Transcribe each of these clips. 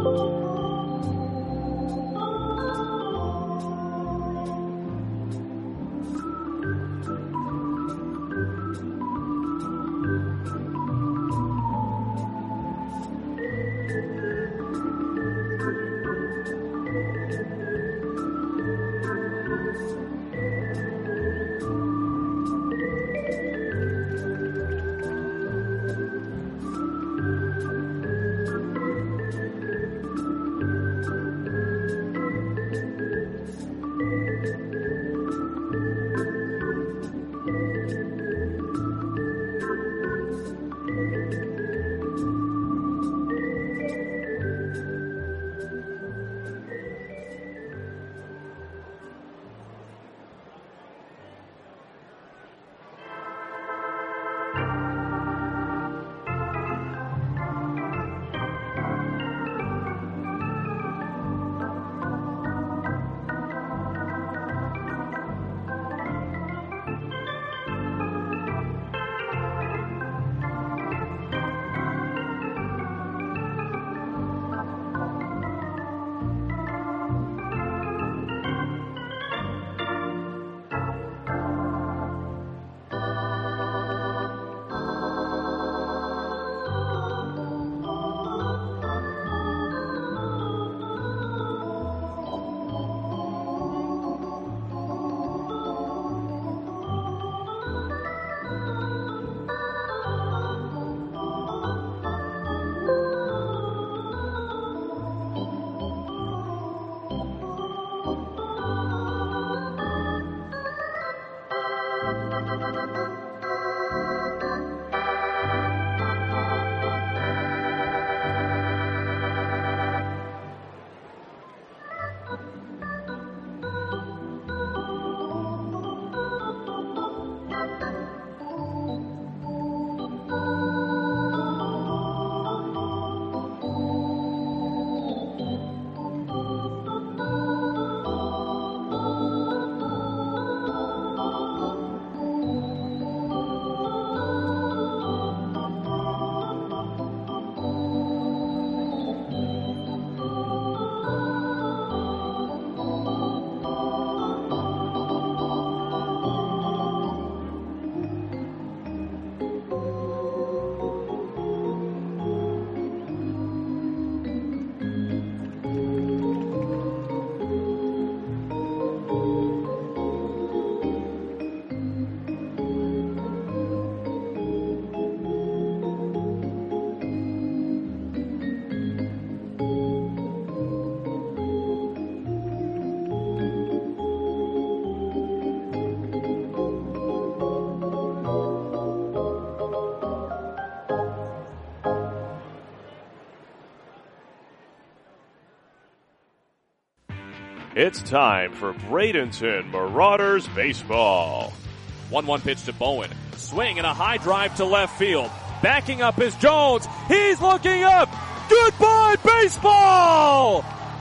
It's time for Bradenton Marauders baseball. 1-1 pitch to Bowen. Swing and a high drive to left field. Backing up is Jones. He's looking up. Goodbye, baseball!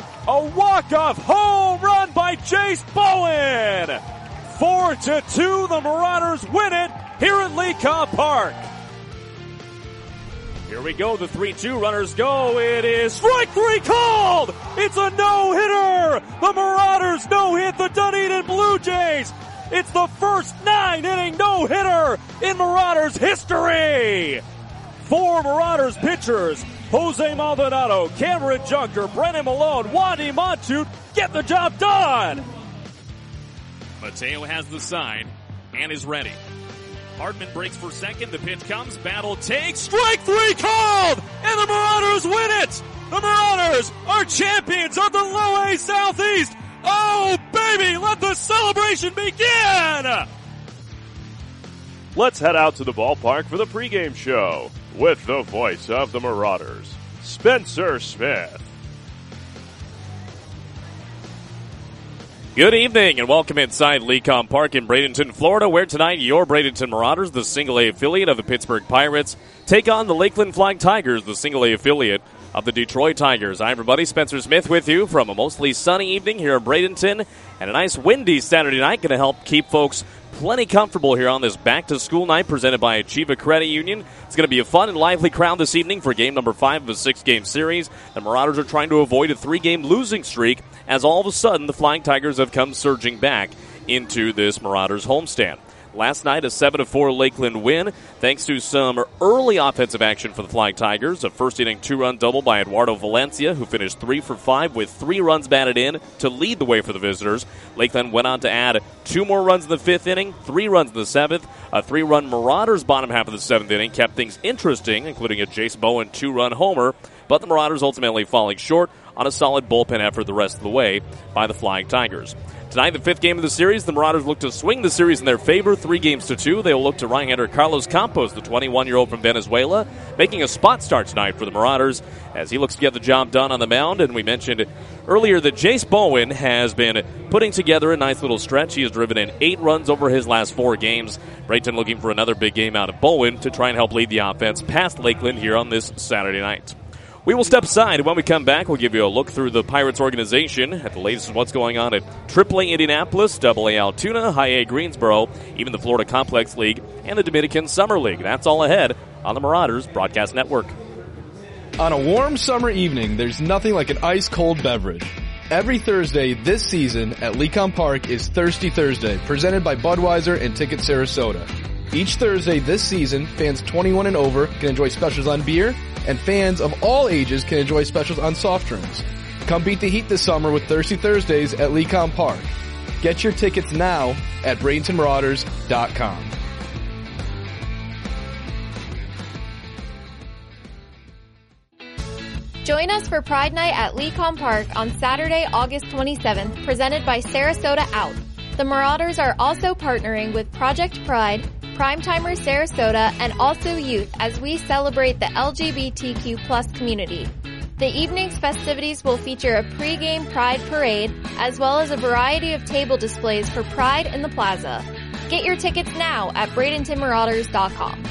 A walk-off home run by Jace Bowen. 4-2, the Marauders win it here at Lee Cobb Park. Here we go, the 3-2 runners go. It is strike three called! It's a no-hitter! The Marauders no-hit the Dunedin Blue Jays! It's the first 9-inning no-hitter in Marauders history! 4 Marauders pitchers, Jose Maldonado, Cameron Junker, Brennan Malone, Wandy Montoot, get the job done! Mateo has the sign and is ready. Hartman breaks for second. The pitch comes. Battle takes. Strike three called! And the Marauders win it! The Marauders are champions of the Low A Southeast! Oh, baby! Let the celebration begin! Let's head out to the ballpark for the pregame show with the voice of the Marauders, Spencer Smith. Good evening and welcome inside Lee Cobb Park in Bradenton, Florida, where tonight your Bradenton Marauders, the single-A affiliate of the Pittsburgh Pirates, take on the Lakeland Flying Tigers, the single-A affiliate of the Detroit Tigers. Hi, everybody. Spencer Smith with you from a mostly sunny evening here in Bradenton and a nice windy Saturday night. Going to help keep folks plenty comfortable here on this back-to-school night presented by Achieva Credit Union. It's going to be a fun and lively crowd this evening for game number 5 of a 6-game series. The Marauders are trying to avoid a 3-game losing streak as all of a sudden the Flying Tigers have come surging back into this Marauders homestand. Last night, a 7-4 Lakeland win, thanks to some early offensive action for the Flying Tigers. A first-inning 2-run double by Eduardo Valencia, who finished 3 for 5 with 3 runs batted in to lead the way for the visitors. Lakeland went on to add 2 more runs in the 5th inning, 3 runs in the 7th. A 3-run Marauders bottom half of the 7th inning kept things interesting, including a Jace Bowen 2-run homer, but the Marauders ultimately falling short on a solid bullpen effort the rest of the way by the Flying Tigers. Tonight, the 5th game of the series, the Marauders look to swing the series in their favor, 3-2. They will look to right-hander Carlos Campos, the 21-year-old from Venezuela, making a spot start tonight for the Marauders as he looks to get the job done on the mound. And we mentioned earlier that Jace Bowen has been putting together a nice little stretch. He has driven in 8 runs over his last 4 games. Bradenton looking for another big game out of Bowen to try and help lead the offense past Lakeland here on this Saturday night. We will step aside, and when we come back, we'll give you a look through the Pirates organization at the latest of what's going on at AAA Indianapolis, AA Altoona, High A Greensboro, even the Florida Complex League, and the Dominican Summer League. That's all ahead on the Marauders Broadcast Network. On a warm summer evening, there's nothing like an ice-cold beverage. Every Thursday this season at Lecom Park is Thirsty Thursday, presented by Budweiser and Ticket Sarasota. Each Thursday this season, fans 21 and over can enjoy specials on beer, and fans of all ages can enjoy specials on soft drinks. Come beat the heat this summer with Thirsty Thursdays at Lecom Park. Get your tickets now at BradentonMarauders.com. Join us for Pride Night at Lecom Park on Saturday, August 27th, presented by Sarasota Out. The Marauders are also partnering with Project Pride, Primetimers Sarasota, and Also Youth as we celebrate the LGBTQ+ community. The evening's festivities will feature a pre-game Pride parade, as well as a variety of table displays for Pride in the Plaza. Get your tickets now at BradentonMarauders.com.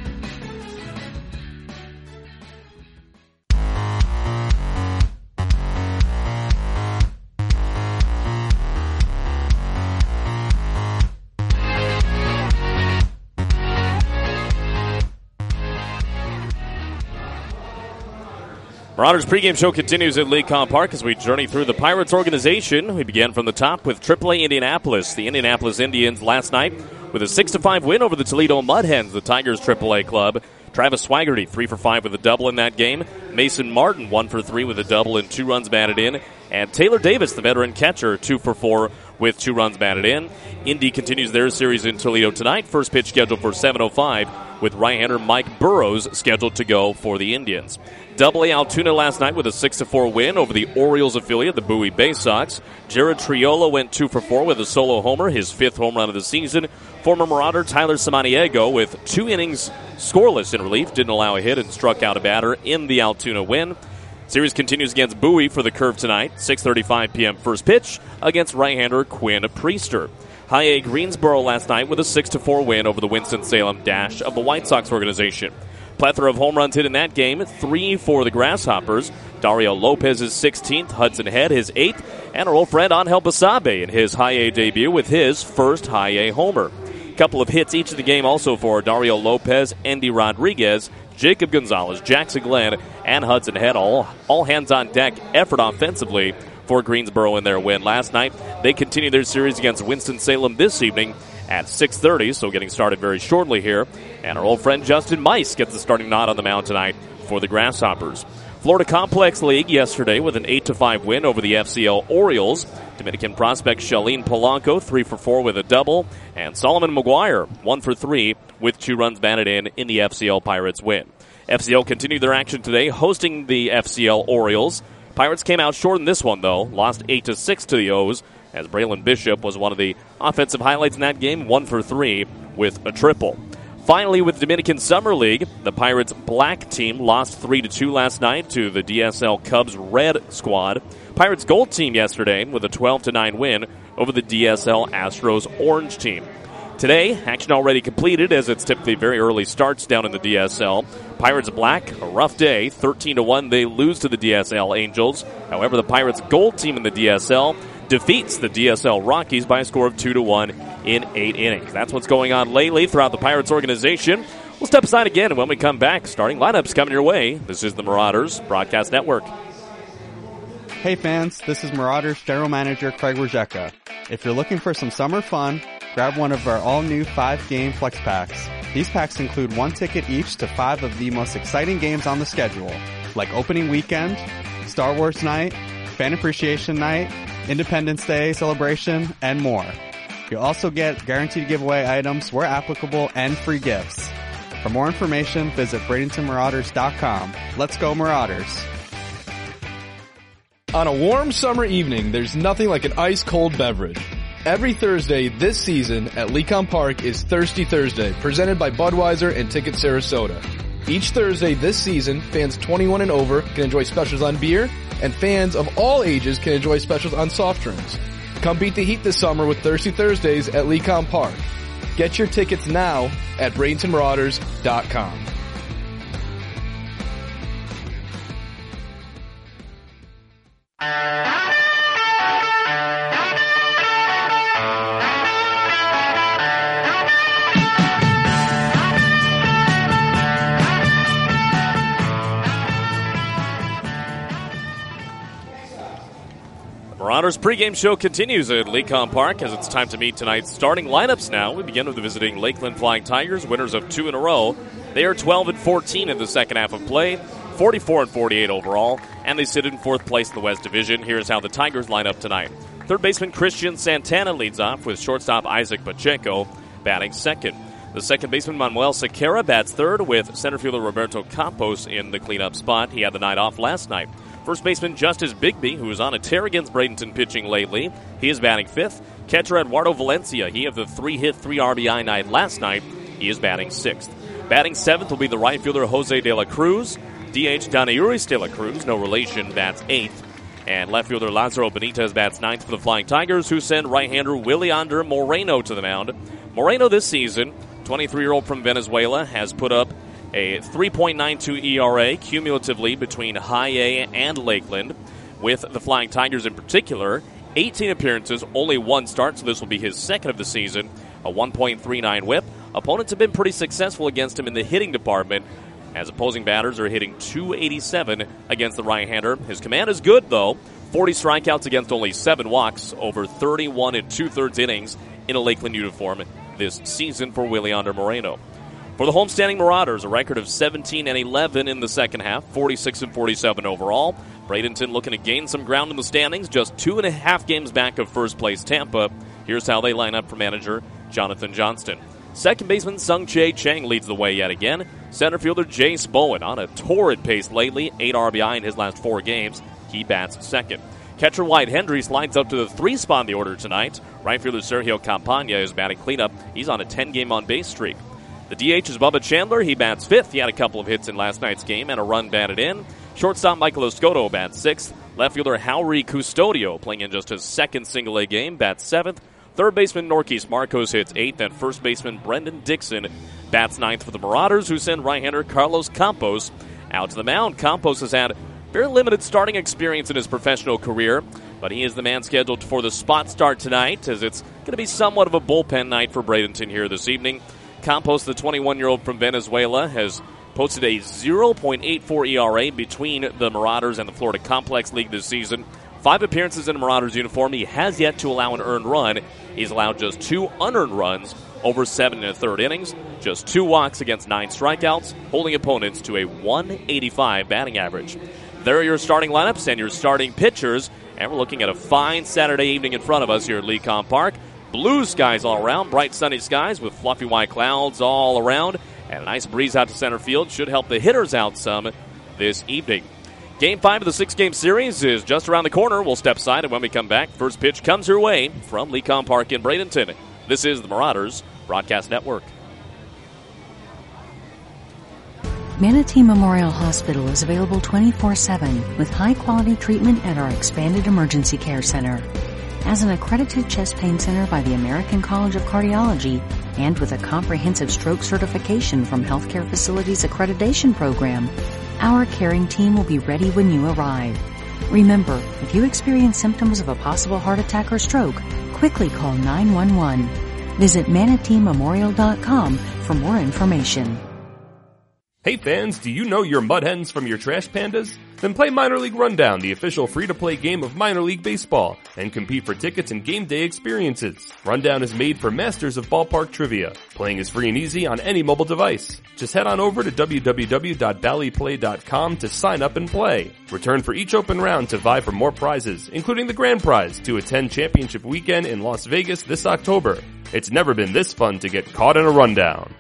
Marauders pregame show continues at Lecom Park as we journey through the Pirates organization. We began from the top with AAA Indianapolis. The Indianapolis Indians last night with a 6-5 win over the Toledo Mud Hens, the Tigers AAA club. Travis Swaggerty 3 for 5 with a double in that game. Mason Martin 1 for 3 with a double and 2 runs batted in. And Taylor Davis, the veteran catcher, 2 for 4 with 2 runs batted in. Indy continues their series in Toledo tonight. First pitch scheduled for 7:05 with right-hander Mike Burrows scheduled to go for the Indians. AA Altoona last night with a 6-4 win over the Orioles affiliate, the Bowie Bay Sox. Jared Triola went 2 for 4 with a solo homer, his 5th home run of the season. Former Marauder Tyler Samaniego with 2 innings scoreless in relief, didn't allow a hit and struck out a batter in the Altoona win. Series continues against Bowie for the Curve tonight, 6:35 p.m. first pitch against right-hander Quinn Priester. High A Greensboro last night with a 6-4 win over the Winston-Salem Dash of the White Sox organization. Plethora of home runs hit in that game, 3 for the Grasshoppers. Dario Lopez's 16th, Hudson Head his 8th, and our old friend Angel Basabe in his High A debut with his first High A homer. Couple of hits each of the game also for Dario Lopez, Andy Rodriguez, Jacob Gonzalez, Jackson Glenn, and Hudson Head. All hands on deck effort offensively for Greensboro in their win last night. They continue their series against Winston-Salem this evening at 6:30, so getting started very shortly here. And our old friend Justin Mice gets the starting nod on the mound tonight for the Grasshoppers. Florida Complex League yesterday with an 8-5 win over the FCL Orioles. Dominican prospect Shalene Polanco 3 for 4 with a double, and Solomon McGuire 1 for 3 with 2 runs batted in the FCL Pirates win. FCL continued their action today, hosting the FCL Orioles. Pirates came out short in this one, though, lost 8-6 to the O's, as Braylon Bishop was one of the offensive highlights in that game, 1 for 3 with a triple. Finally, with the Dominican Summer League, the Pirates' black team lost 3-2 last night to the DSL Cubs red squad. Pirates' gold team yesterday with a 12-9 win over the DSL Astros orange team. Today, action already completed as it's typically very early starts down in the DSL. Pirates black, a rough day, 13-1. They lose to the DSL Angels. However, the Pirates gold team in the DSL defeats the DSL Rockies by a score of 2-1 in 8 innings. That's what's going on lately throughout the Pirates organization. We'll step aside again, and when we come back, starting lineups coming your way. This is the Marauders Broadcast Network. Hey fans, this is Marauders General Manager Craig Wojcicka. If you're looking for some summer fun, grab one of our all-new 5-game flex packs. These packs include 1 ticket each to 5 of the most exciting games on the schedule, like Opening Weekend, Star Wars Night, Fan Appreciation Night, Independence Day Celebration, and more. You'll also get guaranteed giveaway items where applicable and free gifts. For more information, visit BradentonMarauders.com. Let's go Marauders! On a warm summer evening, there's nothing like an ice-cold beverage. Every Thursday this season at Lecom Park is Thirsty Thursday, presented by Budweiser and Ticket Sarasota. Each Thursday this season, fans 21 and over can enjoy specials on beer, and fans of all ages can enjoy specials on soft drinks. Come beat the heat this summer with Thirsty Thursdays at Lecom Park. Get your tickets now at BradentonMarauders.com. Marauders pregame show continues at Lecom Park as it's time to meet tonight's starting lineups now. We begin with the visiting Lakeland Flying Tigers, winners of 2 in a row. They are 12-14 in the second half of play, 44-48 overall, and they sit in 4th place in the West Division. Here's how the Tigers line up tonight. Third baseman Christian Santana leads off with shortstop Isaac Pacheco batting second. The second baseman Manuel Sequeira bats third with center fielder Roberto Campos in the cleanup spot. He had the night off last night. First baseman Justice Bigby, who is on a tear against Bradenton pitching lately. He is batting 5th. Catcher Eduardo Valencia, he had the 3-hit, 3 RBI night last night. He is batting 6th. Batting 7th will be the right fielder Jose de la Cruz. DH Danayuris de la Cruz, no relation, bats 8th. And left fielder Lazaro Benitez bats 9th for the Flying Tigers, who send right-hander Williander Moreno to the mound. Moreno this season, 23-year-old from Venezuela, has put up a 3.92 ERA cumulatively between High A and Lakeland. With the Flying Tigers in particular, 18 appearances, only 1 start, so this will be his second of the season. A 1.39 whip. Opponents have been pretty successful against him in the hitting department, as opposing batters are hitting .287 against the right-hander. His command is good, though. 40 strikeouts against only 7 walks over 31 2/3 innings in a Lakeland uniform this season for Williander Moreno. For the homestanding Marauders, a record of 17-11 in the second half, 46-47 overall. Bradenton looking to gain some ground in the standings, just 2.5 games back of first place Tampa. Here's how they line up for manager Jonathan Johnston. Second baseman Sung Chae Chang leads the way yet again. Center fielder Jace Bowen on a torrid pace lately, 8 RBI in his last 4 games. He bats second. Catcher Wyatt Hendry slides up to the 3 spot in the order tonight. Right fielder Sergio Campagna is batting cleanup. He's on a 10-game on-base streak. The DH is Bubba Chandler. He bats 5th. He had a couple of hits in last night's game and a run batted in. Shortstop Michael Escoto bats 6th. Left fielder Howry Custodio, playing in just his second single-A game, bats 7th. Third baseman Norquis Marcos hits 8th, and first baseman Brendan Dixon bats 9th for the Marauders, who send right-hander Carlos Campos out to the mound. Campos has had very limited starting experience in his professional career, but he is the man scheduled for the spot start tonight, as it's going to be somewhat of a bullpen night for Bradenton here this evening. Campos, the 21-year-old from Venezuela, has posted a 0.84 ERA between the Marauders and the Florida Complex League this season. 5 appearances in a Marauders uniform. He has yet to allow an earned run. He's allowed just 2 unearned runs over 7 1/3 innings, just 2 walks against 9 strikeouts, holding opponents to a 185 batting average. There are your starting lineups and your starting pitchers, and we're looking at a fine Saturday evening in front of us here at Lecom Park. Blue skies all around, bright sunny skies with fluffy white clouds all around, and a nice breeze out to center field should help the hitters out some this evening. Game 5 of the 6-game series is just around the corner. We'll step aside, and when we come back, first pitch comes your way from Lecom Park in Bradenton. This is the Marauders Broadcast Network. Manatee Memorial Hospital is available 24/7 with high-quality treatment at our expanded emergency care center. As an accredited chest pain center by the American College of Cardiology and with a comprehensive stroke certification from Healthcare Facilities Accreditation Program, our caring team will be ready when you arrive. Remember, if you experience symptoms of a possible heart attack or stroke, quickly call 911. Visit ManateeMemorial.com for more information. Hey fans, do you know your Mud Hens from your Trash Pandas? Then play Minor League Rundown, the official free-to-play game of Minor League Baseball, and compete for tickets and game day experiences. Rundown is made for masters of ballpark trivia. Playing is free and easy on any mobile device. Just head on over to www.ballyplay.com to sign up and play. Return for each open round to vie for more prizes, including the grand prize to attend Championship Weekend in Las Vegas this October. It's never been this fun to get caught in a rundown.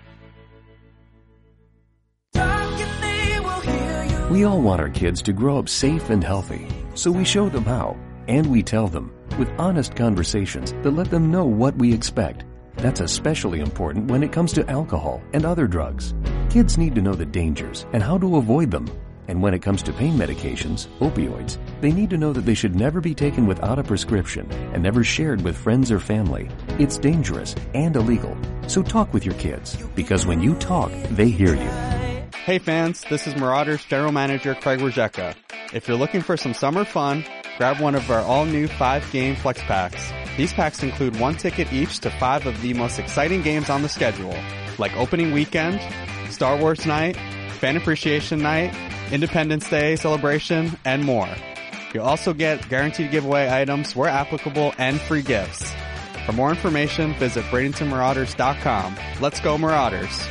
We all want our kids to grow up safe and healthy, so we show them how, and we tell them, with honest conversations that let them know what we expect. That's especially important when it comes to alcohol and other drugs. Kids need to know the dangers and how to avoid them. And when it comes to pain medications, opioids, they need to know that they should never be taken without a prescription and never shared with friends or family. It's dangerous and illegal. So talk with your kids, because when you talk, they hear you. Hey fans, this is Marauders General Manager Craig Wojcicka. If you're looking for some summer fun, grab one of our all-new 5-game flex packs. These packs include 1 ticket each to 5 of the most exciting games on the schedule, like Opening Weekend, Star Wars Night, Fan Appreciation Night, Independence Day Celebration, and more. You'll also get guaranteed giveaway items where applicable and free gifts. For more information, visit BradentonMarauders.com. Let's go Marauders!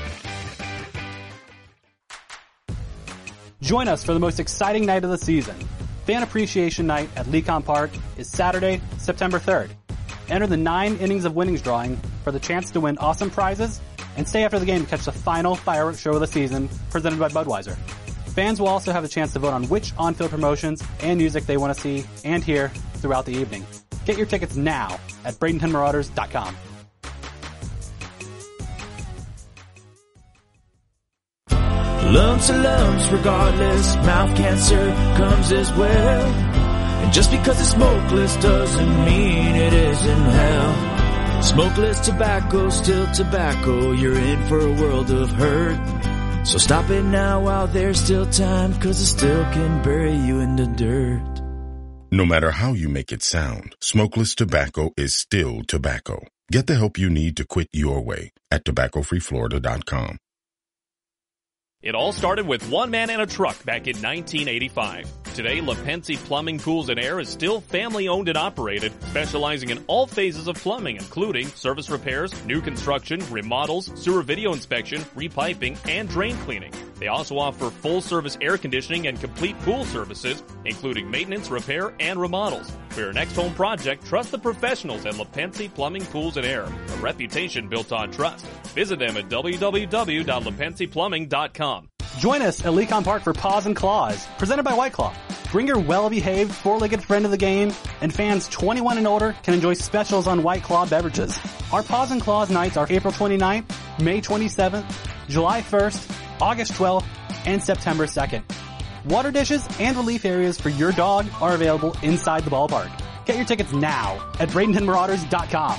Join us for the most exciting night of the season. Fan Appreciation Night at Lecon Park is Saturday, September 3rd. Enter the 9 innings of winnings drawing for the chance to win awesome prizes and stay after the game to catch the final fireworks show of the season presented by Budweiser. Fans will also have a chance to vote on which on-field promotions and music they want to see and hear throughout the evening. Get your tickets now at BradentonMarauders.com. Lumps and lumps regardless, mouth cancer comes as well. And just because it's smokeless doesn't mean it isn't hell. Smokeless tobacco, still tobacco, you're in for a world of hurt. So stop it now while there's still time, 'cause it still can bury you in the dirt. No matter how you make it sound, smokeless tobacco is still tobacco. Get the help you need to quit your way at tobaccofreeflorida.com. It all started with one man and a truck back in 1985. Today, LaPensi Plumbing, Pools, and Air is still family-owned and operated, specializing in all phases of plumbing, including service repairs, new construction, remodels, sewer video inspection, repiping, and drain cleaning. They also offer full-service air conditioning and complete pool services, including maintenance, repair, and remodels. For your next home project, trust the professionals at LaPensi Plumbing, Pools, and Air, a reputation built on trust. Visit them at www.lapensiplumbing.com. Join us at Lecon Park for Paws and Claws, presented by White Claw. Bring your well-behaved, four-legged friend to the game, and fans 21 and older can enjoy specials on White Claw beverages. Our Paws and Claws nights are April 29th, May 27th, July 1st, August 12th, and September 2nd. Water dishes and relief areas for your dog are available inside the ballpark. Get your tickets now at BradentonMarauders.com.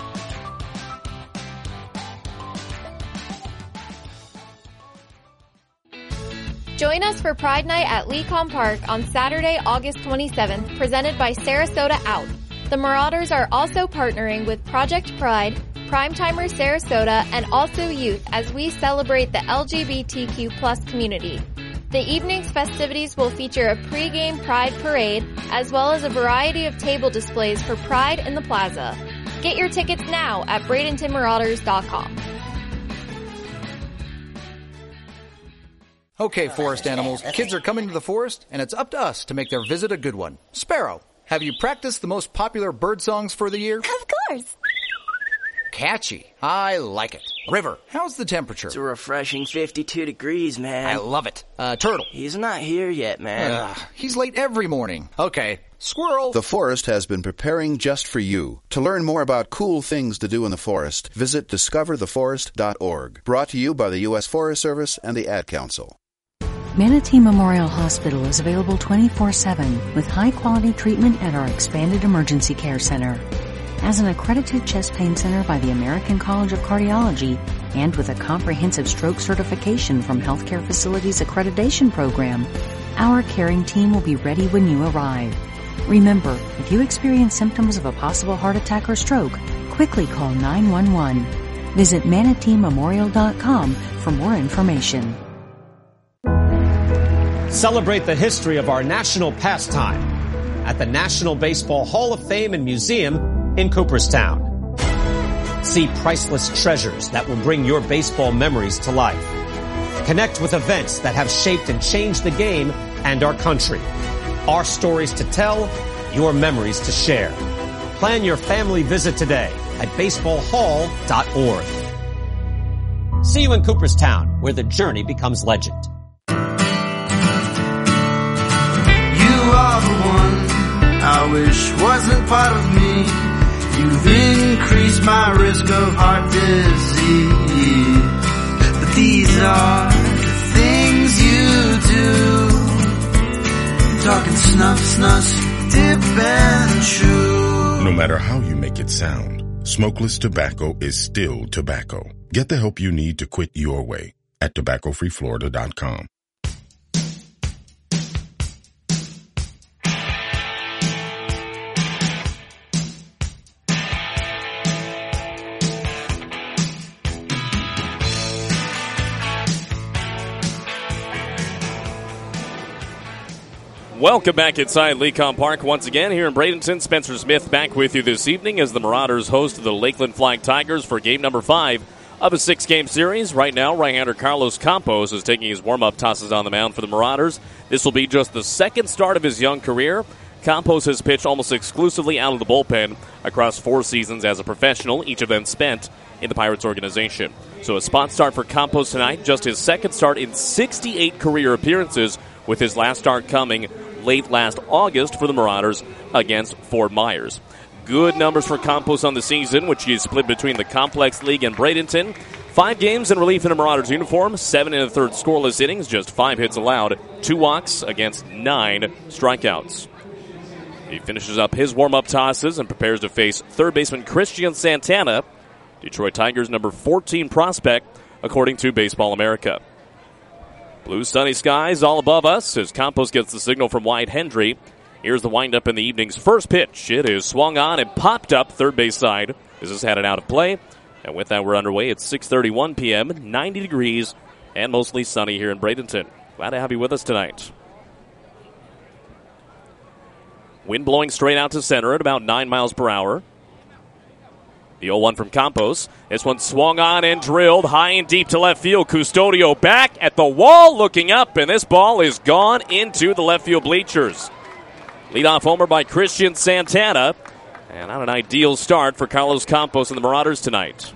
Join us for Pride Night at Lecon Park on Saturday, August 27th, presented by Sarasota Out. The Marauders are also partnering with Project Pride, Primetimer Sarasota, and Also Youth as we celebrate the LGBTQ+ community. The evening's festivities will feature a pre-game Pride parade, as well as a variety of table displays for Pride in the Plaza. Get your tickets now at BradentonMarauders.com. Okay, forest animals, kids are coming to the forest, and it's up to us to make their visit a good one. Sparrow, have you practiced the most popular bird songs for the year? Of course. Catchy. I like it. River, how's the temperature? It's a refreshing 52 degrees, man. I love it. Turtle. He's not here yet, man. He's late every morning. Okay. Squirrel. The forest has been preparing just for you. To learn more about cool things to do in the forest, visit discovertheforest.org. Brought to you by the U.S. Forest Service and the Ad Council. Manatee Memorial Hospital is available 24/7 with high-quality treatment at our expanded emergency care center. As an accredited chest pain center by the American College of Cardiology and with a comprehensive stroke certification from Healthcare Facilities Accreditation Program, our caring team will be ready when you arrive. Remember, if you experience symptoms of a possible heart attack or stroke, quickly call 911. Visit ManateeMemorial.com for more information. Celebrate the history of our national pastime at the National Baseball Hall of Fame and Museum in Cooperstown. See priceless treasures that will bring your baseball memories to life. Connect with events that have shaped and changed the game and our country. Our stories to tell, your memories to share. Plan your family visit today at baseballhall.org. See you in Cooperstown, where the journey becomes legend. You are the one I wish wasn't part of me. You've increased my risk of heart disease. But these are the things you do. Talking snuff, dip and chew. No matter how you make it sound, smokeless tobacco is still tobacco. Get the help you need to quit your way at tobaccofreeflorida.com. Welcome back inside Lecom Park once again here in Bradenton. Spencer Smith back with you this evening as the Marauders host the Lakeland Flying Tigers for game number 5 of a 6-game series. Right now, right-hander Carlos Campos is taking his warm-up tosses on the mound for the Marauders. This will be just the second start of his young career. Campos has pitched almost exclusively out of the bullpen across 4 seasons as a professional, each of them spent in the Pirates organization. So a spot start for Campos tonight, just his second start in 68 career appearances, with his last start coming late last August for the Marauders against Fort Myers. Good numbers for Campos on the season, which he split between the Complex League and Bradenton. 5 games in relief in a Marauders uniform, 7 1/3 scoreless innings, just 5 hits allowed, 2 walks against 9 strikeouts. He finishes up his warm-up tosses and prepares to face third baseman Christian Santana, Detroit Tigers' number 14 prospect, according to Baseball America. Blue sunny skies all above us as Campos gets the signal from Wyatt Hendry. Here's the windup in the evening's first pitch. It is swung on and popped up third base side. This has had it out of play. And with that, we're underway. It's 6:31 p.m., 90 degrees, and mostly sunny here in Bradenton. Glad to have you with us tonight. Wind blowing straight out to center at about 9 miles per hour. The 0-1 from Campos. This one swung on and drilled high and deep to left field. Custodio back at the wall looking up, and this ball is gone into the left field bleachers. Leadoff homer by Christian Santana, and not an ideal start for Carlos Campos and the Marauders tonight.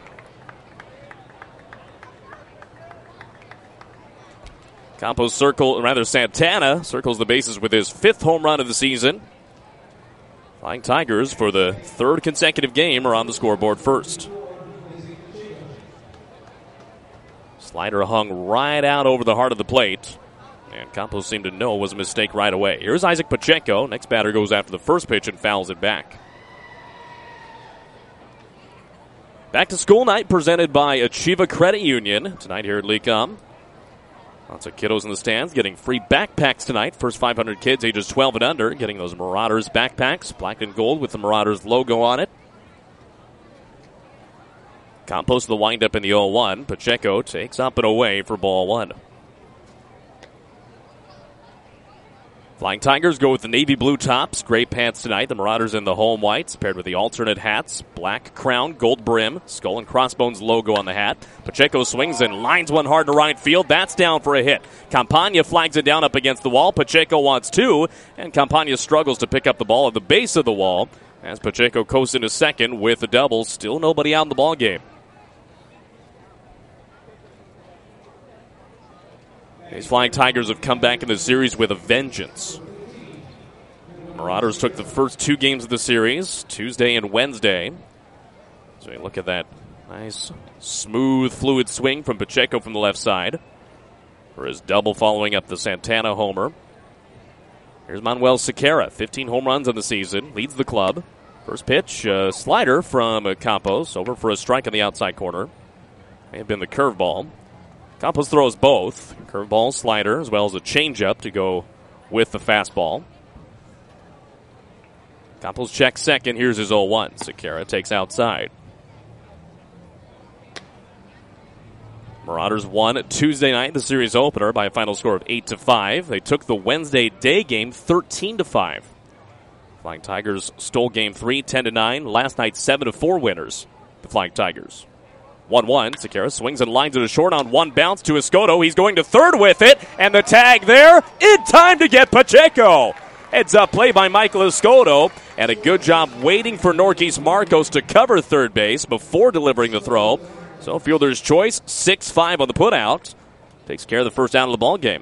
Santana circles the bases with his 5th home run of the season. Flying Tigers, for the 3rd consecutive game, are on the scoreboard first. Slider hung right out over the heart of the plate, and Campos seemed to know it was a mistake right away. Here's Isaac Pacheco. Next batter goes after the first pitch and fouls it back. Back to school night presented by Achieva Credit Union tonight here at Lecom. Lots of kiddos in the stands getting free backpacks tonight. First 500 kids ages 12 and under getting those Marauders backpacks, black and gold with the Marauders logo on it. Campos the windup in the 0-1. Pacheco takes up and away for ball 1. Flying Tigers go with the navy blue tops, gray pants tonight. The Marauders in the home whites, paired with the alternate hats. Black crown, gold brim, skull and crossbones logo on the hat. Pacheco swings and lines one hard to right field. That's down for a hit. Campagna flags it down up against the wall. Pacheco wants 2, and Campagna struggles to pick up the ball at the base of the wall as Pacheco coasts into second with a double. Still nobody out in the ball game. These Flying Tigers have come back in the series with a vengeance. Marauders took the first 2 games of the series, Tuesday and Wednesday. So you look at that nice, smooth, fluid swing from Pacheco from the left side for his double following up the Santana homer. Here's Manuel Sequeira, 15 home runs on the season, leads the club First pitch, slider from Campos, over for a strike on the outside corner. May have been the curveball. Campos throws both, curveball, slider, as well as a changeup to go with the fastball. Campos checks second. Here's his 0-1. Sequeira takes outside. Marauders won Tuesday night, the series opener, by a final score of 8-5. They took the Wednesday day game 13-5. Flying Tigers stole game 3, 10-9. Last night, 7-4 winners. The Flying Tigers. 1-1. Sequeira swings and lines it to short on one bounce to Escoto. He's going to third with it, and the tag there in time to get Pacheco. Heads up play by Michael Escoto, and a good job waiting for Norquis Marcos to cover third base before delivering the throw. So fielder's choice, 6-5 on the putout. Takes care of the first out of the ball game.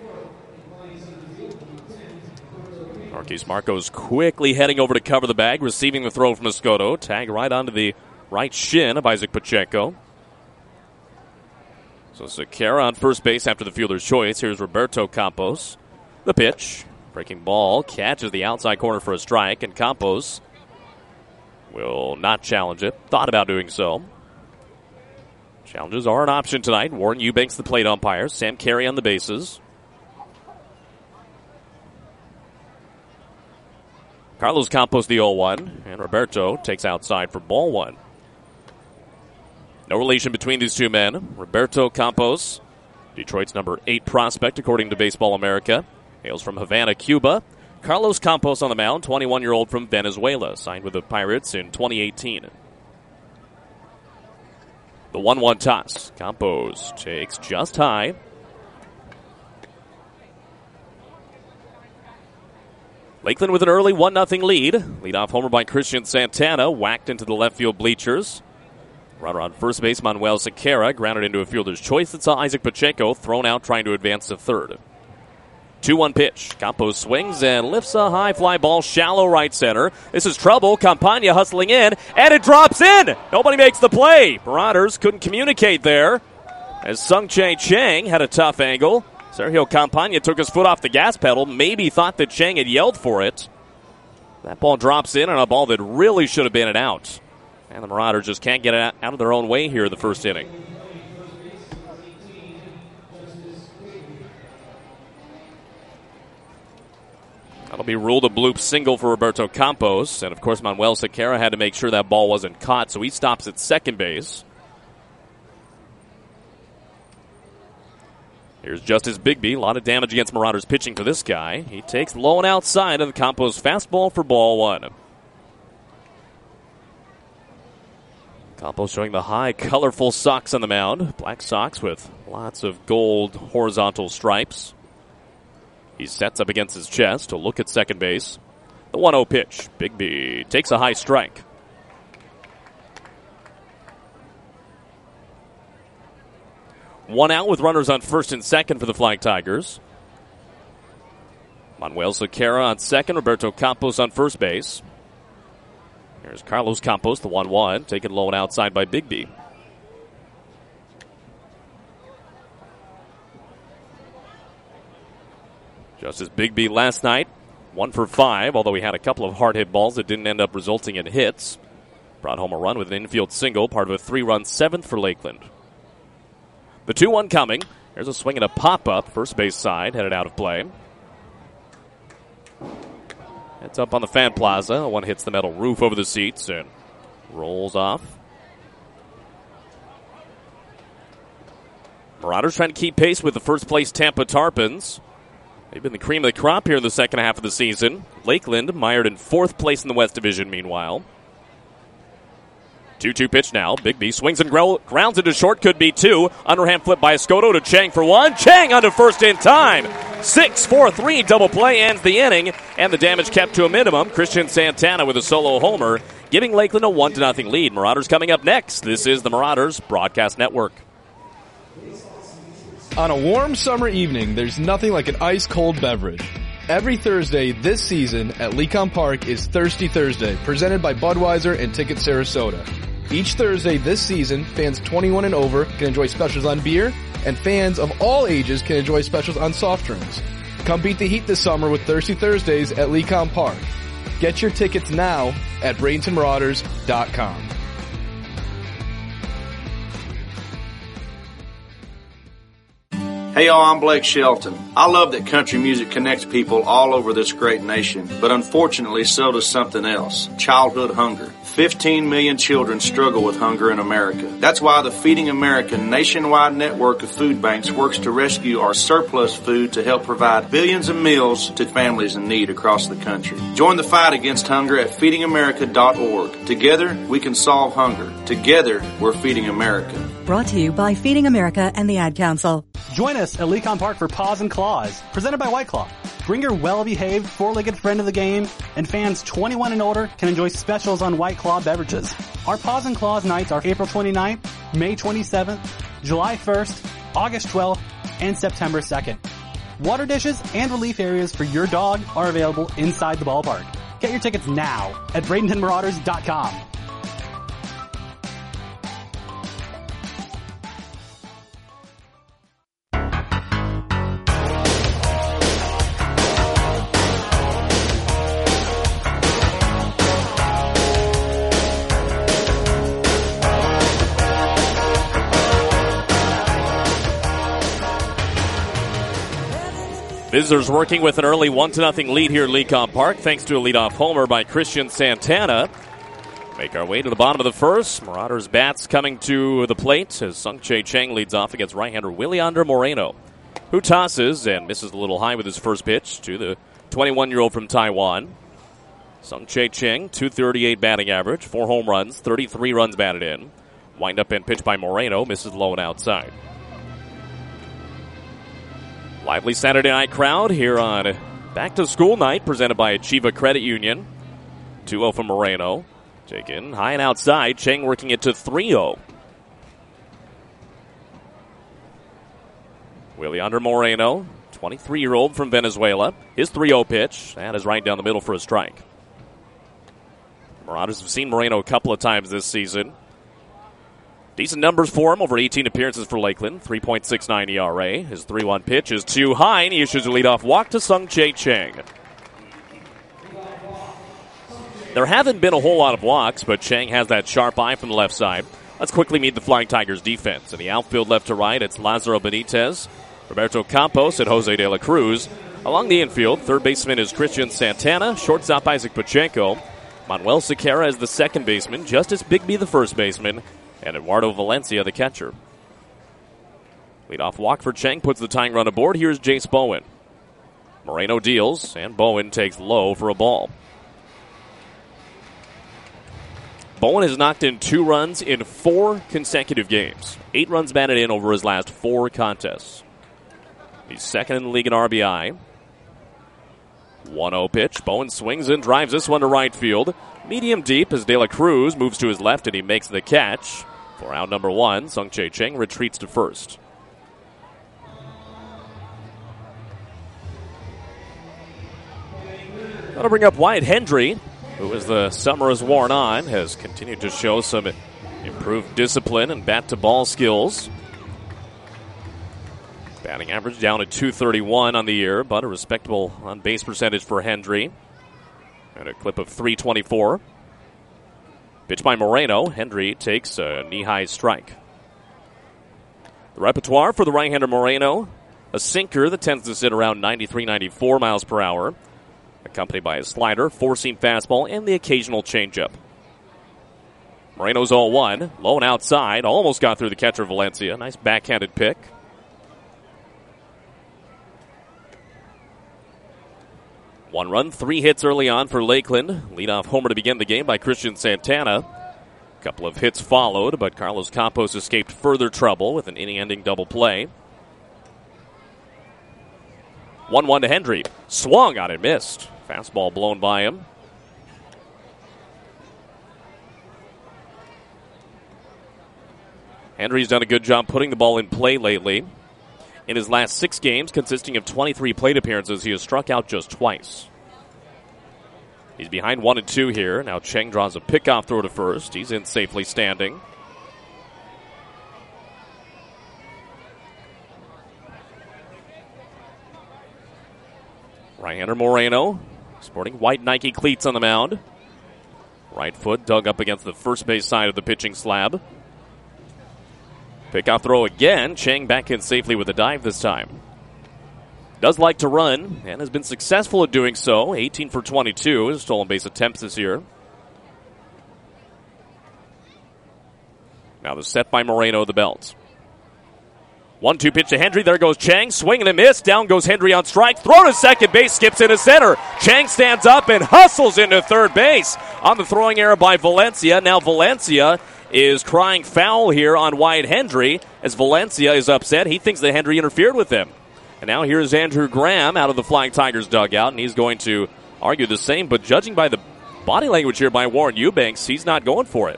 Norquis Marcos quickly heading over to cover the bag, receiving the throw from Escoto. Tag right onto the right shin of Isaac Pacheco. So Sequeira on first base after the fielder's choice. Here's Roberto Campos. The pitch. Breaking ball. Catches the outside corner for a strike. And Campos will not challenge it. Thought about doing so. Challenges are an option tonight. Warren Eubanks, the plate umpire. Sam Carey on the bases. Carlos Campos the 0-1. And Roberto takes outside for ball one. No relation between these two men. Roberto Campos, Detroit's number 8 prospect, according to Baseball America. Hails from Havana, Cuba. Carlos Campos on the mound, 21-year-old from Venezuela. Signed with the Pirates in 2018. The 1-1 toss. Campos takes just high. Lakeland with an early 1-0 lead. Leadoff homer by Christian Santana. Whacked into the left field bleachers. Runner on first base, Manuel Sequeira, grounded into a fielder's choice that saw Isaac Pacheco thrown out trying to advance to third. 2-1 pitch. Campos swings and lifts a high fly ball shallow right center. This is trouble. Campagna hustling in, and it drops in. Nobody makes the play. Marauders couldn't communicate there as Sung-Chae Chang had a tough angle. Sergio Campagna took his foot off the gas pedal, maybe thought that Chang had yelled for it. That ball drops in on a ball that really should have been an out. And the Marauders just can't get it out of their own way here in the first inning. That'll be ruled a bloop single for Roberto Campos. And, of course, Manuel Sequeira had to make sure that ball wasn't caught, so he stops at second base. Here's Justice Bigby. A lot of damage against Marauders pitching for this guy. He takes low and outside of the Campos fastball for ball one. Campos showing the high, colorful socks on the mound. Black socks with lots of gold horizontal stripes. He sets up against his chest to look at second base. The 1-0 pitch. Bigby takes a high strike. One out with runners on first and second for the Flying Tigers. Manuel Sequeira on second. Roberto Campos on first base. Here's Carlos Campos, the 1-1, taken low and outside by Bigby. Justice Bigby last night, 1 for 5, although he had a couple of hard hit balls that didn't end up resulting in hits. Brought home a run with an infield single, part of a 3-run 7th for Lakeland. The 2-1 coming. There's a swing and a pop-up, first base side, headed out of play. It's up on the fan plaza. One hits the metal roof over the seats and rolls off. Marauders trying to keep pace with the first place Tampa Tarpons. They've been the cream of the crop here in the second half of the season. Lakeland mired in 4th place in the West Division meanwhile. 2-2 pitch now. Bigby swings and grounds into short. Could be 2. Underhand flip by Escoto to Chang for 1. Chang onto first in time. 6-4-3 double play ends the inning, and the damage kept to a minimum. Christian Santana with a solo homer, giving Lakeland a 1-0 lead. Marauders coming up next. This is the Marauders Broadcast Network. On a warm summer evening, there's nothing like an ice-cold beverage. Every Thursday this season at Lecom Park is Thirsty Thursday, presented by Budweiser and Ticket Sarasota. Each Thursday this season, fans 21 and over can enjoy specials on beer, and fans of all ages can enjoy specials on soft drinks. Come beat the heat this summer with Thirsty Thursdays at Lecom Park. Get your tickets now at BradentonMarauders.com. Hey y'all, I'm Blake Shelton. I love that country music connects people all over this great nation, but unfortunately so does something else, childhood hunger. 15 million children struggle with hunger in America. That's why the Feeding America nationwide network of food banks works to rescue our surplus food to help provide billions of meals to families in need across the country. Join the fight against hunger at feedingamerica.org. Together, we can solve hunger. Together, we're Feeding America. Brought to you by Feeding America and the Ad Council. Join us at Lecon Park for Paws and Claws, presented by White Claw. Bring your well-behaved, four-legged friend to the game, and fans 21 and older can enjoy specials on White Claw beverages. Our Paws and Claws nights are April 29th, May 27th, July 1st, August 12th, and September 2nd. Water dishes and relief areas for your dog are available inside the ballpark. Get your tickets now at BradentonMarauders.com. Visitors working with an early 1-0 lead here at Lecon Park, thanks to a leadoff homer by Christian Santana. Make our way to the bottom of the first. Marauders bats coming to the plate as Sung-Chae Cheng leads off against right-hander Williander Moreno, who tosses and misses a little high with his first pitch to the 21-year-old from Taiwan. Sung-Chae Cheng, .238 batting average, 4 home runs, 33 runs batted in. Wind up and pitch by Moreno, misses low and outside. Lively Saturday night crowd here on Back to School Night, presented by Achieva Credit Union. 2-0 from Moreno. Taken high and outside. Cheng working it to 3-0. Williander Moreno, 23-year-old from Venezuela. His 3-0 pitch. That is right down the middle for a strike. Marauders have seen Moreno a couple of times this season. Decent numbers for him over 18 appearances for Lakeland. 3.69 ERA. His 3-1 pitch is too high, and he issues a leadoff walk to Sung-Chae Cheng. There haven't been a whole lot of walks, but Cheng has that sharp eye from the left side. Let's quickly meet the Flying Tigers defense. In the outfield left to right, it's Lazaro Benitez, Roberto Campos, and Jose de la Cruz. Along the infield, third baseman is Christian Santana, shortstop Isaac Pacheco. Manuel Sequeira is the second baseman, Justice Bigby the first baseman, and Eduardo Valencia, the catcher. Leadoff walk for Cheng puts the tying run aboard. Here's Jace Bowen. Moreno deals, and Bowen takes low for a ball. Bowen has knocked in 2 runs in 4 consecutive games. 8 runs batted in over his last 4 contests. He's second in the league in RBI. 1-0 pitch. Bowen swings and drives this one to right field. Medium deep as De La Cruz moves to his left and he makes the catch. For out number 1, Sung-Chae Cheng retreats to first. That'll bring up Wyatt Hendry, who, as the summer has worn on, has continued to show some improved discipline and bat-to-ball skills. Batting average down at .231 on the year, but a respectable on-base percentage for Hendry. And a clip of .324. Pitch by Moreno. Hendry takes a knee-high strike. The repertoire for the right-hander Moreno, a sinker that tends to sit around 93, 94 miles per hour, accompanied by a slider, 4-seam fastball, and the occasional changeup. Moreno's 0-1, low and outside, almost got through the catcher Valencia. Nice backhanded pick. One run, 3 hits early on for Lakeland. Leadoff homer to begin the game by Christian Santana. A couple of hits followed, but Carlos Campos escaped further trouble with an inning-ending double play. 1-1 to Hendry. Swung on and missed. Fastball blown by him. Hendry's done a good job putting the ball in play lately. In his last 6 games, consisting of 23 plate appearances, he has struck out just twice. He's behind 1-2 here. Now Cheng draws a pickoff throw to first. He's in safely standing. Right-hander Moreno Sporting white Nike cleats on the mound. Right foot dug up against the first base side of the pitching slab. Pickoff throw again. Chang back in safely with a dive this time. Does like to run and has been successful at doing so. 18 for 22 in stolen base attempts this year. Now the set by Moreno, the belt. 1-2 pitch to Hendry. There goes Chang. Swing and a miss. Down goes Hendry on strike. Throw to second base. Skips into center. Chang stands up and hustles into third base on the throwing error by Valencia. Now Valencia is crying foul here on Wyatt Hendry as Valencia is upset. He thinks that Hendry interfered with him. And now here's Andrew Graham out of the Flying Tigers dugout, and he's going to argue the same. But judging by the body language here by Warren Eubanks, he's not going for it.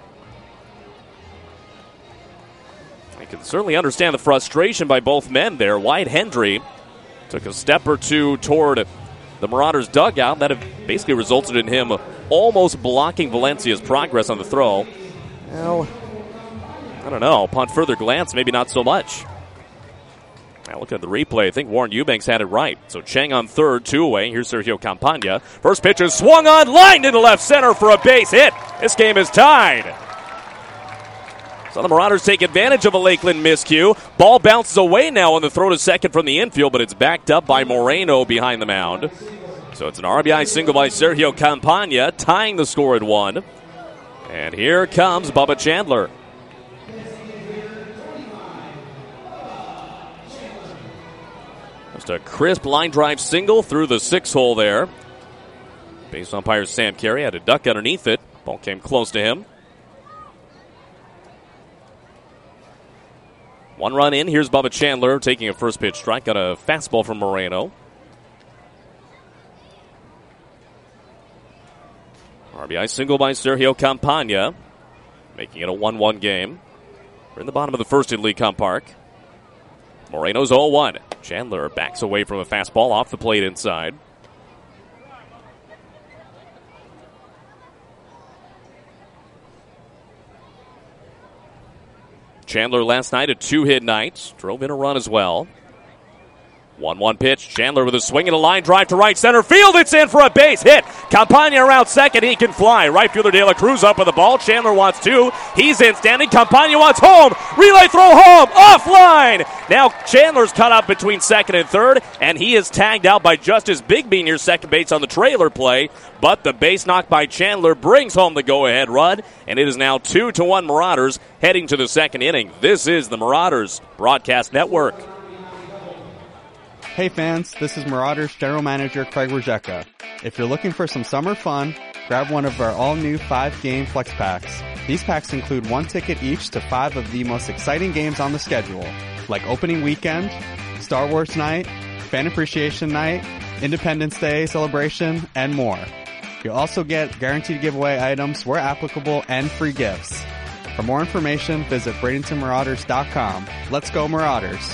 I can certainly understand the frustration by both men there. Wyatt Hendry took a step or two toward the Marauders dugout. That basically resulted in him almost blocking Valencia's progress on the throw. Well, I don't know. Upon further glance, maybe not so much. Now look at the replay. I think Warren Eubanks had it right. So Chang on third, 2 away. Here's Sergio Campagna. First pitch is swung on, lined into left center for a base hit. This game is tied. So the Marauders take advantage of a Lakeland miscue. Ball bounces away now on the throw to second from the infield, but it's backed up by Moreno behind the mound. So it's an RBI single by Sergio Campagna, tying the score at 1. And here comes Bubba Chandler. Just a crisp line drive single through the 6-hole there. Base umpire Sam Carey had a duck underneath it. Ball came close to him. 1 run in. Here's Bubba Chandler taking a first pitch strike. Got a fastball from Moreno. RBI single by Sergio Campagna, making it a 1-1 game. We're in the bottom of the first at LeCompte Park. Moreno's 0-1. Chandler backs away from a fastball off the plate inside. Chandler last night a 2-hit night. Drove in a run as well. 1-1 pitch. Chandler with a swing and a line drive to right center field. It's in for a base hit. Campagna around second. He can fly. Right fielder De La Cruz up with the ball. Chandler wants 2. He's in standing. Campagna wants home. Relay throw home. Offline. Now Chandler's cut up between second and third, and he is tagged out by Justice Bigby near second base on the trailer play. But the base knock by Chandler brings home the go-ahead run, and it is now 2-1 Marauders heading to the second inning. This is the Marauders Broadcast Network. Hey fans, this is Marauders General Manager Craig Rojecka. If you're looking for some summer fun, grab one of our all-new 5-game flex packs. These packs include 1 ticket each to 5 of the most exciting games on the schedule, like Opening Weekend, Star Wars Night, Fan Appreciation Night, Independence Day Celebration, and more. You'll also get guaranteed giveaway items where applicable and free gifts. For more information, visit BradentonMarauders.com. Let's go Marauders!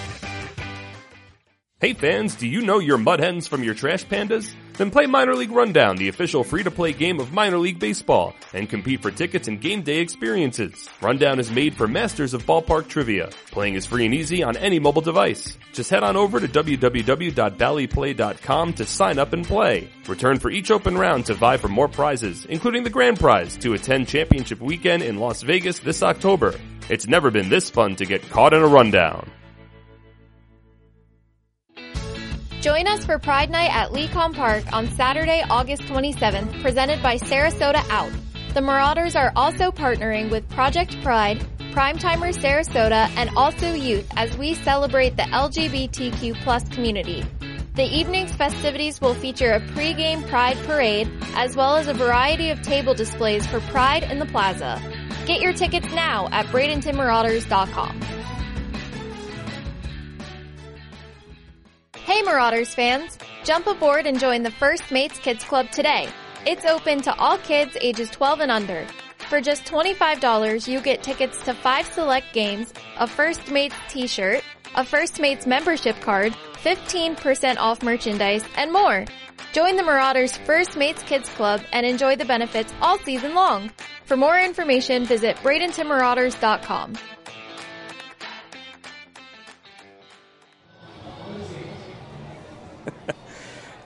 Hey fans, do you know your Mud Hens from your Trash Pandas? Then play Minor League Rundown, the official free-to-play game of Minor League Baseball, and compete for tickets and game day experiences. Rundown is made for masters of ballpark trivia. Playing is free and easy on any mobile device. Just head on over to www.valleyplay.com to sign up and play. Return for each open round to vie for more prizes, including the grand prize to attend Championship Weekend in Las Vegas this October. It's never been this fun to get caught in a rundown. Join us for Pride Night at LeCompte Park on Saturday, August 27th, presented by Sarasota Out. The Marauders are also partnering with Project Pride, Primetimers Sarasota, and Also Youth as we celebrate the LGBTQ+ community. The evening's festivities will feature a pre-game Pride parade, as well as a variety of table displays for Pride in the Plaza. Get your tickets now at BradentonMarauders.com. Hey Marauders fans! Jump aboard and join the First Mates Kids Club today. It's open to all kids ages 12 and under. For just $25, you get tickets to 5 select games, a First Mates t-shirt, a First Mates membership card, 15% off merchandise, and more. Join the Marauders First Mates Kids Club and enjoy the benefits all season long. For more information, visit BradentonMarauders.com.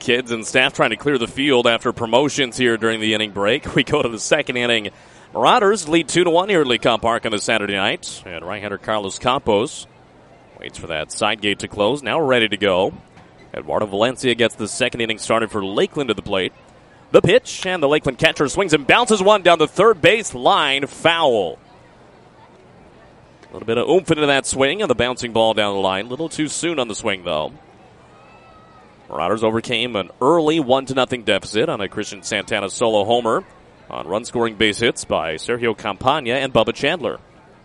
kids and staff trying to clear the field after promotions here during the inning break. We go to the second inning. Marauders lead 2-1 here at Lecon Park on a Saturday night. And right-hander Carlos Campos waits for that side gate to close. Now ready to go. Eduardo Valencia gets the second inning started for Lakeland at the plate. The pitch, and the Lakeland catcher swings and bounces one down the third base line. Foul. A little bit of oomph into that swing and the bouncing ball down the line. A little too soon on the swing, though. Marauders overcame an early 1-0 deficit on a Christian Santana solo homer on run-scoring base hits by Sergio Campagna and Bubba Chandler.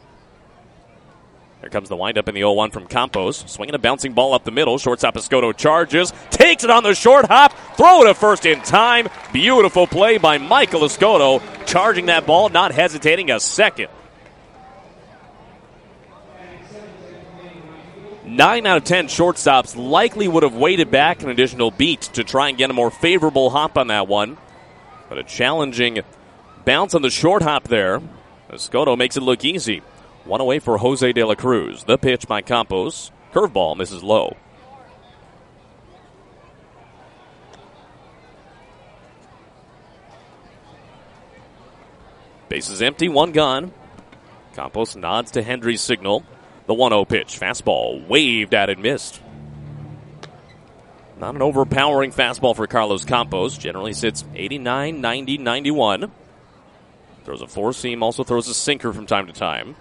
Here comes the windup in the 0-1 from Campos. Swinging a bouncing ball up the middle. Shortstop Escoto charges. Takes it on the short hop. Throw it to first in time. Beautiful play by Michael Escoto. Charging that ball, not hesitating a second. 9 out of 10 shortstops likely would have waited back an additional beat to try and get a more favorable hop on that one. But a challenging bounce on the short hop there. Escoto makes it look easy. One away for Jose de la Cruz. The pitch by Campos. Curveball misses low. Base is empty, one gone. Campos nods to Hendry's signal. The 1-0 pitch. Fastball waved at and missed. Not an overpowering fastball for Carlos Campos. Generally sits 89, 90, 91. Throws a four-seam, also throws a sinker from time to time.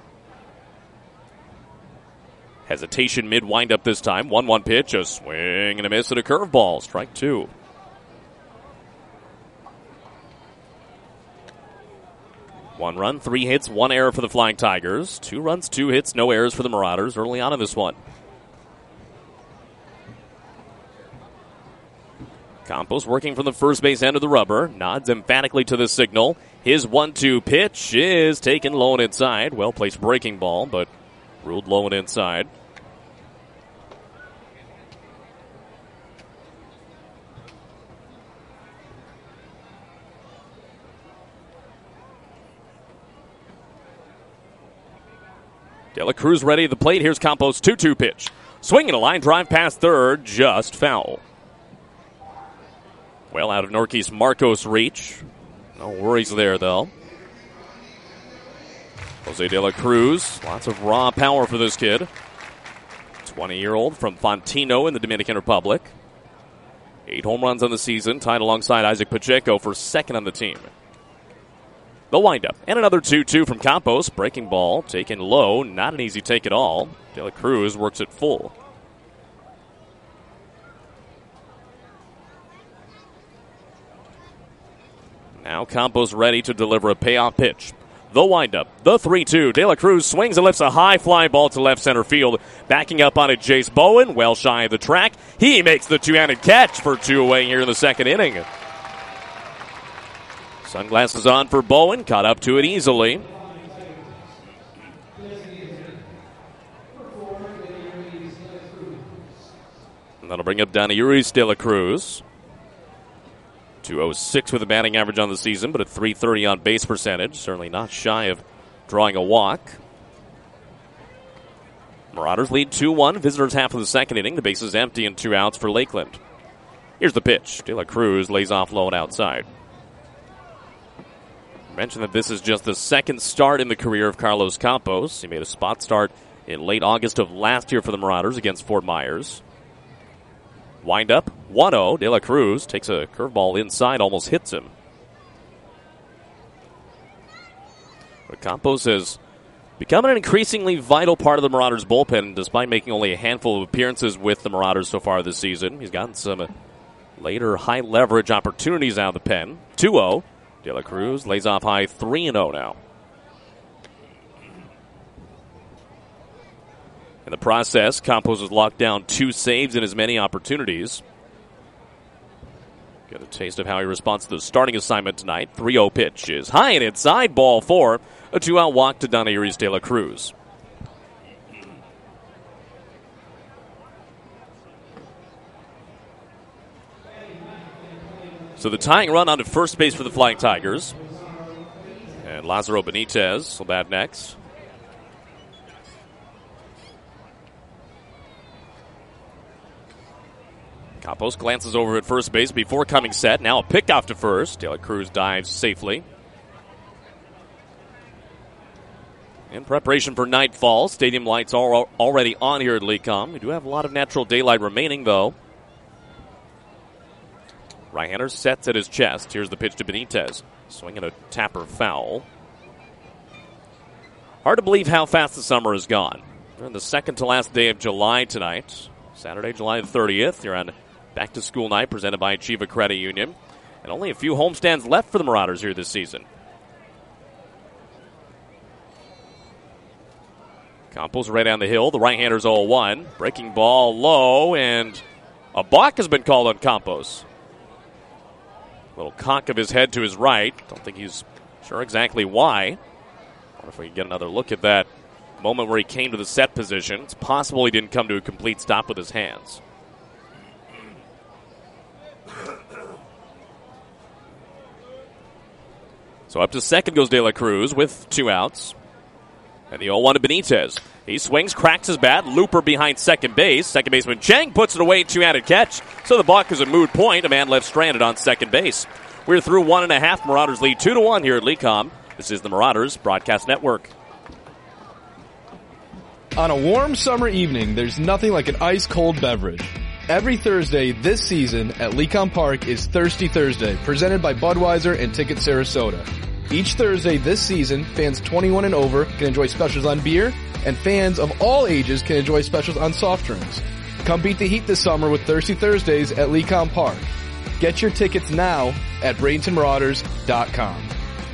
Hesitation mid-windup this time. 1-1 pitch, a swing and a miss and a curveball. Strike two. One run, 3 hits, 1 error for the Flying Tigers. 2 runs, 2 hits, no errors for the Marauders early on in this one. Campos working from the first base end of the rubber. Nods emphatically to the signal. His 1-2 pitch is taken low and inside. Well-placed breaking ball, but ruled low and inside. De La Cruz ready at the plate. Here's Campos' 2-2 pitch. Swinging a line drive past third, just foul. Well out of Norquist Marcos' reach. No worries there, though. Jose de la Cruz, lots of raw power for this kid. 20-year-old from Fontino in the Dominican Republic. 8 home runs on the season, tied alongside Isaac Pacheco for second on the team. The windup, and another 2-2 from Campos. Breaking ball, taken low, not an easy take at all. De La Cruz works it full. Now Campos ready to deliver a payoff pitch. The windup, the 3-2. De La Cruz swings and lifts a high fly ball to left center field. Backing up on it, Jace Bowen, well shy of the track. He makes the two-handed catch for 2 away here in the second inning. Sunglasses on for Bowen, caught up to it easily. And that'll bring up Donayuris De La Cruz. 206 with a batting average on the season, but a .330 on base percentage. Certainly not shy of drawing a walk. Marauders lead 2-1. Visitors half of the second inning. The base is empty and 2 outs for Lakeland. Here's the pitch. De La Cruz lays off low and outside. I mentioned that this is just the second start in the career of Carlos Campos. He made a spot start in late August of last year for the Marauders against Fort Myers. Wind up, 1-0. De La Cruz takes a curveball inside, almost hits him. But Campos has become an increasingly vital part of the Marauders' bullpen, despite making only a handful of appearances with the Marauders so far this season. He's gotten some later high-leverage opportunities out of the pen. 2-0. De La Cruz lays off high, 3-0 now. In the process, Campos has locked down 2 saves in as many opportunities. Get a taste of how he responds to the starting assignment tonight. 3-0 pitch is high and inside, ball 4. A 2-out walk to Donayuris De La Cruz. So the tying run onto first base for the Flying Tigers. And Lazaro Benitez will bat next. Campos glances over at first base before coming set. Now a pickoff to first. De La Cruz dives safely. In preparation for nightfall, stadium lights are already on here at Lecom. We do have a lot of natural daylight remaining, though. Right-hander sets at his chest. Here's the pitch to Benitez. Swinging a tapper foul. Hard to believe how fast the summer has gone. We're on the second to last day of July tonight. Saturday, July the 30th. You're on back-to-school night presented by Achieva Credit Union. And only a few homestands left for the Marauders here this season. Campos right down the hill. The right-hander's 0-1. Breaking ball low, and a balk has been called on Campos. Little cock of his head to his right. Don't think he's sure exactly why. Wonder if we can get another look at that moment where he came to the set position. It's possible he didn't come to a complete stop with his hands. So up to second goes De La Cruz with 2 outs. And the 0-1 to Benitez. He swings, cracks his bat. Looper behind second base. Second baseman Chang puts it away. 2-handed catch. So the balk is a moot point. A man left stranded on second base. We're through 1.5. Marauders lead 2-1 here at Lecom. This is the Marauders Broadcast Network. On a warm summer evening, there's nothing like an ice-cold beverage. Every Thursday this season at Lecom Park is Thirsty Thursday, presented by Budweiser and Ticket Sarasota. Each Thursday this season, fans 21 and over can enjoy specials on beer, and fans of all ages can enjoy specials on soft drinks. Come beat the heat this summer with Thirsty Thursdays at Lecom Park. Get your tickets now at BradentonMarauders.com.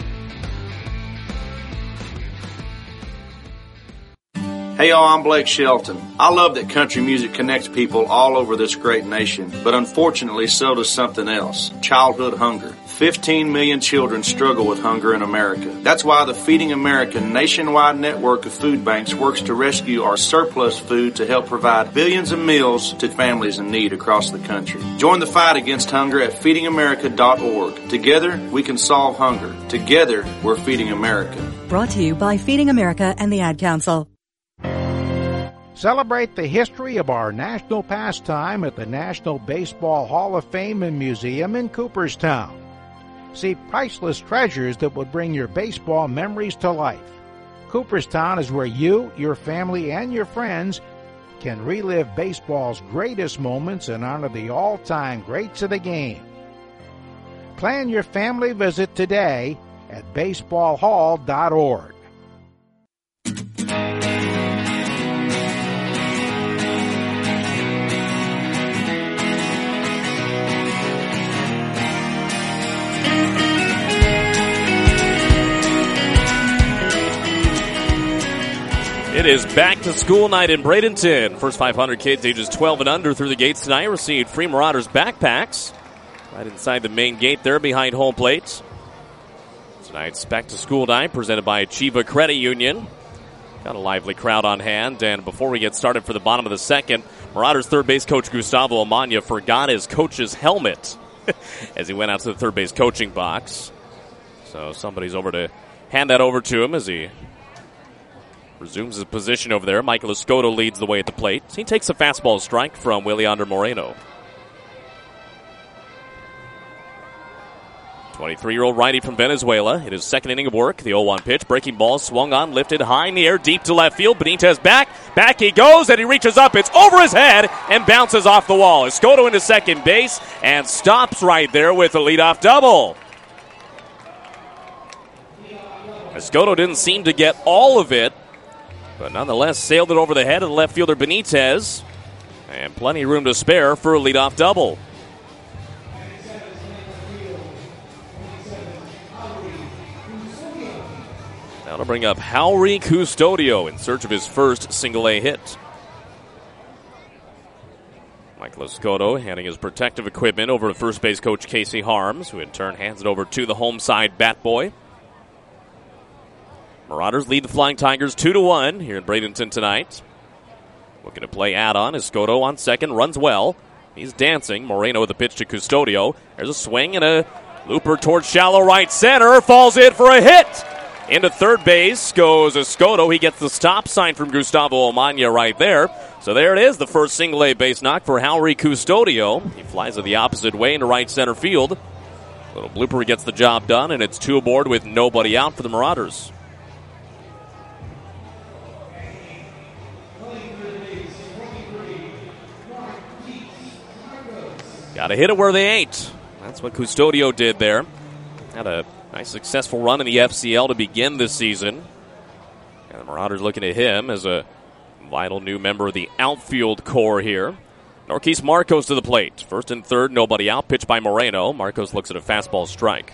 Hey y'all, I'm Blake Shelton. I love that country music connects people all over this great nation, but unfortunately so does something else, childhood hunger. 15 million children struggle with hunger in America. That's why the Feeding America nationwide network of food banks works to rescue our surplus food to help provide billions of meals to families in need across the country. Join the fight against hunger at feedingamerica.org. Together, we can solve hunger. Together, we're Feeding America. Brought to you by Feeding America and the Ad Council. Celebrate the history of our national pastime at the National Baseball Hall of Fame and Museum in Cooperstown. See priceless treasures that will bring your baseball memories to life. Cooperstown is where you, your family, and your friends can relive baseball's greatest moments and honor the all-time greats of the game. Plan your family visit today at baseballhall.org. It is back to school night in Bradenton. First 500 kids ages 12 and under through the gates tonight received free Marauders backpacks. Right inside the main gate there behind home plate. Tonight's back to school night presented by Achieva Credit Union. Got a lively crowd on hand. And before we get started for the bottom of the second, Marauders third base coach Gustavo Amanya forgot his coach's helmet as he went out to the third base coaching box. So somebody's over to hand that over to him as he resumes his position over there. Michael Escoto leads the way at the plate. He takes a fastball strike from Williander Moreno. 23-year-old righty from Venezuela in his second inning of work. The 0-1 pitch. Breaking ball swung on, lifted high in the air, deep to left field. Benitez back. Back he goes, and he reaches up. It's over his head and bounces off the wall. Escoto into second base and stops right there with a leadoff double. Escoto didn't seem to get all of it, but nonetheless sailed it over the head of the left fielder Benitez. And plenty of room to spare for a leadoff double. Now to bring up Jaury Custodio in search of his first single-A hit. Michael Escoto handing his protective equipment over to first base coach Casey Harms, who in turn hands it over to the home side bat boy. Marauders lead the Flying Tigers 2-1 here in Bradenton tonight. Looking to play add-on. Escoto on second, runs well. He's dancing. Moreno with the pitch to Custodio. There's a swing and a looper towards shallow right center. Falls in for a hit. Into third base goes Escoto. He gets the stop sign from Gustavo Omania right there. So there it is, the first single-A base knock for Jaury Custodio. He flies it the opposite way into right center field. Little blooper gets the job done, and it's 2 aboard with nobody out for the Marauders. Got to hit it where they ain't. That's what Custodio did there. Had a nice successful run in the FCL to begin this season. And the Marauders looking at him as a vital new member of the outfield core here. Norquise Marcos to the plate. First and third, nobody out. Pitch by Moreno. Marcos looks at a fastball strike.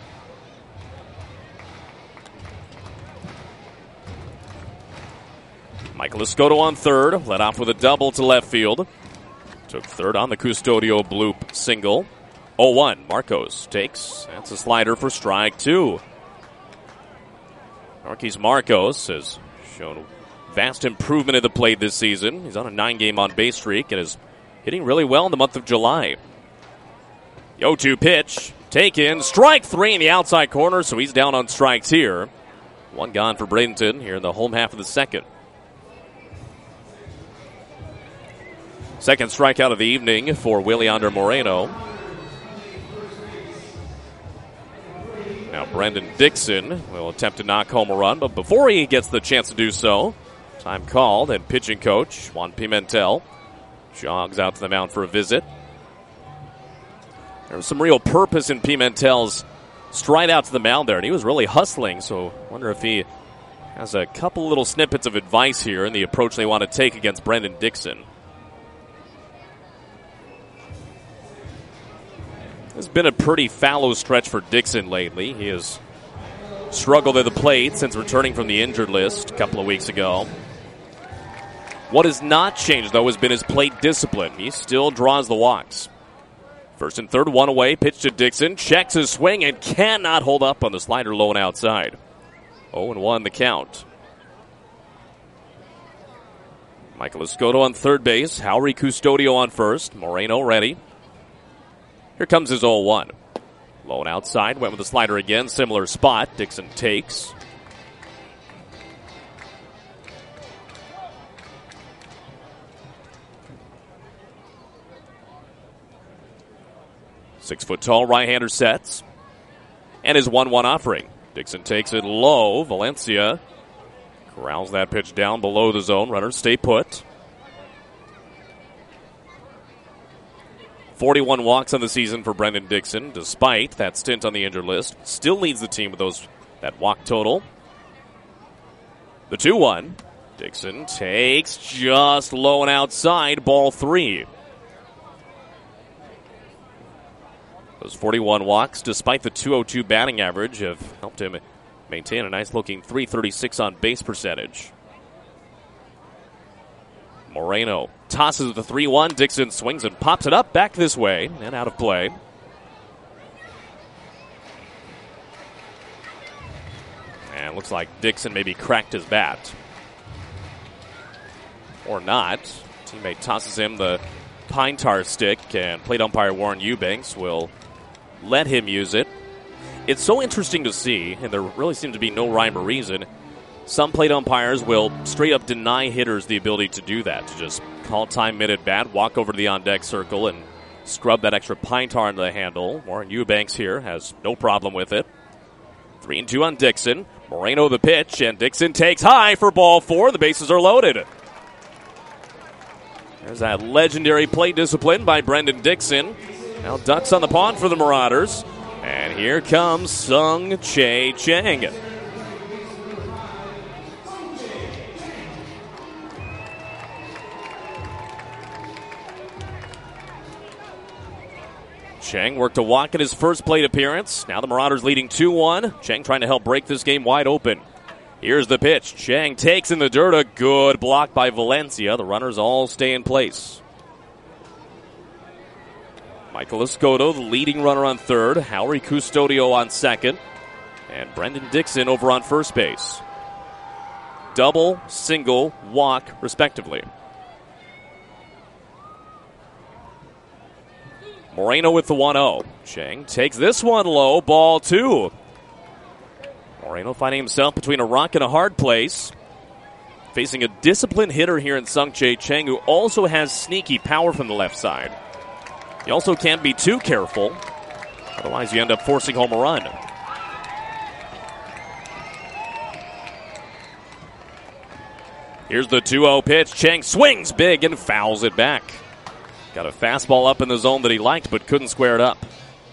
Michael Escoto on third. Led off with a double to left field. Took third on the Custodio bloop single. 0-1. Marcos takes. That's a slider for strike 2. Norquise Marcos has shown vast improvement at the plate this season. He's on a 9-game on-base streak and is hitting really well in the month of July. 0-2 pitch. Taken. Strike 3 in the outside corner, so he's down on strikes here. 1 gone for Bradenton here in the home half of the second. Second strikeout of the evening for Williander Moreno. Now Brendan Dixon will attempt to knock home a run, but before he gets the chance to do so, time called, and pitching coach Juan Pimentel jogs out to the mound for a visit. There was some real purpose in Pimentel's stride out to the mound there, and he was really hustling, so I wonder if he has a couple little snippets of advice here in the approach they want to take against Brendan Dixon. It's been a pretty fallow stretch for Dixon lately. He has struggled at the plate since returning from the injured list a couple of weeks ago. What has not changed, though, has been his plate discipline. He still draws the walks. First and third, 1 away, pitch to Dixon, checks his swing and cannot hold up on the slider low and outside. 0-1 the count. Michael Escoto on third base, Jaury Custodio on first, Moreno ready. Here comes his 0-1. Low and outside, went with the slider again, similar spot. Dixon takes. Six-foot-tall right-hander sets. And his 1-1 offering. Dixon takes it low. Valencia corrals that pitch down below the zone. Runners stay put. 41 walks on the season for Brendan Dixon, despite that stint on the injured list. Still leads the team with that walk total. The 2-1. Dixon takes just low and outside, ball 3. Those 41 walks, despite the .202 batting average, have helped him maintain a nice-looking .336 on base percentage. Moreno tosses the 3-1. Dixon swings and pops it up back this way and out of play. And it looks like Dixon maybe cracked his bat. Or not. Teammate tosses him the pine tar stick, and plate umpire Warren Eubanks will let him use it. It's so interesting to see, and there really seems to be no rhyme or reason. Some plate umpires will straight up deny hitters the ability to do that, to just call time mid at bat, walk over to the on-deck circle, and scrub that extra pine tar into the handle. Warren Eubanks here has no problem with it. 3-2 on Dixon. Moreno the pitch, and Dixon takes high for ball 4. The bases are loaded. There's that legendary plate discipline by Brendan Dixon. Now ducks on the pond for the Marauders. And here comes Sung Chae Chang. Chang worked a walk in his first plate appearance. Now the Marauders leading 2-1. Chang trying to help break this game wide open. Here's the pitch. Chang takes in the dirt. A good block by Valencia. The runners all stay in place. Michael Escoto, the leading runner on third. Jaury Custodio on second. And Brendan Dixon over on first base. Double, single, walk, respectively. Moreno with the 1-0. Chang takes this one low, ball 2. Moreno finding himself between a rock and a hard place. Facing a disciplined hitter here in Sung-Jae Chang, who also has sneaky power from the left side. You also can't be too careful. Otherwise, you end up forcing home a run. Here's the 2-0 pitch. Chang swings big and fouls it back. Got a fastball up in the zone that he liked, but couldn't square it up.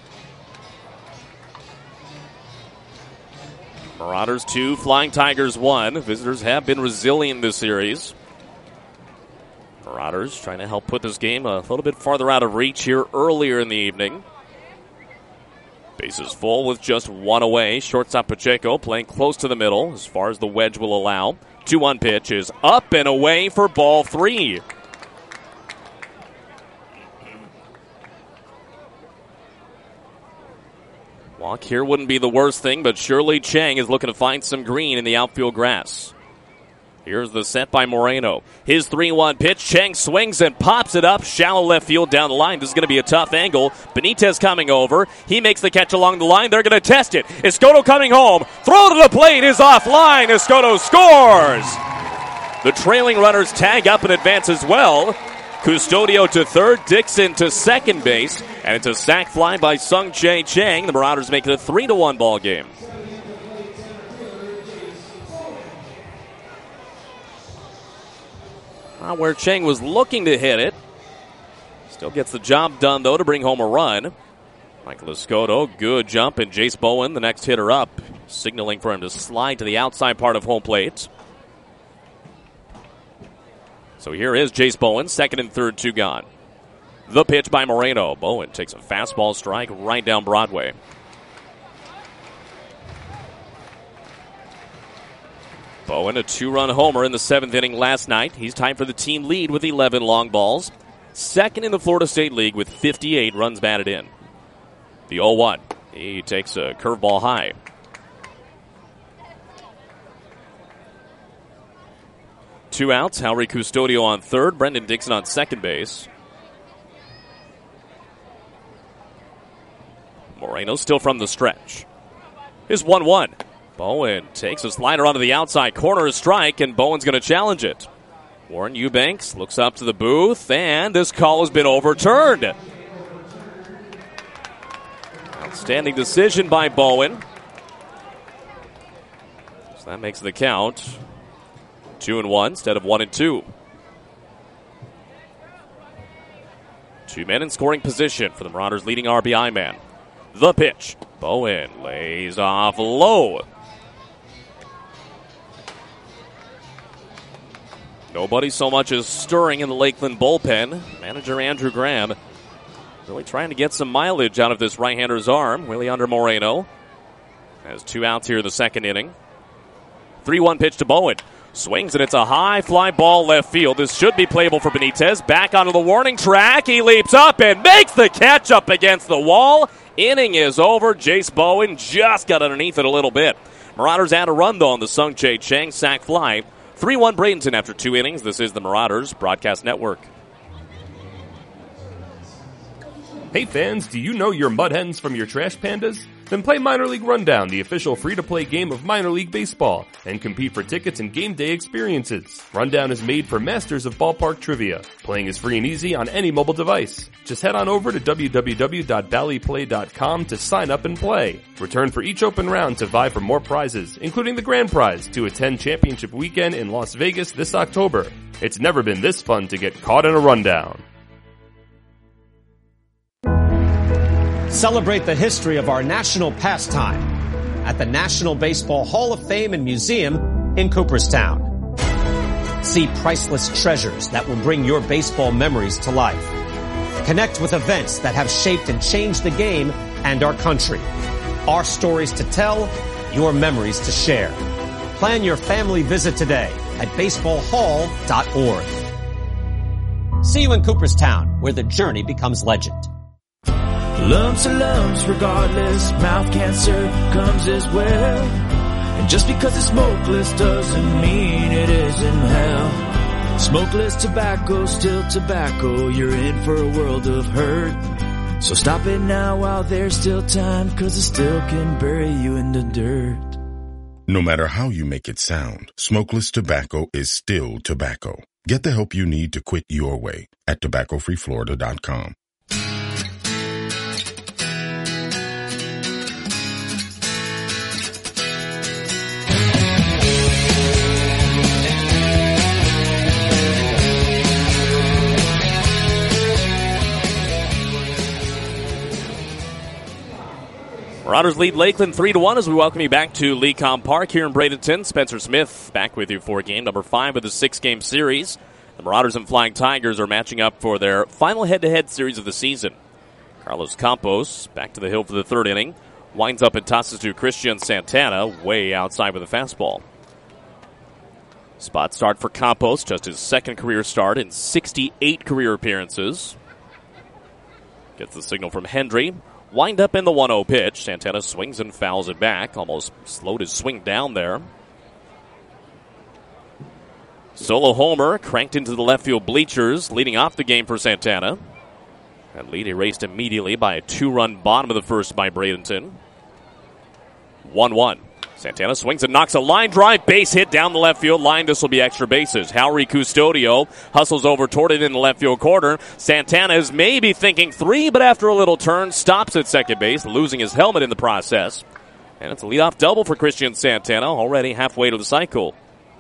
Marauders 2, Flying Tigers 1. Visitors have been resilient this series. Marauders trying to help put this game a little bit farther out of reach here earlier in the evening. Bases full with just one away. Shortstop Pacheco playing close to the middle as far as the wedge will allow. 2-1 pitch is up and away for ball 3. Walk here wouldn't be the worst thing, but surely Chang is looking to find some green in the outfield grass. Here's the set by Moreno. His 3-1 pitch. Chang swings and pops it up. Shallow left field down the line. This is going to be a tough angle. Benitez coming over. He makes the catch along the line. They're going to test it. Escoto coming home. Throw to the plate is offline. Escoto scores. The trailing runners tag up and advance as well. Custodio to third, Dixon to second base, and it's a sac fly by Sung-Jae Chang. The Marauders make it a 3-1 ball game. Where Chang was looking to hit it. Still gets the job done, though, to bring home a run. Michael Escoto, good jump, and Jace Bowen, the next hitter up, signaling for him to slide to the outside part of home plate. So here is Jace Bowen, second and third, 2 gone. The pitch by Moreno. Bowen takes a fastball strike right down Broadway. Bowen, a 2-run homer in the 7th inning last night. He's tied for the team lead with 11 long balls. Second in the Florida State League with 58 runs batted in. The 0-1. He takes a curveball high. Two outs. Henry Custodio on third. Brendan Dixon on second base. Moreno still from the stretch. Here's 1-1. Bowen takes a slider onto the outside corner, a strike, and Bowen's going to challenge it. Warren Eubanks looks up to the booth, and this call has been overturned. Outstanding decision by Bowen. So that makes the count 2-1 instead of 1-2. 2 men in scoring position for the Marauders' leading RBI man. The pitch. Bowen lays off low. Nobody so much as stirring in the Lakeland bullpen. Manager Andrew Graham really trying to get some mileage out of this right-hander's arm. Williander Moreno has 2 outs here in the second inning. 3-1 pitch to Bowen. Swings, and it's a high fly ball left field. This should be playable for Benitez. Back onto the warning track. He leaps up and makes the catch up against the wall. Inning is over. Jace Bowen just got underneath it a little bit. Marauders add a run, though, on the Sung-Jae Chang sac fly. 3-1 Bradenton after 2 innings. This is the Marauders Broadcast Network. Hey fans, do you know your mud hens from your trash pandas? Then play Minor League Rundown, the official free-to-play game of minor league baseball, and compete for tickets and game day experiences. Rundown is made for masters of ballpark trivia. Playing is free and easy on any mobile device. Just head on over to www.ballyplay.com to sign up and play. Return for each open round to vie for more prizes, including the grand prize to attend championship weekend in Las Vegas this October. It's never been this fun to get caught in a rundown. Celebrate the history of our national pastime at the National Baseball Hall of Fame and Museum in Cooperstown. See priceless treasures that will bring your baseball memories to life. Connect with events that have shaped and changed the game and our country. Our stories to tell, your memories to share. Plan your family visit today at baseballhall.org. See you in Cooperstown, where the journey becomes legend. Lumps and lumps regardless, mouth cancer comes as well. And just because it's smokeless doesn't mean it isn't hell. Smokeless tobacco, still tobacco, you're in for a world of hurt. So stop it now while there's still time, 'cause it still can bury you in the dirt. No matter how you make it sound, smokeless tobacco is still tobacco. Get the help you need to quit your way at tobaccofreeflorida.com. Marauders lead Lakeland 3-1 as we welcome you back to Lecom Park here in Bradenton. Spencer Smith back with you for game number 5 of the 6-game series. The Marauders and Flying Tigers are matching up for their final head-to-head series of the season. Carlos Campos back to the hill for the 3rd inning. Winds up and tosses to Christian Santana way outside with a fastball. Spot start for Campos, just his 2nd career start in 68 career appearances. Gets the signal from Hendry. Wind up in the 1-0 pitch. Santana swings and fouls it back. Almost slowed his swing down there. Solo homer cranked into the left field bleachers, leading off the game for Santana. That lead erased immediately by a 2-run bottom of the 1st by Bradenton. 1-1. Santana swings and knocks a line drive, base hit down the left field line. This will be extra bases. Howry Custodio hustles over toward it in the left field corner. Santana is maybe thinking 3, but after a little turn, stops at second base, losing his helmet in the process. And it's a leadoff double for Christian Santana, already halfway to the cycle.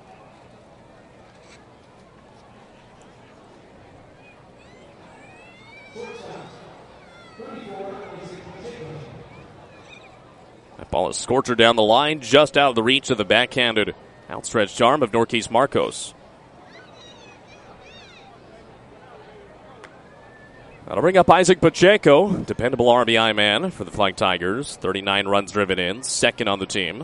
Ball is scorcher down the line, just out of the reach of the backhanded outstretched arm of Norquise Marcos. That'll bring up Isaac Pacheco, dependable RBI man for the Flying Tigers. 39 runs driven in, 2nd on the team.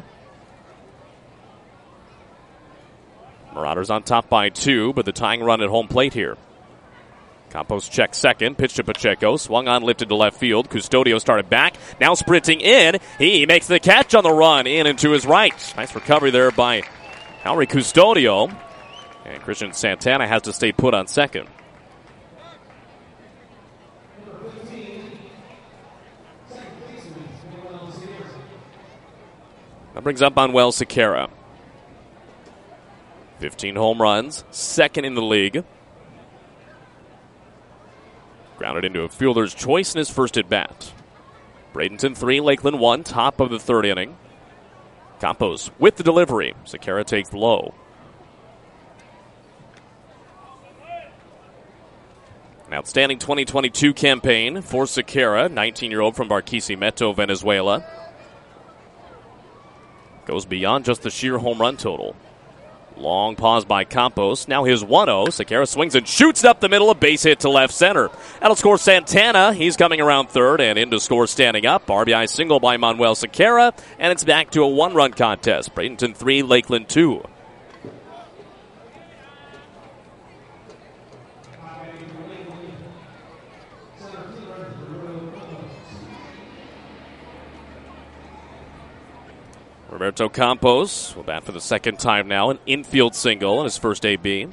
Marauders on top by 2, but the tying run at home plate here. Campos checks 2nd, pitch to Pacheco, swung on, lifted to left field. Custodio started back, now sprinting in. He makes the catch on the run, in and to his right. Nice recovery there by Howry Custodio. And Christian Santana has to stay put on 2nd. That brings up Manuel Sequeira. 15 home runs, 2nd in the league. Grounded into a fielder's choice in his first at-bat. Bradenton 3, Lakeland 1, top of the 3rd inning. Campos with the delivery. Sequeira takes low. An outstanding 2022 campaign for Sequeira, 19-year-old from Barquisimeto, Venezuela. Goes beyond just the sheer home run total. Long pause by Campos. Now his 1-0. Sequeira swings and shoots up the middle. A base hit to left center. That'll score Santana. He's coming around 3rd and in to score standing up. RBI single by Manuel Sequeira. And it's back to a 1-run contest. Bradenton 3, Lakeland 2. Roberto Campos will bat for the 2nd time now. An infield single in his first AB.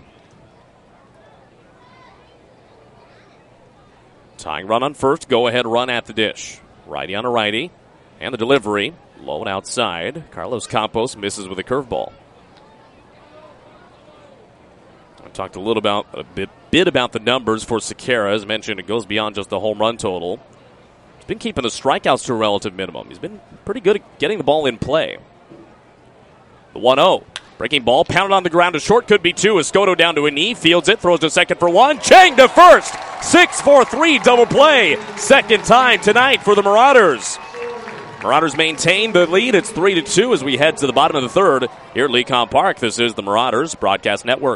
Tying run on 1st. Go-ahead run at the dish. Righty on a righty. And the delivery. Low and outside. Carlos Campos misses with a curveball. I talked a bit about the numbers for Sequeira. As mentioned, it goes beyond just the home run total. He's been keeping the strikeouts to a relative minimum. He's been pretty good at getting the ball in play. The 1-0. Breaking ball, pounded on the ground to short, could be 2. Escoto down to a knee, fields it, throws to 2nd for 1. Chang to 1st. 6-4-3 double play. 2nd time tonight for the Marauders. Marauders maintain the lead. It's 3-2 as we head to the bottom of the 3rd here at Lecom Park. This is the Marauders Broadcast Network.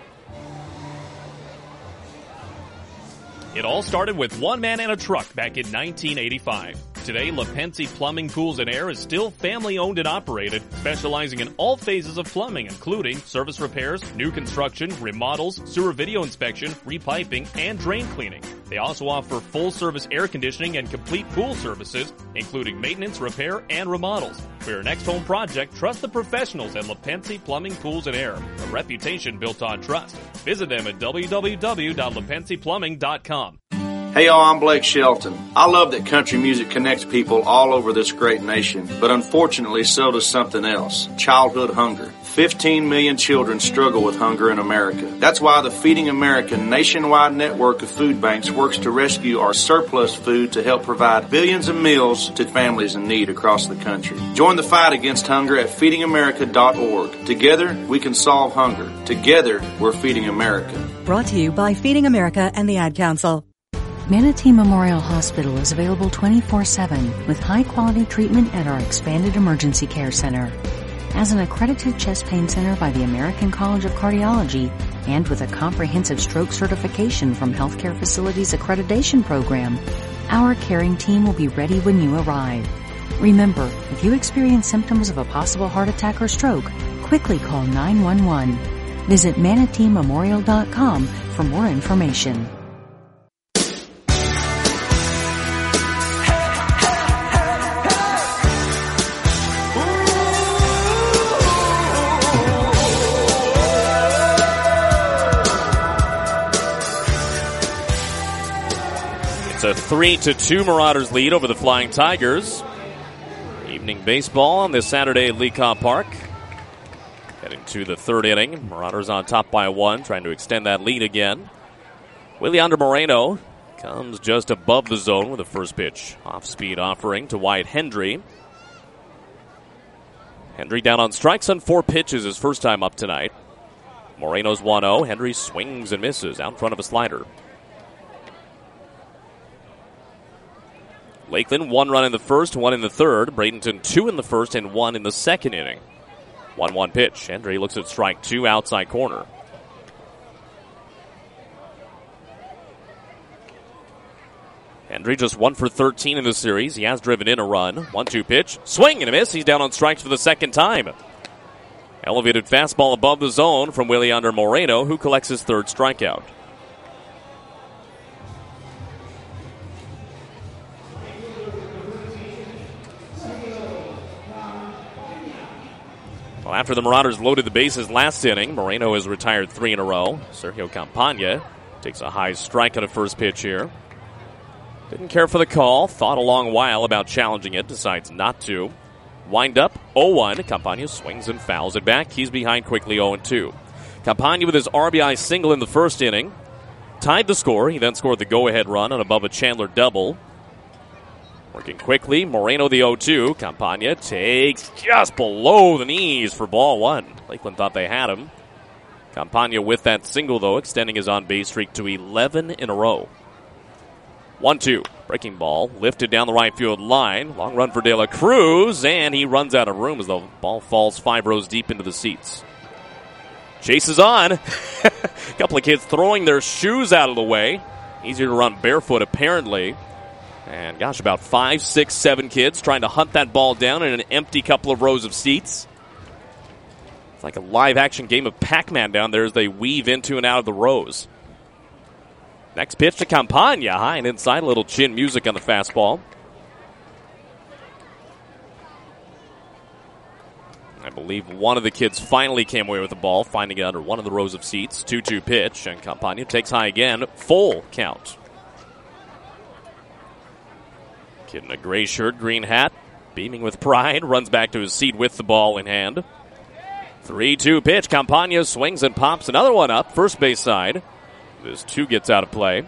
It all started with one man and a truck back in 1985. Today, LaPensi Plumbing, Pools, and Air is still family-owned and operated, specializing in all phases of plumbing, including service repairs, new construction, remodels, sewer video inspection, repiping, and drain cleaning. They also offer full-service air conditioning and complete pool services, including maintenance, repair, and remodels. For your next home project, trust the professionals at LaPensi Plumbing, Pools, and Air, a reputation built on trust. Visit them at www.lapensiplumbing.com. Hey y'all, I'm Blake Shelton. I love that country music connects people all over this great nation, but unfortunately so does something else, childhood hunger. 15 million children struggle with hunger in America. That's why the Feeding America nationwide network of food banks works to rescue our surplus food to help provide billions of meals to families in need across the country. Join the fight against hunger at feedingamerica.org. Together, we can solve hunger. Together, we're Feeding America. Brought to you by Feeding America and the Ad Council. Manatee Memorial Hospital is available 24/7 with high-quality treatment at our expanded emergency care center. As an accredited chest pain center by the American College of Cardiology and with a comprehensive stroke certification from Healthcare Facilities Accreditation Program, our caring team will be ready when you arrive. Remember, if you experience symptoms of a possible heart attack or stroke, quickly call 911. Visit manateememorial.com for more information. It's a 3-2 Marauders lead over the Flying Tigers. Evening baseball on this Saturday at Lee Cobb Park. Heading to the third inning. Marauders on top by 1, trying to extend that lead again. Williander Moreno comes just above the zone with the first pitch. Off-speed offering to Wyatt Hendry. Hendry down on strikes on 4 pitches his first time up tonight. Moreno's 1-0. Hendry swings and misses out in front of a slider. Lakeland, 1 run in the first, 1 in the third. Bradenton, 2 in the first and 1 in the second inning. 1-1 pitch. Hendry looks at strike 2, outside corner. Hendry just 1 for 13 in the series. He has driven in a run. 1-2 pitch. Swing and a miss. He's down on strikes for the second time. Elevated fastball above the zone from Williander Moreno, who collects his third strikeout. Well, after the Marauders loaded the bases last inning, Moreno has retired 3 in a row. Sergio Campagna takes a high strike on a first pitch here. Didn't care for the call, thought a long while about challenging it, decides not to. Wind up 0-1. Campagna swings and fouls it back. He's behind quickly 0-2. Campagna with his RBI single in the first inning tied the score. He then scored the go-ahead run on a Bubba Chandler double. Working quickly, Moreno the 0-2. Campagna takes just below the knees for ball 1. Lakeland thought they had him. Campagna with that single, though, extending his on-base streak to 11 in a row. 1-2. Breaking ball, lifted down the right field line. Long run for De La Cruz, and he runs out of room as the ball falls 5 rows deep into the seats. Chases on. A couple of kids throwing their shoes out of the way. Easier to run barefoot, apparently. And gosh, about 5, 6, 7 kids trying to hunt that ball down in an empty couple of rows of seats. It's like a live action game of Pac-Man down there as they weave into and out of the rows. Next pitch to Campagna, high and inside, a little chin music on the fastball. I believe one of the kids finally came away with the ball, finding it under one of the rows of seats. 2-2 pitch, and Campagna takes high again. Full count. Kid in a gray shirt, green hat, beaming with pride, runs back to his seat with the ball in hand. 3-2 pitch. Campagna swings and pops another one up, first base side. This 2 gets out of play.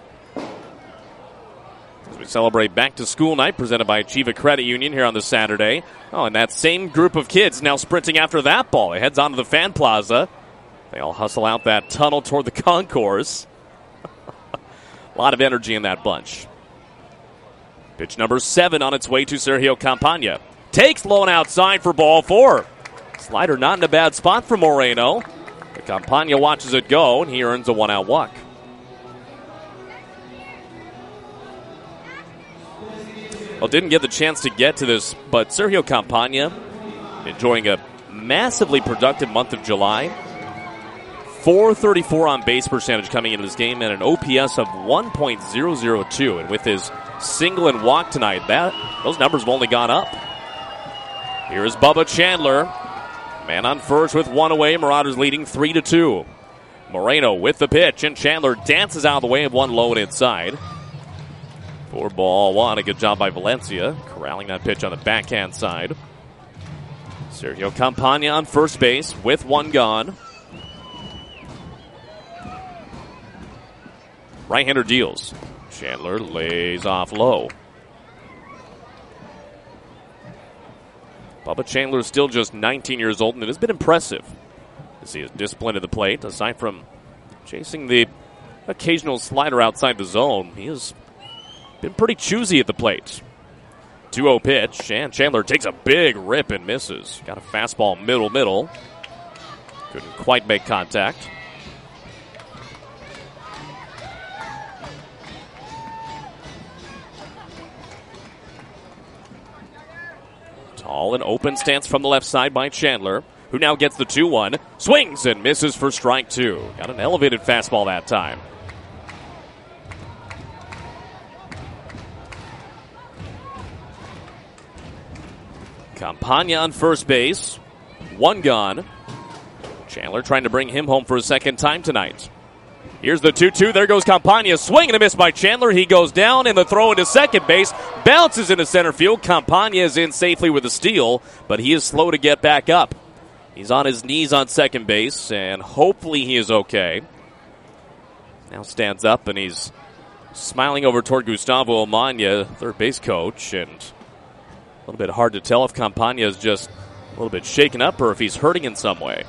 As we celebrate back to school night presented by Achieva Credit Union here on this Saturday. Oh, and that same group of kids now sprinting after that ball. It heads onto the fan plaza. They all hustle out that tunnel toward the concourse. A lot of energy in that bunch. Pitch number 7 on its way to Sergio Campagna. Takes low and outside for ball 4. Slider not in a bad spot for Moreno. But Campagna watches it go, and he earns a 1-out walk. Well, didn't get the chance to get to this, but Sergio Campagna enjoying a massively productive month of July. .434 on base percentage coming into this game and an OPS of 1.002. And with his single and walk tonight, those numbers have only gone up. Here is Bubba Chandler. Man on first with 1 away. Marauders leading 3-2. Moreno with the pitch, and Chandler dances out of the way of one low and inside. For ball one, a good job by Valencia, corralling that pitch on the backhand side. Sergio Campagna on first base with one gone. Right-hander deals. Chandler lays off low. Bubba Chandler is still just 19 years old, and it has been impressive to see his discipline at the plate. Aside from chasing the occasional slider outside the zone, he has been pretty choosy at the plate. 2-0 pitch, and Chandler takes a big rip and misses. Got a fastball middle. Couldn't quite make contact. Tall and open stance from the left side by Chandler, who now gets the 2-1. Swings and misses for strike two. Got an elevated fastball that time. Campagna on first base. One gone. Chandler trying to bring him home for a second time tonight. Here's the 2-2. There goes Campagna. Swing and a miss by Chandler. He goes down, and the throw into second base. Bounces into center field. Campagna is in safely with a steal, but he is slow to get back up. He's on his knees on second base, and hopefully he is okay. Now stands up, and he's smiling over toward Gustavo Amaya, third base coach, and a little bit hard to tell if Campagna is just a little bit shaken up or if he's hurting in some way.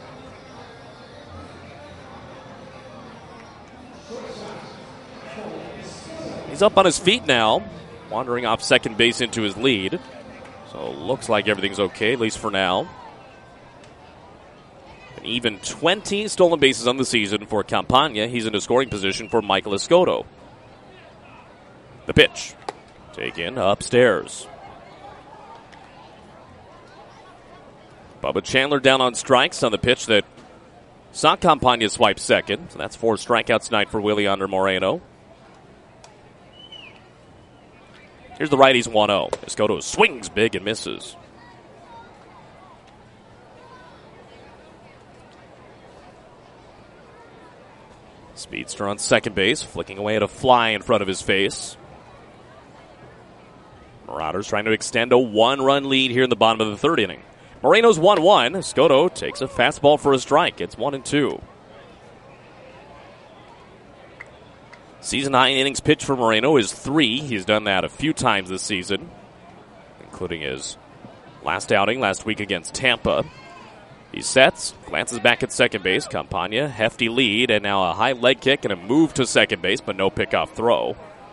He's up on his feet now, wandering off second base into his lead. So looks like everything's okay, at least for now. An even 20 stolen bases on the season for Campagna. He's into scoring position for Michael Escoto. The pitch. Taken upstairs. Bubba Chandler down on strikes on the pitch that saw Campagna swipe second. So that's 4 strikeouts tonight for Williander Moreno. Here's the righty's 1-0. Escoto swings big and misses. Speedster on second base, flicking away at a fly in front of his face. Marauders trying to extend a 1-run lead here in the bottom of the third inning. Moreno's 1-1. Escoto takes a fastball for a strike. It's 1-2. Season high innings pitched for Moreno is 3. He's done that a few times this season, including his last outing last week against Tampa. He sets, glances back at second base. Campagna, hefty lead, and now a high leg kick and a move to second base, but no pickoff throw.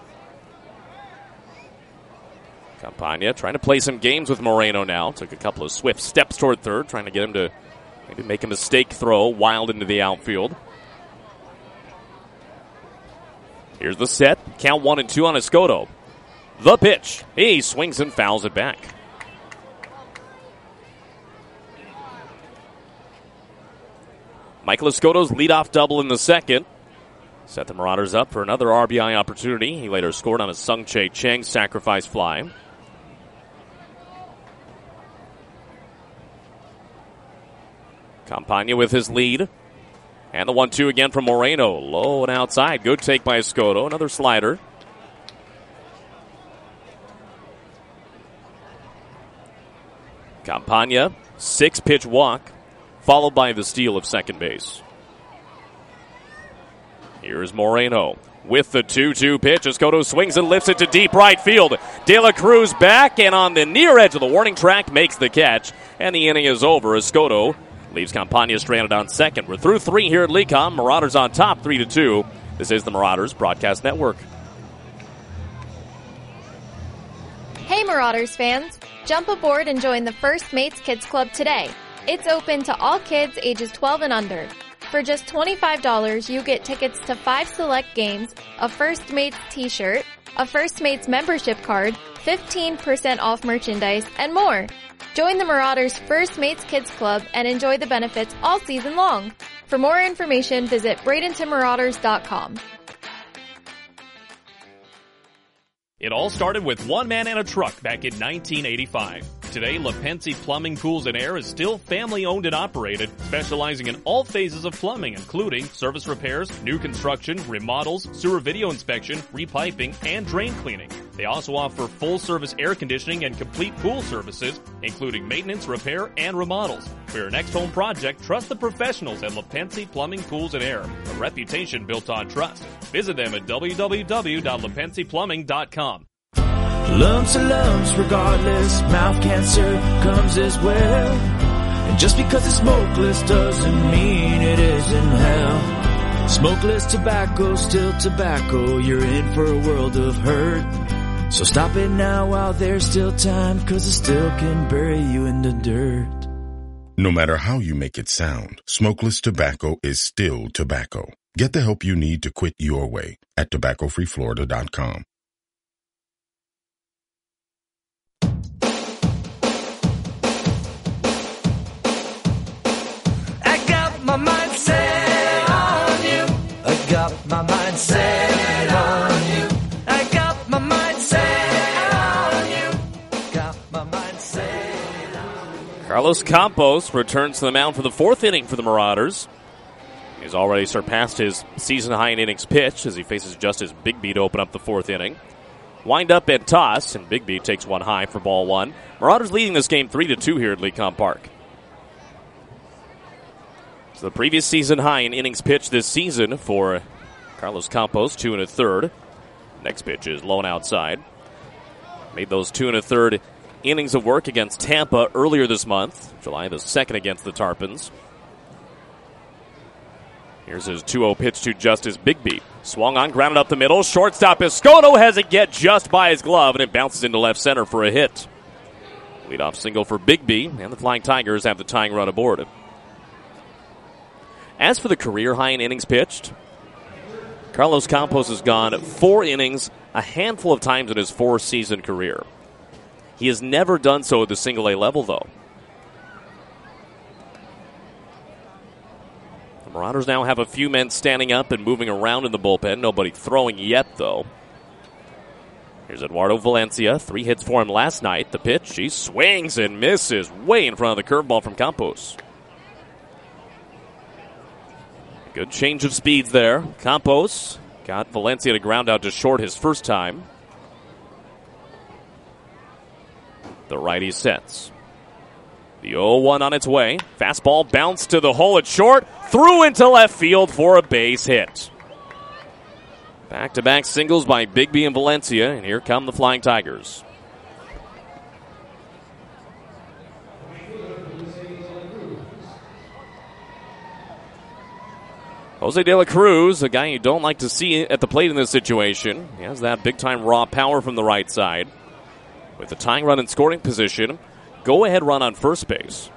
Campagna trying to play some games with Moreno now. Took a couple of swift steps toward third, trying to get him to maybe make a mistake throw wild into the outfield. Here's the set. Count 1-2 on Escoto. The pitch. He swings and fouls it back. Michael Escoto's leadoff double in the second set the Marauders up for another RBI opportunity. He later scored on a Sung-Chae Chang sacrifice fly. Campagna with his lead. And the 1-2 again from Moreno. Low and outside. Good take by Escoto. Another slider. Campagna, 6-pitch walk, followed by the steal of second base. Here's Moreno with the 2-2 pitch. Escoto swings and lifts it to deep right field. De La Cruz back and on the near edge of the warning track makes the catch. And the inning is over. Escoto leaves Campagna stranded on second. We're through 3 here at Lecom. Marauders on top, 3-2. This is the Marauders Broadcast Network. Hey Marauders fans, jump aboard and join the First Mates Kids Club today. It's open to all kids ages 12 and under. For just $25, you get tickets to 5 select games, a First Mates t-shirt, a First Mates membership card, 15% off merchandise, and more. Join the Marauders First Mates Kids Club and enjoy the benefits all season long. For more information, visit BradentonMarauders.com. It all started with one man and a truck back in 1985. Today, LaPensi Plumbing, Pools, and Air is still family-owned and operated, specializing in all phases of plumbing, including service repairs, new construction, remodels, sewer video inspection, repiping, and drain cleaning. They also offer full-service air conditioning and complete pool services, including maintenance, repair, and remodels. For your next home project, trust the professionals at LaPensi Plumbing, Pools, and Air, a reputation built on trust. Visit them at www.lapensiplumbing.com. Lumps and lumps regardless, mouth cancer comes as well. And just because it's smokeless doesn't mean it isn't hell. Smokeless tobacco, still tobacco, you're in for a world of hurt. So stop it now while there's still time, 'cause it still can bury you in the dirt. No matter how you make it sound, smokeless tobacco is still tobacco. Get the help you need to quit your way at tobaccofreeflorida.com. My mind set on you. I got my mind set on you. I got my mind set on you. Got my mind set on you. Carlos Campos returns to the mound for the fourth inning for the Marauders. He's already surpassed his season-high in innings pitched as he faces Justice Bigbie to open up the fourth inning. Wind up and toss, and Bigbie takes one high for ball one. Marauders leading this game 3-2 here at Lecom Park. So the previous season high in innings pitched this season for Carlos Campos, 2 1/3. Next pitch is low and outside. Made those 2 1/3 innings of work against Tampa earlier this month, July the 2nd against the Tarpons. Here's his 2-0 pitch to Justice Bigbie. Swung on, grounded up the middle. Shortstop Escoto has it get just by his glove, and it bounces into left center for a hit. Leadoff single for Bigbie, and the Flying Tigers have the tying run aboard. As for the career high in innings pitched, Carlos Campos has gone 4 innings a handful of times in his 4-season career. He has never done so at the single-A level, though. The Marauders now have a few men standing up and moving around in the bullpen. Nobody throwing yet, though. Here's Eduardo Valencia. 3 hits for him last night. The pitch, he swings and misses way in front of the curveball from Campos. Good change of speeds there. Campos got Valencia to ground out to short his first time. The righty sets. The 0-1 on its way. Fastball bounced to the hole at short. Through into left field for a base hit. Back-to-back singles by Bigbie and Valencia, and here come the Flying Tigers. Jose De La Cruz, a guy you don't like to see at the plate in this situation. He has that big-time raw power from the right side. With the tying run in scoring position, go-ahead run on first base.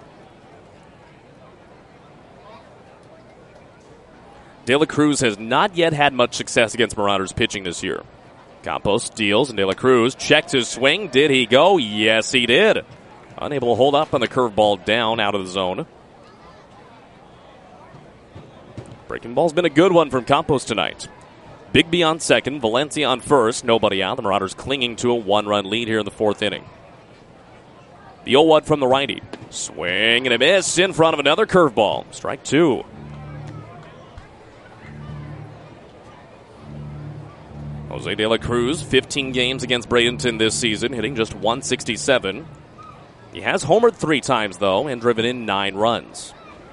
De La Cruz has not yet had much success against Marauders pitching this year. Campos steals, and De La Cruz checks his swing. Did he go? Yes, he did. Unable to hold up on the curveball down out of the zone. Breaking ball's been a good one from Campos tonight. Bigbie on second, Valencia on first, nobody out. The Marauders clinging to a 1-run lead here in the fourth inning. The 0-1 from the righty. Swing and a miss in front of another curveball. Strike 2. Jose De La Cruz, 15 games against Bradenton this season, hitting just .167. He has homered 3 times, though, and driven in 9 runs.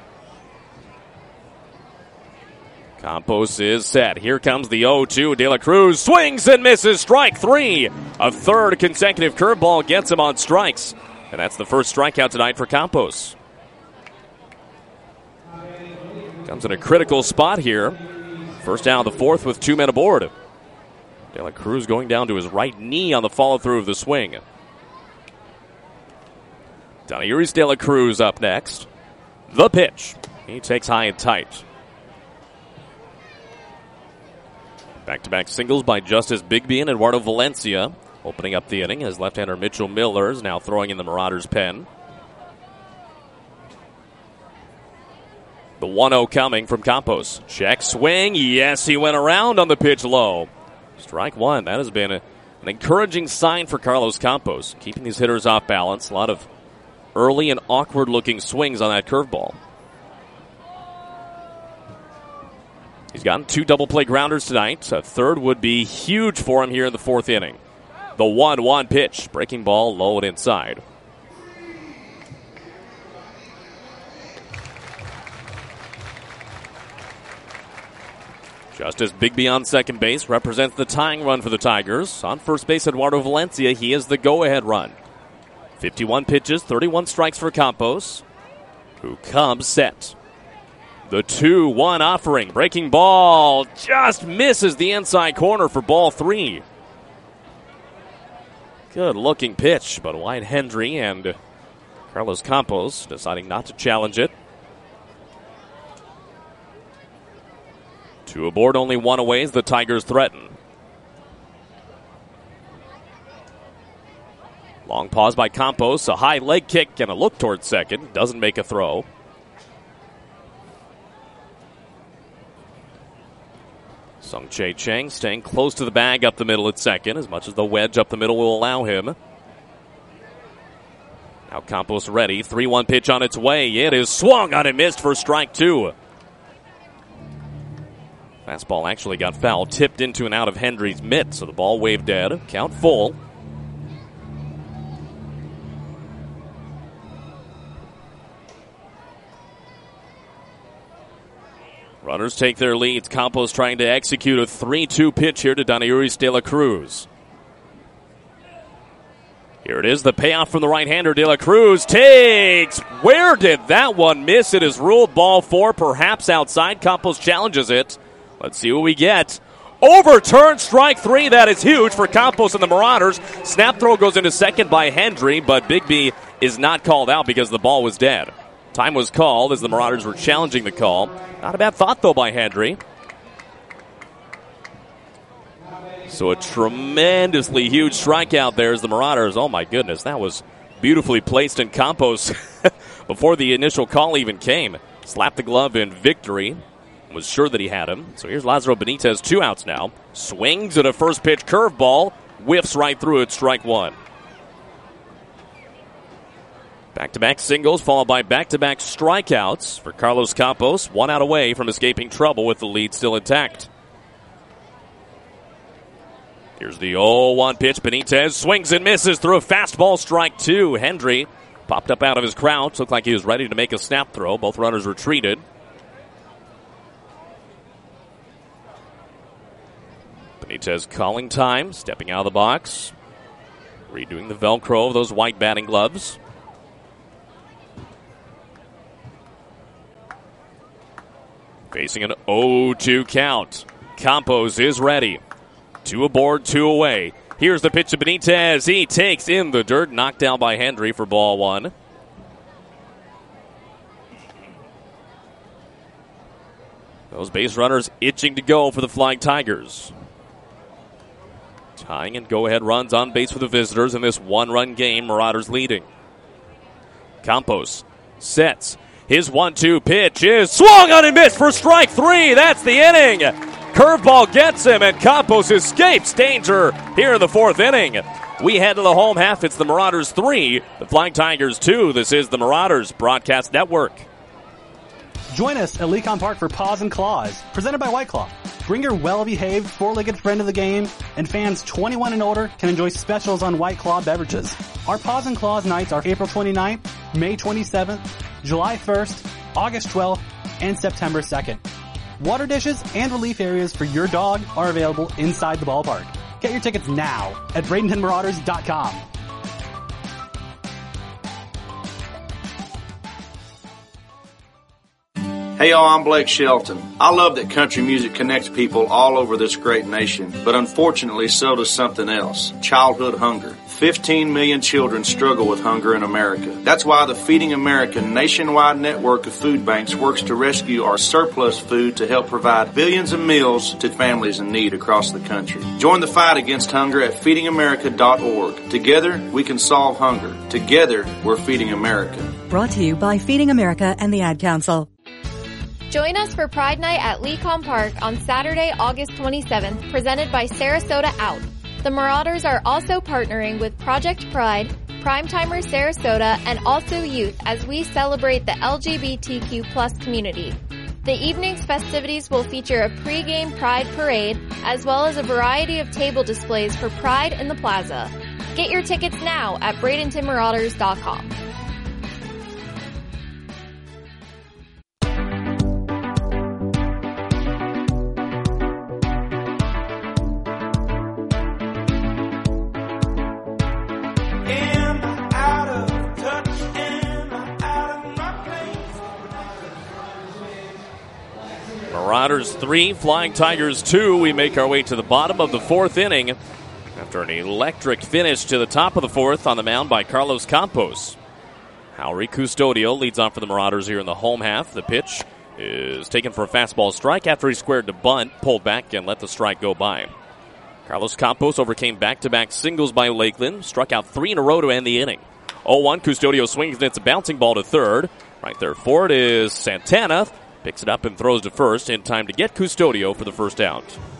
Campos is set. Here comes the 0-2. De La Cruz swings and misses. Strike 3. A third consecutive curveball gets him on strikes. And that's the first strikeout tonight for Campos. Comes in a critical spot here. First down of the fourth with 2 men aboard. De La Cruz going down to his right knee on the follow-through of the swing. Donairis De La Cruz up next. The pitch. He takes high and tight. Back-to-back singles by Justice Bigbie and Eduardo Valencia. Opening up the inning as left-hander Mitchell Miller is now throwing in the Marauders' pen. The 1-0 coming from Campos. Check swing. Yes, he went around on the pitch low. Strike 1. That has been an encouraging sign for Carlos Campos. Keeping these hitters off balance. A lot of early and awkward-looking swings on that curveball. He's gotten 2 double-play grounders tonight. A third would be huge for him here in the 4th inning. The 1-1 pitch. Breaking ball low and inside. Justice Bigby on second base represents the tying run for the Tigers. On first base, Eduardo Valencia, he is the go-ahead run. 51 pitches, 31 strikes for Campos, who comes set. The 2-1 offering. Breaking ball just misses the inside corner for ball 3. Good-looking pitch, but Wyatt Hendry and Carlos Campos deciding not to challenge it. 2 aboard, only 1 away as the Tigers threaten. Long pause by Campos, a high leg kick and a look towards second. Doesn't make a throw. Sung-Chae Chang staying close to the bag up the middle at second, as much as the wedge up the middle will allow him. Now Campos ready. 3-1 pitch on its way. It is swung on and missed for strike 2. Fastball actually got foul, tipped into and out of Hendry's mitt, so the ball waved dead. Count full. Runners take their leads. Campos trying to execute a 3-2 pitch here to Danieris De La Cruz. Here it is, the payoff from the right-hander. De La Cruz takes. Where did that one miss? It is ruled ball 4, perhaps outside. Campos challenges it. Let's see what we get. Overturned strike 3. That is huge for Campos and the Marauders. Snap throw goes into second by Hendry, but Bigby is not called out because the ball was dead. Time was called as the Marauders were challenging the call. Not a bad thought, though, by Hendry. So a tremendously huge strikeout there as the Marauders. Oh, my goodness, that was beautifully placed in Campos before the initial call even came. Slapped the glove in victory. Was sure that he had him. So here's Lazaro Benitez, 2 outs now. Swings at a first pitch curveball. Whiffs right through it, strike 1. Back-to-back singles followed by back-to-back strikeouts for Carlos Campos. 1 out away from escaping trouble with the lead still intact. Here's the 0-1 pitch. Benitez swings and misses through a fastball, strike 2. Hendry popped up out of his crouch. Looked like he was ready to make a snap throw. Both runners retreated. Benitez calling time, stepping out of the box. Redoing the Velcro of those white batting gloves. Facing an 0-2 count. Campos is ready. 2 aboard, 2 away. Here's the pitch to Benitez. He takes in the dirt, knocked down by Hendry for ball 1. Those base runners itching to go for the Flying Tigers. Tying and go-ahead runs on base for the visitors in this 1-run game. Marauders leading. Campos sets. His 1-2 pitch is swung on and missed for strike 3. That's the inning. Curveball gets him, and Campos escapes danger here in the 4th inning. We head to the home half. It's the Marauders 3, the Flying Tigers 2. This is the Marauders Broadcast Network. Join us at Lecon Park for Paws and Claws, presented by White Claw. Bring your well-behaved, four-legged friend to the game, and fans 21 and older can enjoy specials on White Claw beverages. Our Paws and Claws nights are April 29th, May 27th, July 1st, August 12th, and September 2nd. Water dishes and relief areas for your dog are available inside the ballpark. Get your tickets now at BradentonMarauders.com. Hey y'all, I'm Blake Shelton. I love that country music connects people all over this great nation, but unfortunately so does something else, childhood hunger. 15 million children struggle with hunger in America. That's why the Feeding America nationwide network of food banks works to rescue our surplus food to help provide billions of meals to families in need across the country. Join the fight against hunger at feedingamerica.org. Together, we can solve hunger. Together, we're Feeding America. Brought to you by Feeding America and the Ad Council. Join us for Pride Night at Lecon Park on Saturday, August 27th, presented by Sarasota Out. The Marauders are also partnering with Project Pride, Primetimer Sarasota, and also youth as we celebrate the LGBTQ+ community. The evening's festivities will feature a pre-game Pride parade, as well as a variety of table displays for Pride in the Plaza. Get your tickets now at BradentonMarauders.com. Marauders 3, Flying Tigers 2. We make our way to the bottom of the fourth inning after an electric finish to the top of the fourth on the mound by Carlos Campos. Jaury Custodio leads off for the Marauders here in the home half. The pitch is taken for a fastball strike after he squared to bunt, pulled back and let the strike go by. Carlos Campos overcame back-to-back singles by Lakeland, struck out 3 in a row to end the inning. 0-1, Custodio swings and it's a bouncing ball to third. Right there for it is Santana. Picks it up and throws to first in time to get Custodio for the first out.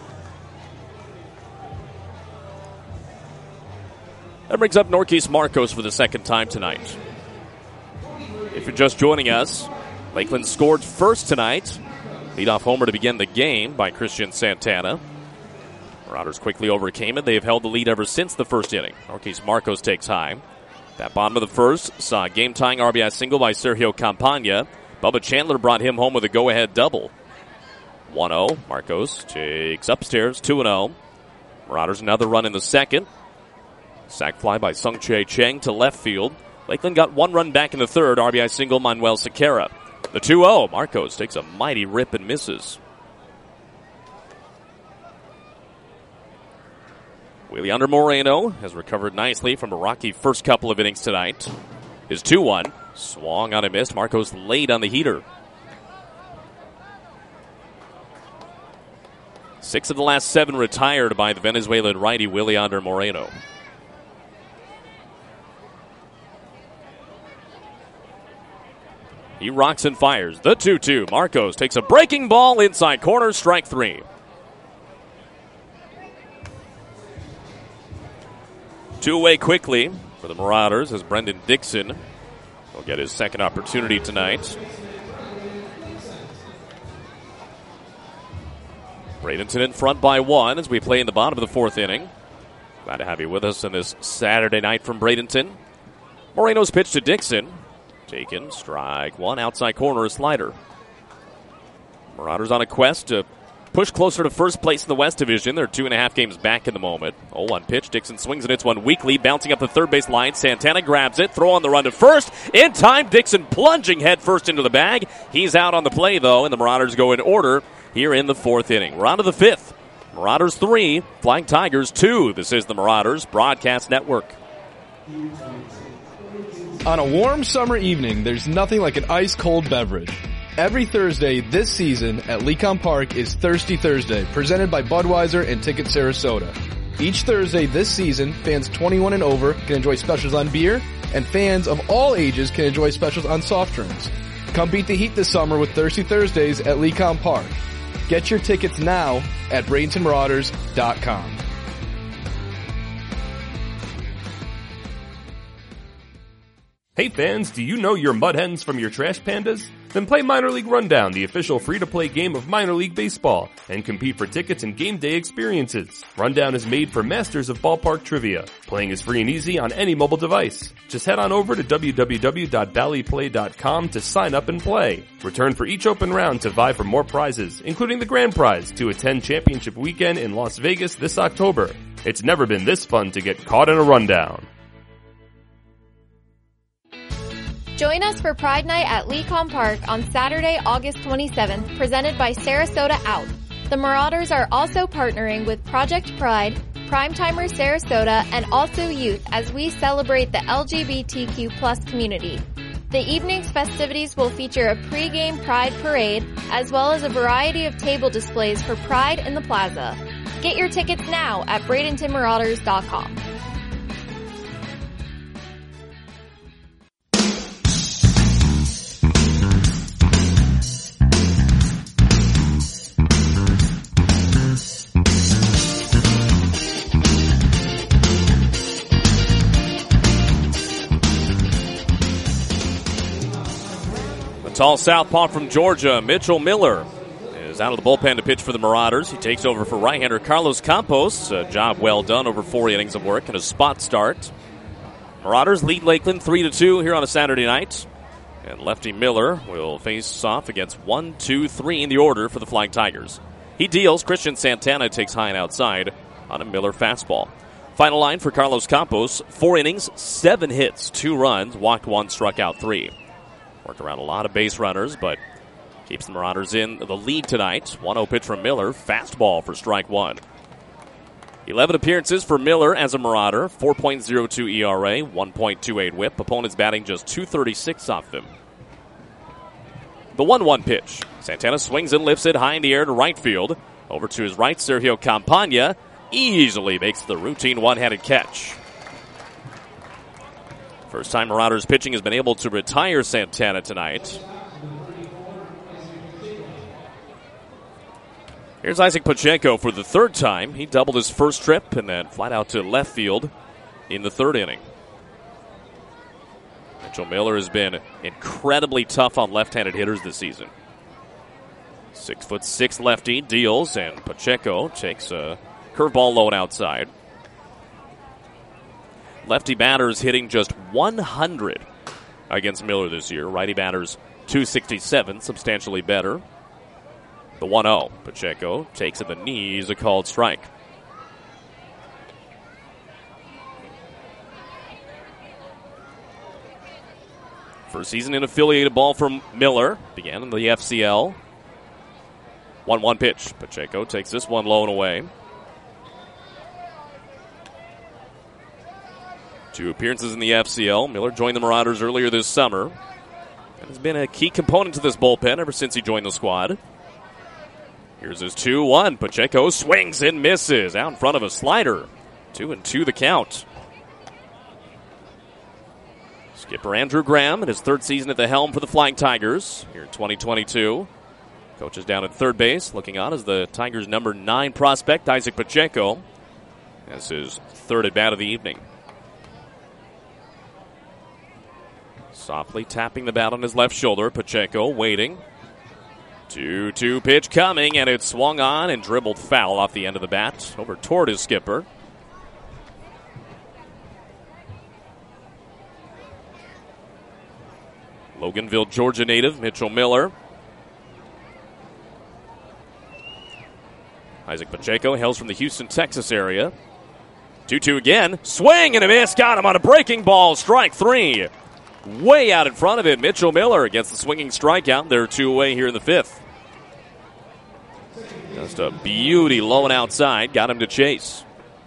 That brings up Norquise Marcos for the second time tonight. If you're just joining us, Lakeland scored first tonight. Leadoff homer to begin the game by Christian Santana. Marauders quickly overcame it. They have held the lead ever since the first inning. Norquise Marcos takes high. That bottom of the first saw a game-tying RBI single by Sergio Campagna. Bubba Chandler brought him home with a go-ahead double. 1-0. Marcos takes upstairs, 2-0. Marauders another run in the second. Sac fly by Sung Chae Cheng to left field. Lakeland got one run back in the third. RBI single, Manuel Sequeira. The 2-0. Marcos takes a mighty rip and misses. Wiliander Moreno has recovered nicely from a rocky first couple of innings tonight. His 2-1. Swung on a miss. Marcos laid on the heater. 6 of the last 7 retired by the Venezuelan righty Wiliander Moreno. He rocks and fires. The 2-2. Marcos takes a breaking ball inside corner. Strike 3. Two-away quickly for the Marauders as Brendan Dixon will get his second opportunity tonight. Bradenton in front by 1 as we play in the bottom of the fourth inning. Glad to have you with us on this Saturday night from Bradenton. Moreno's pitch to Dixon. Taken, strike 1, outside corner, a slider. Marauders on a quest to push closer to first place in the West Division. They're 2.5 games back in the moment. 0-1 pitch. Dixon swings and hits one weakly, bouncing up the third base line. Santana grabs it, throw on the run to first. In time, Dixon plunging head first into the bag. He's out on the play, though, and the Marauders go in order here in the fourth inning. We're on to the fifth. Marauders 3, Flying Tigers 2. This is the Marauders Broadcast Network. On a warm summer evening, there's nothing like an ice-cold beverage. Every Thursday this season at Lecon Park is Thirsty Thursday, presented by Budweiser and Ticket Sarasota. Each Thursday this season, fans 21 and over can enjoy specials on beer, and fans of all ages can enjoy specials on soft drinks. Come beat the heat this summer with Thirsty Thursdays at Lecon Park. Get your tickets now at BradentonMarauders.com. Hey fans, do you know your mud hens from your trash pandas? Then play Minor League Rundown, the official free-to-play game of minor league baseball, and compete for tickets and game day experiences. Rundown is made for masters of ballpark trivia. Playing is free and easy on any mobile device. Just head on over to www.valleyplay.com to sign up and play. Return for each open round to vie for more prizes, including the grand prize to attend championship weekend in Las Vegas this October. It's never been this fun to get caught in a rundown. Join us for Pride Night at Lecon Park on Saturday, August 27th, presented by Sarasota Out. The Marauders are also partnering with Project Pride, Primetimer Sarasota, and also youth as we celebrate the LGBTQ+ community. The evening's festivities will feature a pre-game Pride parade, as well as a variety of table displays for Pride in the Plaza. Get your tickets now at BradentonMarauders.com. tall southpaw from Georgia, Mitchell Miller, is out of the bullpen to pitch for the Marauders. He takes over for right-hander Carlos Campos. A job well done over 4 innings of work and a spot start. Marauders lead Lakeland 3-2 here on a Saturday night. And lefty Miller will face off against 1, 2, 3 in the order for the Flying Tigers. He deals. Christian Santana takes high and outside on a Miller fastball. Final line for Carlos Campos, 4 innings, 7 hits, 2 runs, walked 1, struck out 3. Worked around a lot of base runners, but keeps the Marauders in the lead tonight. 1-0 pitch from Miller, fastball for strike 1. 11 appearances for Miller as a Marauder, 4.02 ERA, 1.28 whip. Opponents batting just .236 off him. The 1-1 pitch. Santana swings and lifts it high in the air to right field. Over to his right, Sergio Campagna easily makes the routine one-handed catch. First time Marauders pitching has been able to retire Santana tonight. Here's Isaac Pacheco for the 3rd time. He doubled his first trip and then flat out to left field in the 3rd inning. Mitchell Miller has been incredibly tough on left-handed hitters this season. 6'6" lefty deals, and Pacheco takes a curveball low and outside. Lefty batters hitting just 100 against Miller this year. Righty batters 267, substantially better. The 1-0. Pacheco takes at the knees, a called strike. First season in affiliated ball from Miller. Began in the FCL. 1-1 pitch. Pacheco takes this one low and away. 2 appearances in the FCL. Miller joined the Marauders earlier this summer and has been a key component to this bullpen ever since he joined the squad. Here's his 2-1. Pacheco swings and misses out in front of a slider. 2-2 the count. Skipper Andrew Graham in his 3rd season at the helm for the Flying Tigers here in 2022. Coach is down at third base. Looking on is the Tigers' number 9 prospect, Isaac Pacheco. That's his 3rd at bat of the evening. Softly tapping the bat on his left shoulder. Pacheco waiting. 2-2 pitch coming, and it swung on and dribbled foul off the end of the bat over toward his skipper. Loganville, Georgia native Mitchell Miller. Isaac Pacheco hails from the Houston, Texas area. 2-2 again. Swing and a miss. Got him on a breaking ball. Strike 3. Way out in front of it. Mitchell Miller gets the swinging strikeout. They're 2 away here in the 5th. Just a beauty low and outside. Got him to chase.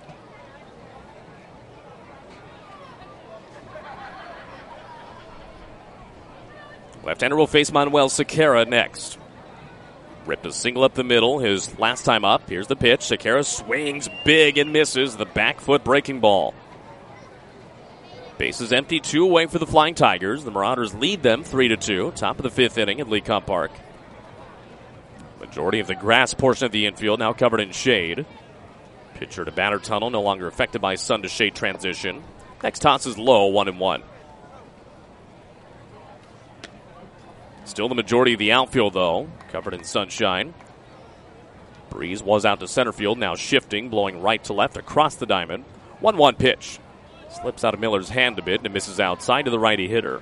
Left-hander will face Manuel Sequeira next. Ripped a single up the middle his last time up. Here's the pitch. Sequeira swings big and misses the back foot breaking ball. Base is empty, 2 away for the Flying Tigers. The Marauders lead them 3-2. Top of the 5th inning at Lecom Park. Majority of the grass portion of the infield now covered in shade. Pitcher to batter tunnel no longer affected by sun to shade transition. Next toss is low, 1-1. Still the majority of the outfield, though, covered in sunshine. Breeze was out to center field, now shifting, blowing right to left across the diamond. 1-1 pitch. Slips out of Miller's hand a bit and misses outside to the righty hitter.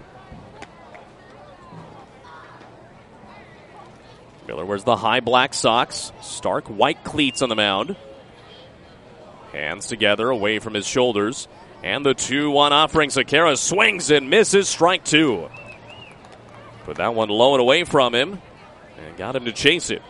Miller wears the high black socks, stark white cleats on the mound. Hands together away from his shoulders. And the 2-1 offering. Sequeira swings and misses, strike 2. Put that one low and away from him and got him to chase it.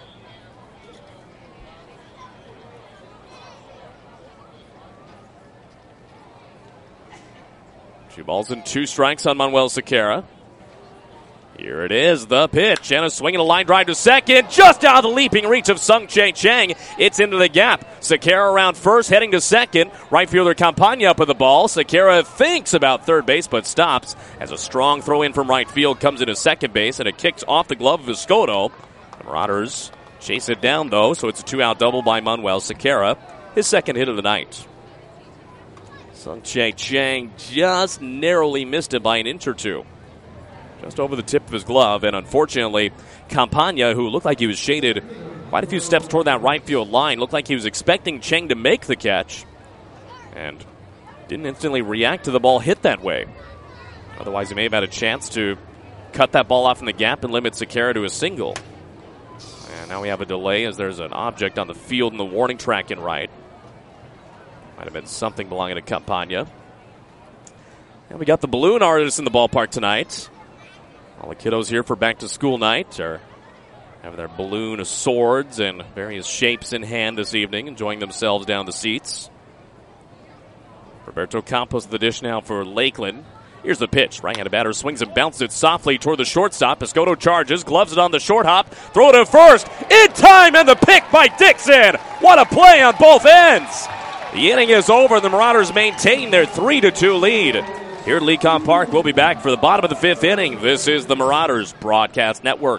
Two balls and 2 strikes on Manuel Sequeira. Here it is, the pitch, and a swing and a line drive to second, just out of the leaping reach of Sung-Chae Chang. It's into the gap. Sequeira around first, heading to second. Right fielder Campagna up with the ball. Sequeira thinks about third base, but stops as a strong throw in from right field comes into second base, and it kicks off the glove of Escoto. The Marauders chase it down, though, so it's a 2-out double by Manuel Sequeira, his 2nd hit of the night. Sung-Chae Chang just narrowly missed it by an inch or 2. just over the tip of his glove. And unfortunately, Campagna, who looked like he was shaded quite a few steps toward that right field line, looked like he was expecting Cheng to make the catch and didn't instantly react to the ball hit that way. Otherwise, he may have had a chance to cut that ball off in the gap and limit Sequeira to a single. And now we have a delay as there's an object on the field in the warning track in right. Might have been something belonging to Campagna. And we got the balloon artists in the ballpark tonight. All the kiddos here for back to school night are having their balloon swords and various shapes in hand this evening, enjoying themselves down the seats. Roberto Campos with the dish now for Lakeland. Here's the pitch. Right-handed batter swings and bounces it softly toward the shortstop. Piscotto charges, gloves it on the short hop. Throw it at first. In time, and the pick by Dixon. What a play on both ends. The inning is over. The Marauders maintain their 3-2 lead. Here at Lecom Park, we'll be back for the bottom of the fifth inning. This is the Marauders Broadcast Network.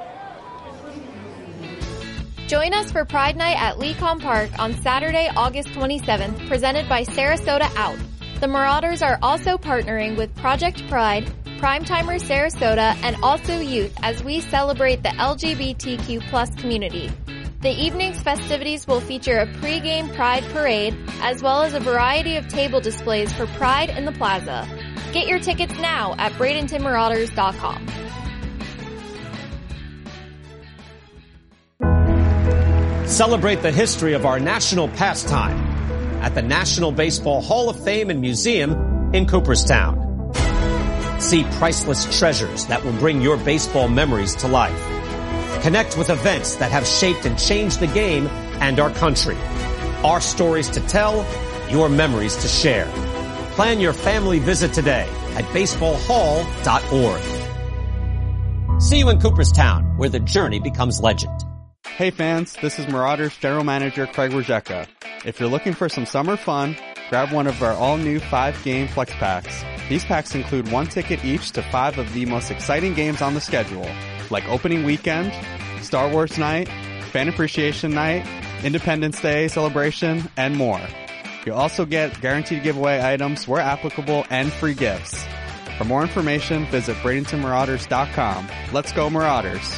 Join us for Pride Night at Lecom Park on Saturday, August 27th, presented by Sarasota Out. The Marauders are also partnering with Project Pride, Primetimer Sarasota, and Also Youth as we celebrate the LGBTQ+ community. The evening's festivities will feature a pre-game Pride parade, as well as a variety of table displays for Pride in the Plaza. Get your tickets now at BradentonMarauders.com. Celebrate the history of our national pastime at the National Baseball Hall of Fame and Museum in Cooperstown. See priceless treasures that will bring your baseball memories to life. Connect with events that have shaped and changed the game and our country. Our stories to tell, your memories to share. Plan your family visit today at baseballhall.org. See you in Cooperstown, where the journey becomes legend. Hey fans, this is Marauders General Manager Craig Wojcicka. If you're looking for some summer fun, grab one of our all-new 5-game flex packs. These packs include 1 ticket each to 5 of the most exciting games on the schedule, like Opening Weekend, Star Wars Night, Fan Appreciation Night, Independence Day Celebration, and more. You'll also get guaranteed giveaway items where applicable and free gifts. For more information, visit BradentonMarauders.com. Let's go Marauders!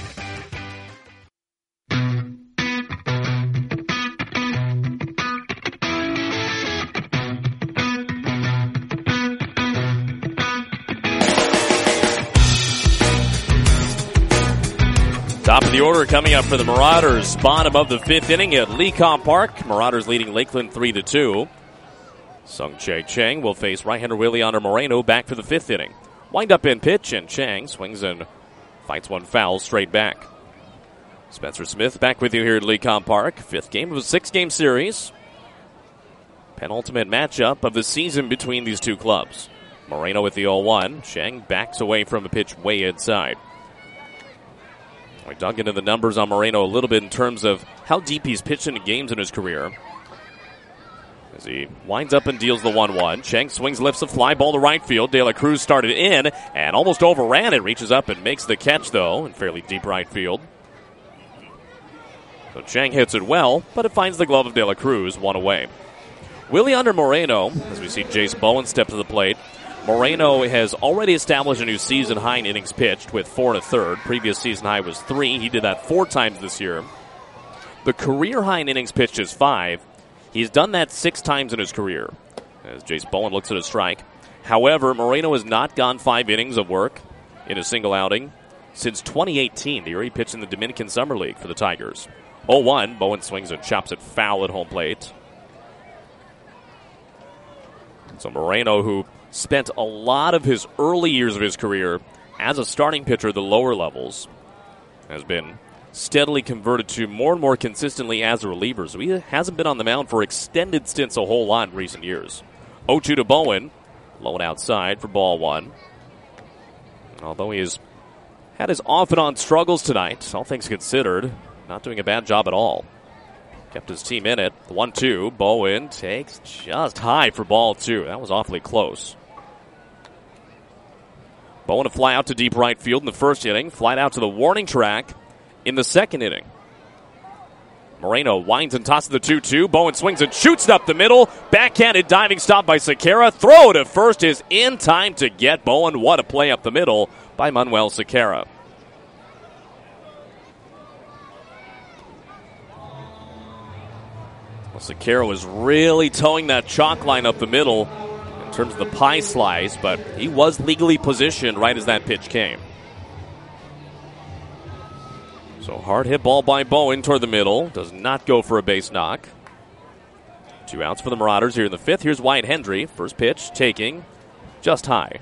Top of the order coming up for the Marauders. Bottom of the fifth inning at Lecom Park. Marauders leading Lakeland 3-2. Sung-Chae Cheng will face right-hander Williander Moreno back for the fifth inning. Wind up in pitch, and Cheng swings and fights one foul straight back. Spencer Smith back with you here at Lecom Park. Fifth game of a 6-game series. Penultimate matchup of the season between these two clubs. Moreno with the 0-1. Cheng backs away from a pitch way inside. We dug into the numbers on Moreno a little bit in terms of how deep he's pitched into games in his career. As he winds up and deals the 1-1. Cheng swings, lifts a fly ball to right field. De La Cruz started in and almost overran it. Reaches up and makes the catch, though, in fairly deep right field. So Cheng hits it well, but it finds the glove of De La Cruz, one away. Williander Moreno, as we see Jace Bowen step to the plate. Moreno has already established a new season high in innings pitched with 4 1/3. Previous season high was 3. He did that 4 times this year. The career high in innings pitched is 5. He's done that 6 times in his career, as Jace Bowen looks at a strike. However, Moreno has not gone 5 innings of work in a single outing since 2018, the year he pitched in the Dominican Summer League for the Tigers. 0-1, Bowen swings and chops it foul at home plate. So Moreno, who spent a lot of his early years of his career as a starting pitcher at the lower levels, has been steadily converted to more and more consistently as a reliever. So he hasn't been on the mound for extended stints a whole lot in recent years. 0-2 to Bowen. Low and outside for ball 1. Although he has had his off and on struggles tonight, all things considered, not doing a bad job at all. Kept his team in it. 1-2. Bowen takes just high for ball 2. That was awfully close. Bowen to fly out to deep right field in the first inning. Flight out to the warning track in the second inning. Moreno winds and tosses the 2-2. Bowen swings and shoots it up the middle. Backhanded diving stop by Sequeira. Throw to first is in time to get Bowen. What a play up the middle by Manuel Sequeira. Well, Sequeira was really towing that chalk line up the middle in terms of the pie slice, but he was legally positioned right as that pitch came. So hard hit ball by Bowen toward the middle. Does not go for a base knock. 2 outs for the Marauders here in the 5th. Here's Wyatt Hendry. First pitch taking just high.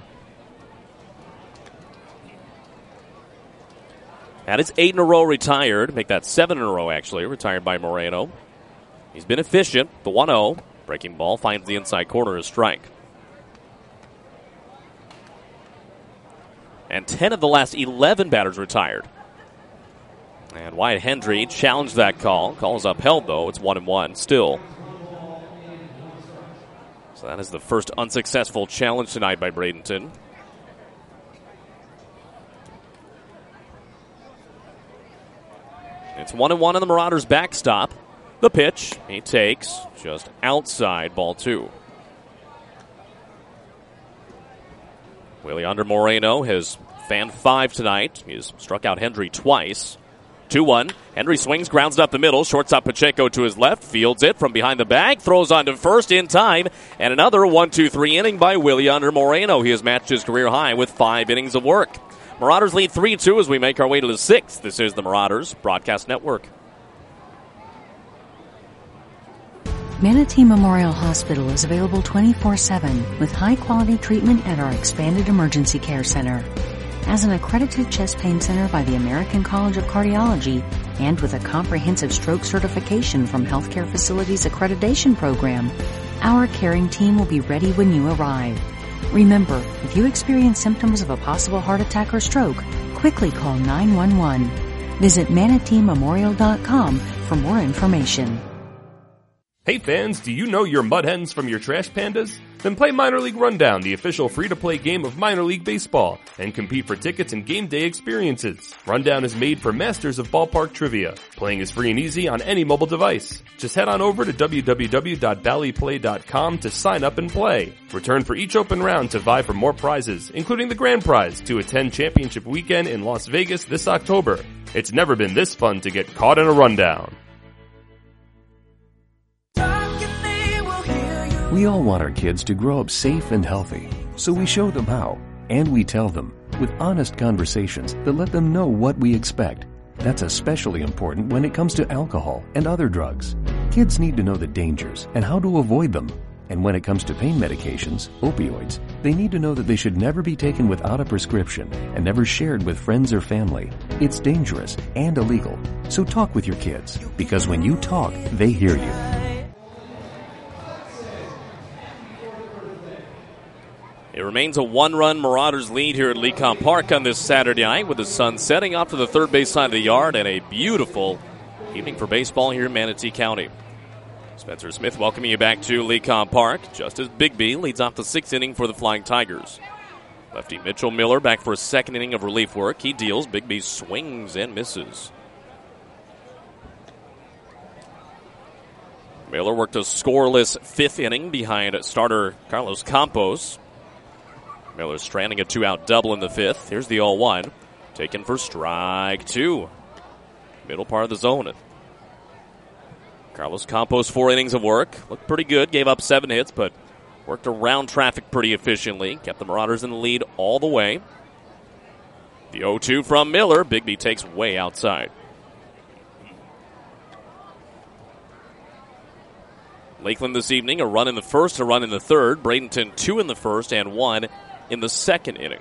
That is 8 in a row retired. Make that 7 in a row, actually, retired by Moreno. He's been efficient. The 1-0. Breaking ball finds the inside corner, a strike. And 10 of the last 11 batters retired. And Wyatt Hendry challenged that call. Call is upheld, though. It's 1-1 still. So that is the first unsuccessful challenge tonight by Bradenton. It's 1-1 on the Marauders' backstop. The pitch he takes just outside, ball 2. Williander Moreno has fanned 5 tonight. He's struck out Hendry twice. 2-1. Hendry swings, grounds it up the middle. Shortstop Pacheco to his left. Fields it from behind the bag. Throws on to first in time. And another 1-2-3 inning by Williander Moreno. He has matched his career high with 5 innings of work. Marauders lead 3-2 as we make our way to the 6th. This is the Marauders Broadcast Network. Manatee Memorial Hospital is available 24/7 with high-quality treatment at our expanded emergency care center. As an accredited chest pain center by the American College of Cardiology and with a comprehensive stroke certification from Healthcare Facilities Accreditation Program, our caring team will be ready when you arrive. Remember, if you experience symptoms of a possible heart attack or stroke, quickly call 911. Visit manateememorial.com for more information. Hey fans, do you know your Mud Hens from your Trash Pandas? Then play Minor League Rundown, the official free-to-play game of minor league baseball, and compete for tickets and game day experiences. Rundown is made for masters of ballpark trivia. Playing is free and easy on any mobile device. Just head on over to www.valleyplay.com to sign up and play. Return for each open round to vie for more prizes, including the grand prize to attend championship weekend in Las Vegas this October. It's never been this fun to get caught in a rundown. We all want our kids to grow up safe and healthy, so we show them how, and we tell them with honest conversations that let them know what we expect. That's especially important when it comes to alcohol and other drugs. Kids need to know the dangers and how to avoid them. And when it comes to pain medications, opioids, they need to know that they should never be taken without a prescription and never shared with friends or family. It's dangerous and illegal. So talk with your kids, because when you talk, they hear you. It remains a 1-run Marauders lead here at Lecom Park on this Saturday night with the sun setting off to the third base side of the yard and a beautiful evening for baseball here in Manatee County. Spencer Smith welcoming you back to Lecom Park just as Bigby leads off the 6th inning for the Flying Tigers. Lefty Mitchell Miller back for a 2nd inning of relief work. He deals. Bigby swings and misses. Miller worked a scoreless 5th inning behind starter Carlos Campos. Miller stranding a 2-out double in the 5th. Here's the 0-1. Taken for strike 2. Middle part of the zone. Carlos Campos, 4 innings of work. Looked pretty good. Gave up 7 hits, but worked around traffic pretty efficiently. Kept the Marauders in the lead all the way. The 0-2 from Miller. Bigby takes way outside. Lakeland this evening, a run in the 1st, a run in the 3rd. Bradenton, 2 in the 1st and 1 in the 2nd inning.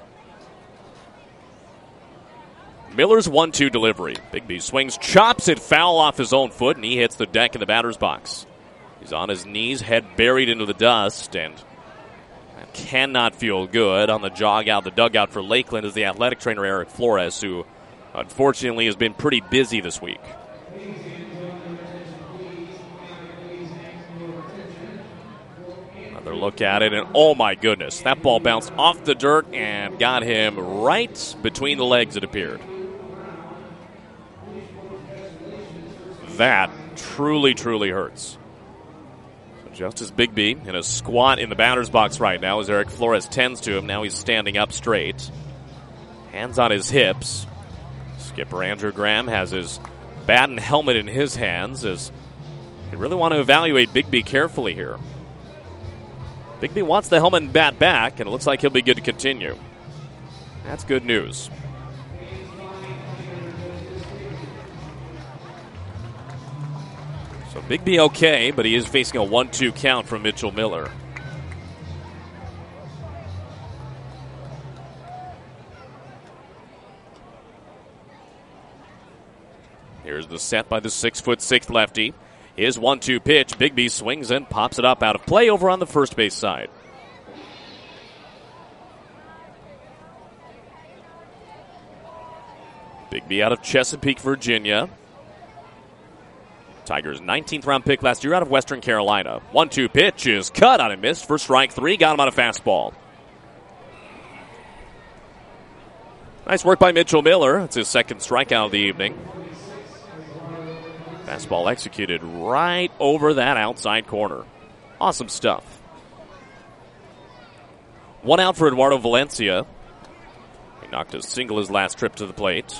Miller's 1-2 delivery. Bigby swings, chops it foul off his own foot, and he hits the deck in the batter's box. He's on his knees, head buried into the dust, and that cannot feel good. On the jog out, the dugout for Lakeland is the athletic trainer Eric Flores, who unfortunately has been pretty busy this week. Another look at it, and oh my goodness, that ball bounced off the dirt and got him right between the legs, it appeared. that truly, truly hurts. So Justice Bigbie in a squat in the batter's box right now as Eric Flores tends to him. Now he's standing up straight. Hands on his hips. Skipper Andrew Graham has his bat and helmet in his hands as you really want to evaluate Bigbie carefully here. Bigbie wants the helmet and bat back, and it looks like he'll be good to continue. That's good news. So Bigbie okay, but he is facing a 1-2 count from Mitchell Miller. Here's the set by the 6'6" lefty. His 1-2 pitch. Bigbie swings and pops it up out of play over on the first base side. Bigbie out of Chesapeake, Virginia. Tigers' 19th round pick last year out of Western Carolina. 1-2 pitch is cut on and missed for strike 3. Got him on a fastball. Nice work by Mitchell Miller. It's his second strikeout of the evening. Fastball executed right over that outside corner. Awesome stuff. 1 out for Eduardo Valencia. He knocked a single his last trip to the plate.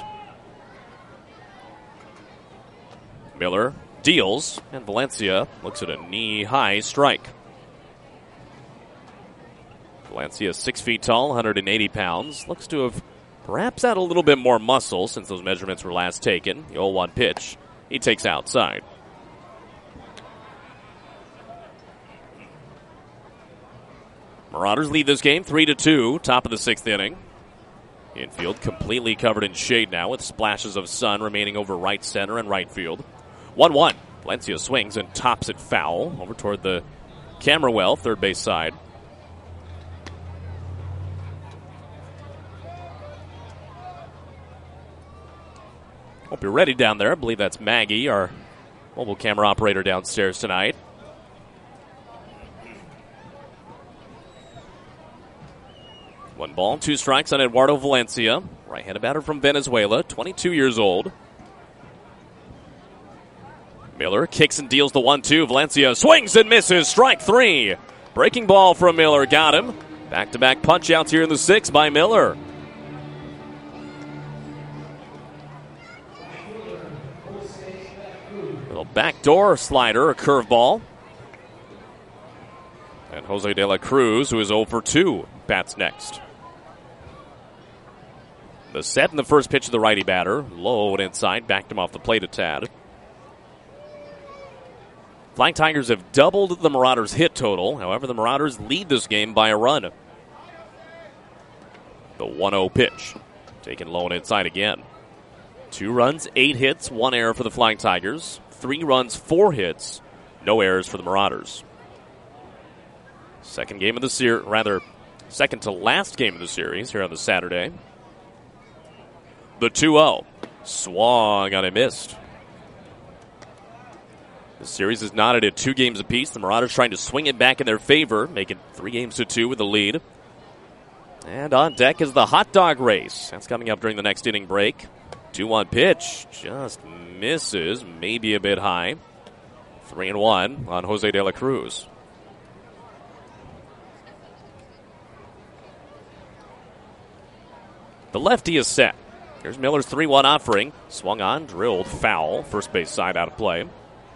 Miller deals, and Valencia looks at a knee-high strike. Valencia, 6 feet tall, 180 pounds. Looks to have perhaps had a little bit more muscle since those measurements were last taken. The 0-1 pitch. He takes outside. Marauders lead this game 3-2, top of the 6th inning. Infield completely covered in shade now with splashes of sun remaining over right center and right field. 1-1. Valencia swings and tops it foul over toward the camera well, third base side. Hope you're ready down there. I believe that's Maggie, our mobile camera operator downstairs tonight. One ball, 2 strikes on Eduardo Valencia. Right-handed batter from Venezuela, 22 years old. Miller kicks and deals the 1-2. Valencia swings and misses. Strike 3. Breaking ball from Miller. Got him. Back-to-back punch-outs here in the 6th by Miller. Little backdoor slider, a curveball. And Jose De La Cruz, who is 0 for 2, bats next. The set in the first pitch of the righty batter. Low and inside, backed him off the plate a tad. Flying Tigers have doubled the Marauders' hit total. However, the Marauders lead this game by a run. The 1-0 pitch. Taken low and inside again. 2 runs, 8 hits, 1 error for the Flying Tigers. 3 runs, 4 hits, no errors for the Marauders. Second game of the series, rather, second to last game of the series here on the Saturday. The 2-0. Swung on and missed. The series is knotted at 2 games apiece. The Marauders trying to swing it back in their favor, making 3-2 with the lead. And on deck is the hot dog race. That's coming up during the next inning break. 2-1 pitch. Just misses. Maybe a bit high. 3-1 on Jose De La Cruz. The lefty is set. Here's Miller's 3-1 offering. Swung on, drilled, foul. First base side out of play.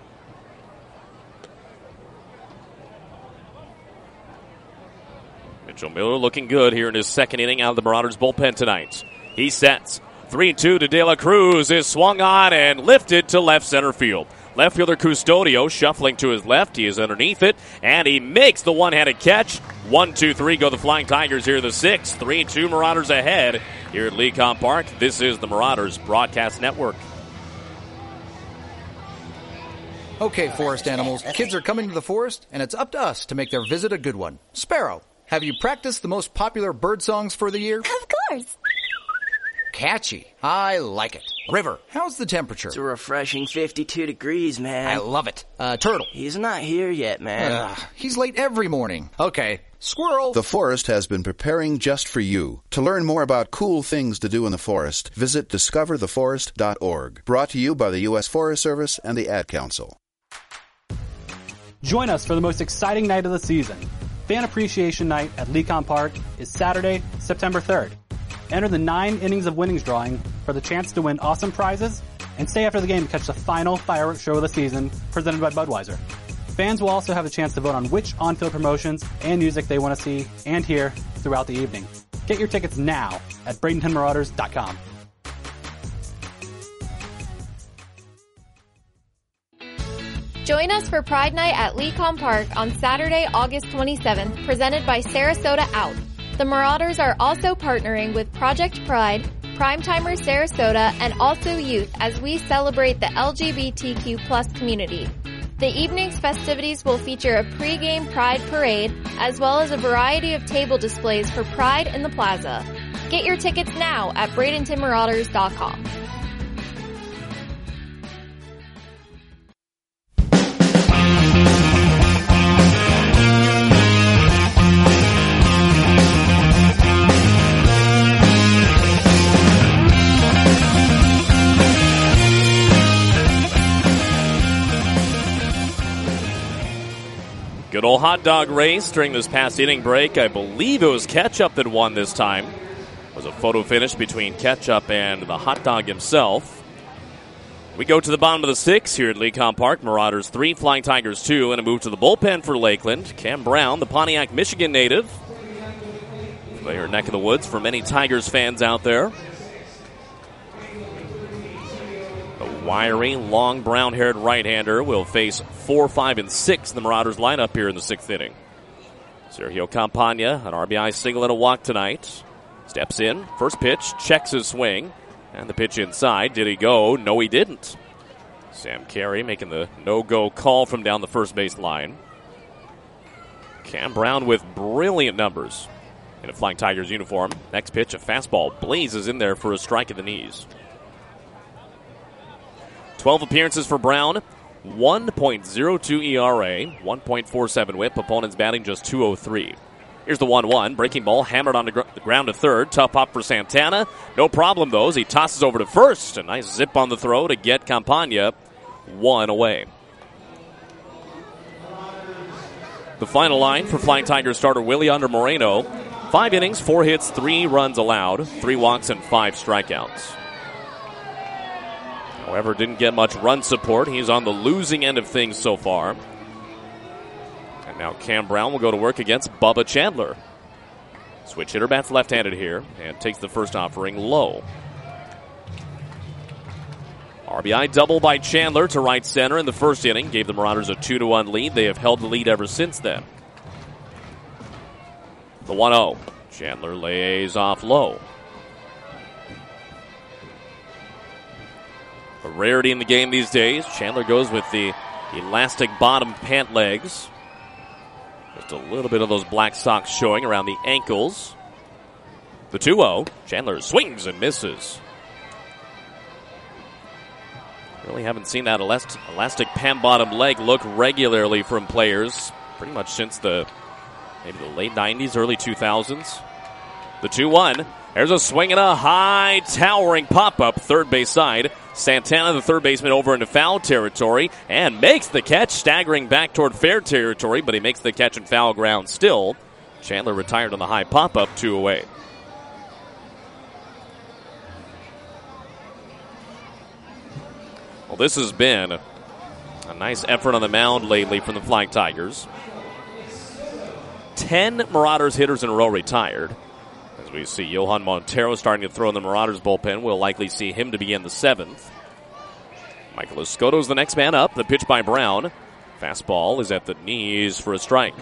Mitchell Miller looking good here in his second inning out of the Marauders bullpen tonight. He sets. 3-2 to De La Cruz is swung on and lifted to left center field. Left fielder Custodio shuffling to his left. He is underneath it, and he makes the one-handed catch. 1-2-3 go the Flying Tigers here in the 6th. 3-2 Marauders ahead here at Lecom Park. This is the Marauders Broadcast Network. Okay, forest animals, kids are coming to the forest, and it's up to us to make their visit a good one. Sparrow, have you practiced the most popular bird songs for the year? Of course. Catchy. I like it. River, how's the temperature? It's a refreshing 52 degrees, man. I love it. Turtle. He's not here yet, man. He's late every morning. Okay. Squirrel. The Forest has been preparing just for you. To learn more about cool things to do in the forest, visit discovertheforest.org. Brought to you by the U.S. Forest Service and the Ad Council. Join us for the most exciting night of the season. Fan Appreciation Night at Lecon Park is Saturday, September 3rd. Enter the 9 innings of winnings drawing for the chance to win awesome prizes and stay after the game to catch the final fireworks show of the season presented by Budweiser. Fans will also have a chance to vote on which on-field promotions and music they want to see and hear throughout the evening. Get your tickets now at BradentonMarauders.com. Join us for Pride Night at Lecon Park on Saturday, August 27th, presented by Sarasota Out. The Marauders are also partnering with Project Pride, Primetimer Sarasota, and Also Youth as we celebrate the LGBTQ+ community. The evening's festivities will feature a pre-game Pride parade, as well as a variety of table displays for Pride in the Plaza. Get your tickets now at BradentonMarauders.com. Good old hot dog race during this past inning break. I believe it was Ketchup that won this time. It was a photo finish between Ketchup and the hot dog himself. We go to the bottom of the 6th here at Lecon Park. Marauders 3, Flying Tigers 2, and a move to the bullpen for Lakeland. Cam Brown, the Pontiac, Michigan native. Familiar neck of the woods for many Tigers fans out there. Wiry, long, brown-haired right-hander will face 4, 5, and 6 in the Marauders lineup here in the 6th inning. Sergio Campagna, an RBI single and a walk tonight. Steps in, first pitch, checks his swing, and the pitch inside. Did he go? No, he didn't. Sam Carey making the no-go call from down the first base line. Cam Brown with brilliant numbers in a Flying Tigers uniform. Next pitch, a fastball blazes in there for a strike at the knees. 12 appearances for Brown, 1.02 ERA, 1.47 whip. Opponent's batting just .203. Here's the 1-1. Breaking ball hammered on the ground to third. Tough pop for Santana. No problem, though, as he tosses over to first. A nice zip on the throw to get Campagna 1 away. The final line for Flying Tigers starter Williander Moreno. 5 innings, 4 hits, 3 runs allowed, 3 walks, and 5 strikeouts. However, didn't get much run support. He's on the losing end of things so far. And now Cam Brown will go to work against Bubba Chandler. Switch hitter bats left-handed here and takes the first offering low. RBI double by Chandler to right center in the first inning. Gave the Marauders a 2-1 lead. They have held the lead ever since then. The 1-0. Chandler lays off low. A rarity in the game these days. Chandler goes with the elastic bottom pant legs. Just a little bit of those black socks showing around the ankles. The 2-0. Chandler swings and misses. Really haven't seen that elastic pant bottom leg look regularly from players pretty much since maybe the late 90s, early 2000s. The 2-1. There's a swing and a high towering pop-up third base side. Santana, the third baseman, over into foul territory and makes the catch, staggering back toward fair territory, but he makes the catch in foul ground still. Chandler retired on the high pop-up, 2 away. Well, this has been a nice effort on the mound lately from the Flying Tigers. 10 Marauders hitters in a row retired. As we see Johan Montero starting to throw in the Marauders bullpen, we'll likely see him to begin the 7th. Michael Escoto's the next man up. The pitch by Brown. Fastball is at the knees for a strike.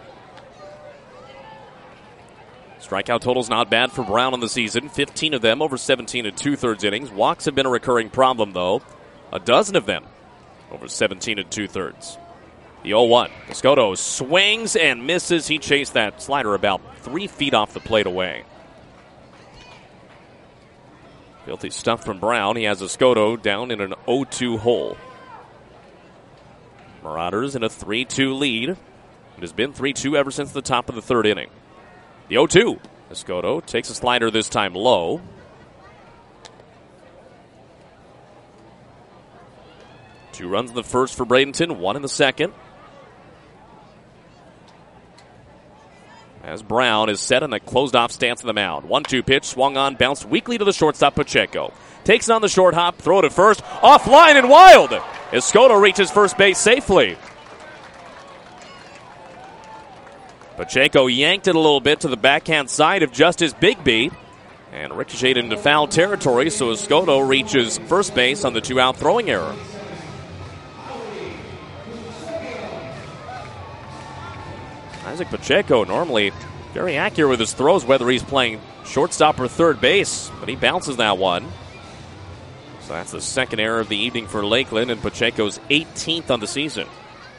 Strikeout total's not bad for Brown on the season. 15 of them over 17 and 2/3 innings. Walks have been a recurring problem, though. A dozen of them over 17 and 2/3. The 0-1. Escoto swings and misses. He chased that slider about 3 feet off the plate away. Filthy stuff from Brown. He has Escoto down in an 0-2 hole. Marauders in a 3-2 lead. It has been 3-2 ever since the top of the third inning. The 0-2. Escoto takes a slider this time low. Two runs in the first for Bradenton, one in the second. As Brown is set in a closed-off stance on the mound. 1-2 pitch, swung on, bounced weakly to the shortstop, Pacheco. Takes it on the short hop, throw to first, offline and wild. Escoto reaches first base safely. Pacheco yanked it a little bit to the backhand side of Justice Bigby and ricocheted into foul territory, so Escoto reaches first base on the two-out throwing error. Isaac Pacheco normally very accurate with his throws, whether he's playing shortstop or third base, but he bounces that one. So that's the second error of the evening for Lakeland, and Pacheco's 18th on the season.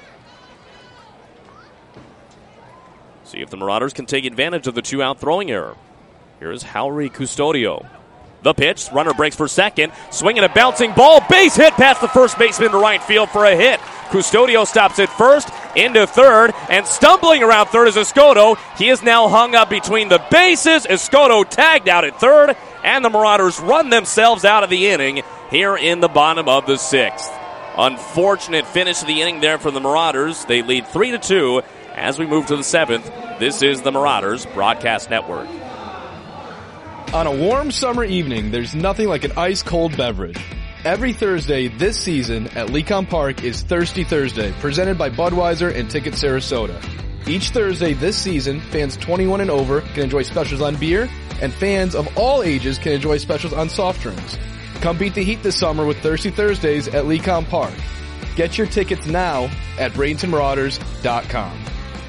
See if the Marauders can take advantage of the two-out throwing error. Here's Howry Custodio. The pitch, runner breaks for second, swinging a bouncing ball, base hit past the first baseman to right field for a hit. Custodio stops at first, into third, and stumbling around third is Escoto. He is now hung up between the bases. Escoto tagged out at third, and the Marauders run themselves out of the inning here in the bottom of the sixth. Unfortunate finish of the inning there for the Marauders. They lead 3-2 as we move to the seventh. This is the Marauders Broadcast Network. On a warm summer evening, there's nothing like an ice-cold beverage. Every Thursday this season at Lecom Park is Thirsty Thursday, presented by Budweiser and Ticket Sarasota. Each Thursday this season, fans 21 and over can enjoy specials on beer, and fans of all ages can enjoy specials on soft drinks. Come beat the heat this summer with Thirsty Thursdays at Lecom Park. Get your tickets now at BradentonMarauders.com.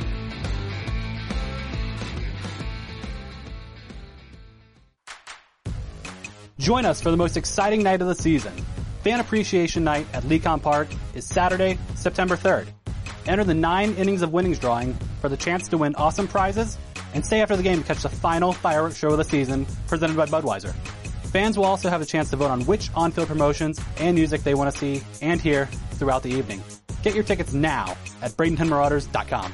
Join us for the most exciting night of the season. Fan Appreciation Night at Lecom Park is Saturday, September 3rd. Enter the 9 innings of winnings drawing for the chance to win awesome prizes, and stay after the game to catch the final fireworks show of the season presented by Budweiser. Fans will also have a chance to vote on which on-field promotions and music they want to see and hear throughout the evening. Get your tickets now at BradentonMarauders.com.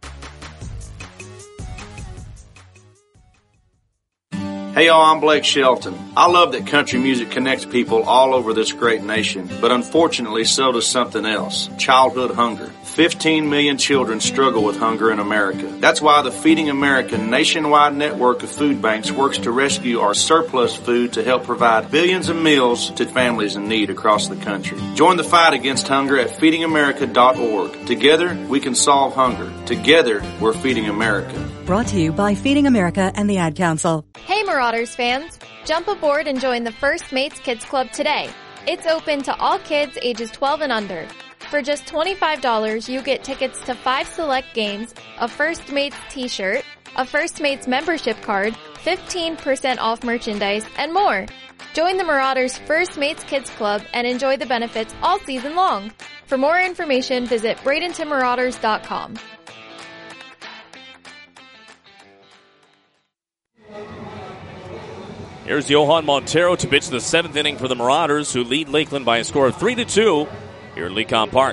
Hey y'all, I'm Blake Shelton. I love that country music connects people all over this great nation, but unfortunately so does something else, childhood hunger. 15 million children struggle with hunger in America. That's why the Feeding America nationwide network of food banks works to rescue our surplus food to help provide billions of meals to families in need across the country. Join the fight against hunger at feedingamerica.org. Together, we can solve hunger. Together, we're Feeding America. Brought to you by Feeding America and the Ad Council. Hey Marauders fans! Jump aboard and join the First Mates Kids Club today. It's open to all kids ages 12 and under. For just $25, you get tickets to 5 select games, a First Mates t-shirt, a First Mates membership card, 15% off merchandise, and more. Join the Marauders First Mates Kids Club and enjoy the benefits all season long. For more information, visit BradentonMarauders.com. Here's Johan Montero to pitch the 7th inning for the Marauders, who lead Lakeland by a score of 3-2 here at Lecom Park.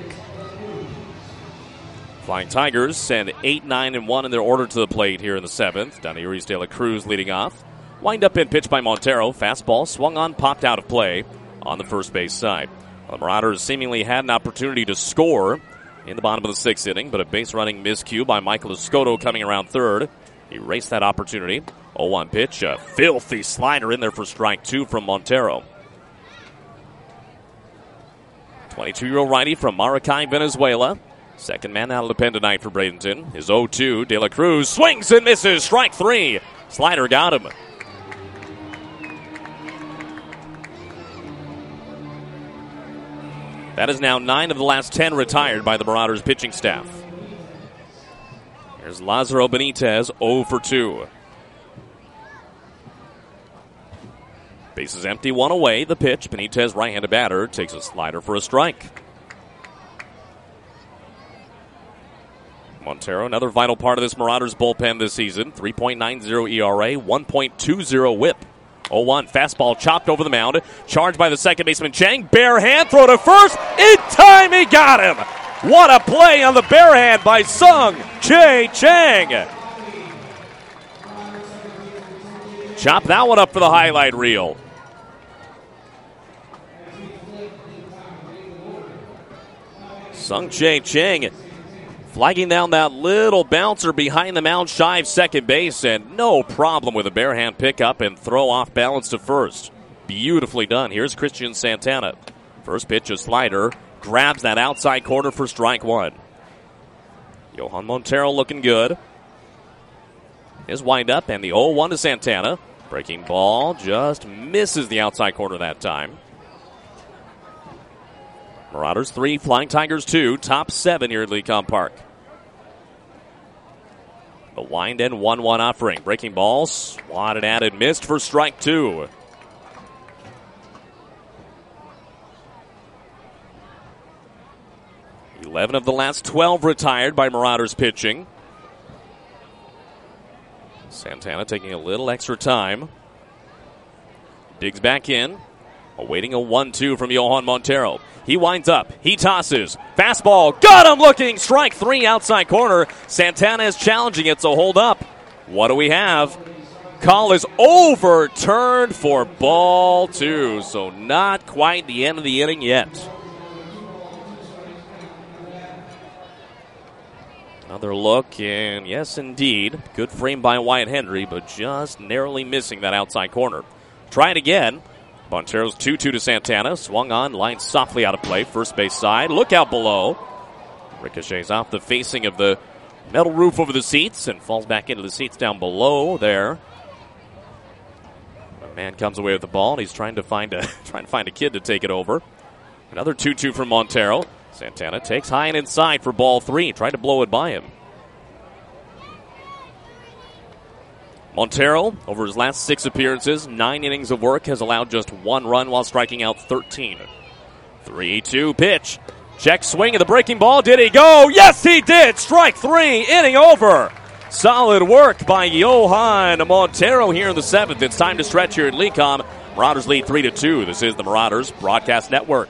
Flying Tigers send 8-9-1 in their order to the plate here in the 7th. Daniris de la Cruz leading off. Wind up in pitch by Montero. Fastball swung on, popped out of play on the first base side. Well, the Marauders seemingly had an opportunity to score in the bottom of the 6th inning, but a base running miscue by Michael Escoto coming around third erased that opportunity. 0-1 pitch, a filthy slider in there for strike 2 from Montero. 22-year-old righty from Maracay, Venezuela. Second man out of the pen tonight for Bradenton is 0-2. De La Cruz swings and misses. Strike 3. Slider got him. That is now 9 of the last 10 retired by the Marauders pitching staff. Here's Lazaro Benitez, 0-2. Bases empty, 1 away. The pitch. Benitez, right-handed batter, takes a slider for a strike. Montero, another vital part of this Marauders bullpen this season. 3.90 ERA, 1.20 whip. 0-1, fastball chopped over the mound. Charged by the second baseman Chang. Bare hand, throw to first. In time, he got him. What a play on the bare hand by Sung Jae Chang. Chop that one up for the highlight reel. Sung Jae Chang flagging down that little bouncer behind the mound shy of second base, and no problem with a bare hand pickup and throw off balance to first. Beautifully done. Here's Christian Santana. First pitch, a slider. Grabs that outside corner for strike one. Johan Montero looking good. His windup and the 0-1 to Santana. Breaking ball just misses the outside corner that time. Marauders 3, Flying Tigers 2, top 7 here at Lecom Park. The wind and 1-1 offering. Breaking ball, swatted at and missed for strike 2. Eleven of the last 12 retired by Marauders pitching. Santana taking a little extra time. Digs back in. Awaiting a 1-2 from Johan Montero. He winds up. He tosses. Fastball. Got him looking. Strike 3 outside corner. Santana is challenging it, so hold up. What do we have? Call is overturned for ball 2. So not quite the end of the inning yet. Another look, and yes, indeed. Good frame by Wyatt Henry, but just narrowly missing that outside corner. Try it again. Montero's 2-2 to Santana. Swung on, lined softly out of play. First base side. Look out below. Ricochets off the facing of the metal roof over the seats and falls back into the seats down below there. A man comes away with the ball, and he's trying to find a kid to take it over. Another 2-2 from Montero. Santana takes high and inside for ball 3. Tried to blow it by him. Montero, over his last 6 appearances, 9 innings of work, has allowed just 1 run while striking out 13. 3-2 pitch. Check swing of the breaking ball. Did he go? Yes, he did. Strike 3. Inning over. Solid work by Johan Montero here in the 7th. It's time to stretch here at Lecom. Marauders lead 3-2. This is the Marauders Broadcast Network.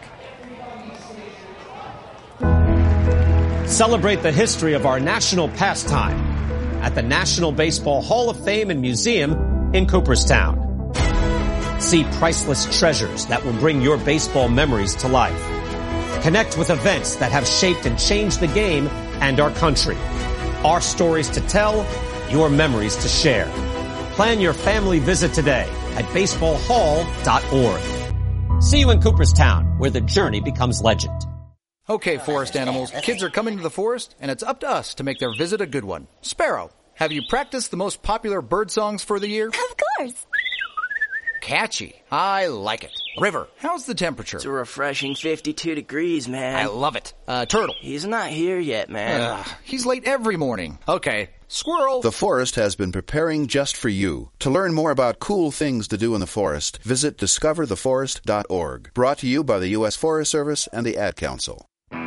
Celebrate the history of our national pastime at the National Baseball Hall of Fame and Museum in Cooperstown. See priceless treasures that will bring your baseball memories to life. Connect with events that have shaped and changed the game and our country. Our stories to tell, your memories to share. Plan your family visit today at baseballhall.org. See you in Cooperstown, where the journey becomes legend. Okay, forest animals, kids are coming to the forest, and it's up to us to make their visit a good one. Sparrow, have you practiced the most popular bird songs for the year? Of course. Catchy. I like it. River, how's the temperature? It's a refreshing 52 degrees, man. I love it. Turtle. He's not here yet, man. He's late every morning. Okay. Squirrel. The forest has been preparing just for you. To learn more about cool things to do in the forest, visit discovertheforest.org. Brought to you by the U.S. Forest Service and the Ad Council.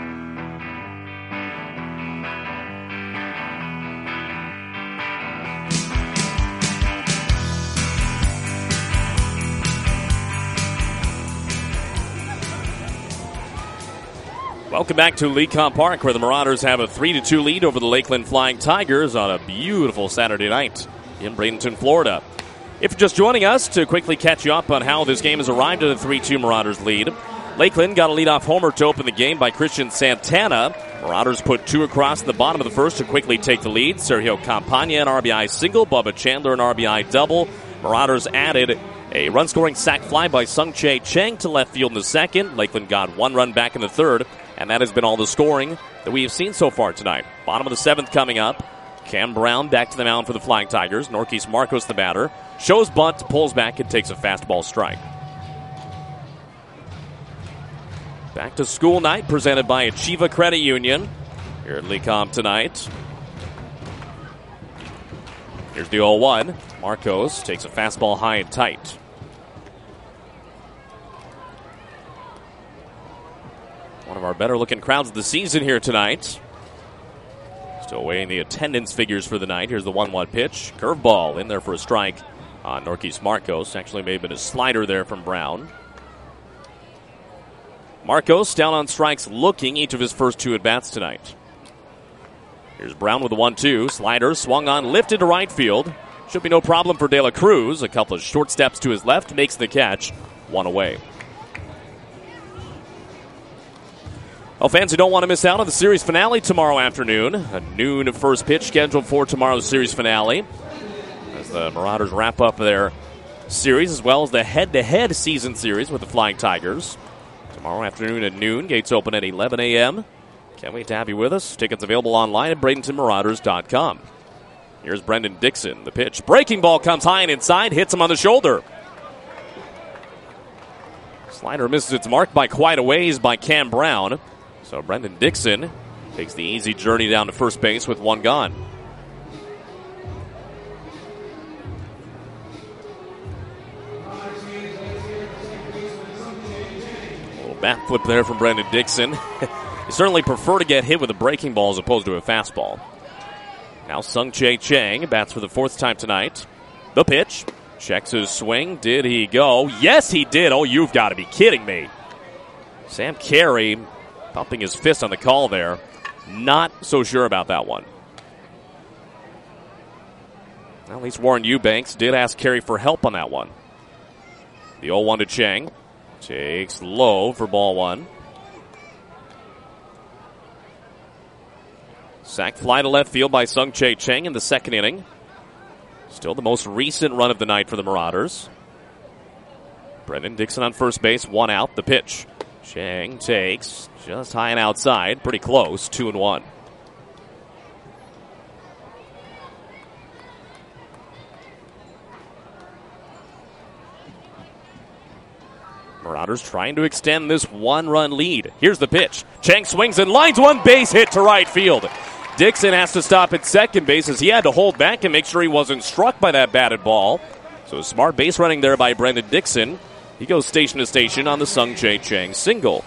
Welcome back to Lecom Park, where the Marauders have a 3-2 lead over the Lakeland Flying Tigers on a beautiful Saturday night in Bradenton, Florida. If you're just joining us, to quickly catch you up on how this game has arrived at a 3-2 Marauders lead. Lakeland got a leadoff homer to open the game by Christian Santana. Marauders put 2 across in the bottom of the first to quickly take the lead. Sergio Campagna an RBI single, Bubba Chandler an RBI double. Marauders added a run-scoring sac fly by Sung Jae Chang to left field in the second. Lakeland got 1 run back in the third, and that has been all the scoring that we have seen so far tonight. Bottom of the 7th coming up. Cam Brown back to the mound for the Flying Tigers. Norquis Marcos the batter. Shows bunt, pulls back, and takes a fastball strike. Back to school night presented by Achieva Credit Union here at Lecom tonight. Here's the 0-1. Marcos takes a fastball high and tight. One of our better-looking crowds of the season here tonight. Still weighing the attendance figures for the night. Here's the 1-1 pitch. Curveball in there for a strike on Norquist Marcos. Actually may have been a slider there from Brown. Marcos down on strikes, looking each of his first 2 at-bats tonight. Here's Brown with the 1-2. Slider swung on, lifted to right field. Should be no problem for De La Cruz. A couple of short steps to his left, makes the catch. 1 away. Well, fans who don't want to miss out on the series finale tomorrow afternoon. A noon first pitch scheduled for tomorrow's series finale, as the Marauders wrap up their series as well as the head-to-head season series with the Flying Tigers. Tomorrow afternoon at noon. Gates open at 11 a.m. Can't wait to have you with us. Tickets available online at BradentonMarauders.com. Here's Brendan Dixon. The pitch. Breaking ball comes high and inside. Hits him on the shoulder. Slider misses its mark by quite a ways by Cam Brown. So Brendan Dixon takes the easy journey down to first base with 1 gone. A little bat flip there from Brendan Dixon. You certainly prefer to get hit with a breaking ball as opposed to a fastball. Now Sung-Chae Chang bats for the 4th time tonight. The pitch. Checks his swing. Did he go? Yes, he did. Oh, you've got to be kidding me. Sam Carey pumping his fist on the call there. Not so sure about that one. Well, at least Warren Eubanks did ask Carey for help on that one. The 0-1 to Chang. Takes low for ball 1. Sac fly to left field by Sung-Chae Chang in the 2nd inning. Still the most recent run of the night for the Marauders. Brendan Dixon on first base, 1 out. The pitch. Chang takes just high and outside. Pretty close, 2-1. Marauders trying to extend this 1-run lead. Here's the pitch. Chang swings and lines one base hit to right field. Dixon has to stop at second base as he had to hold back and make sure he wasn't struck by that batted ball. So smart base running there by Brendan Dixon. He goes station to station on the Sung-Chae Chang single.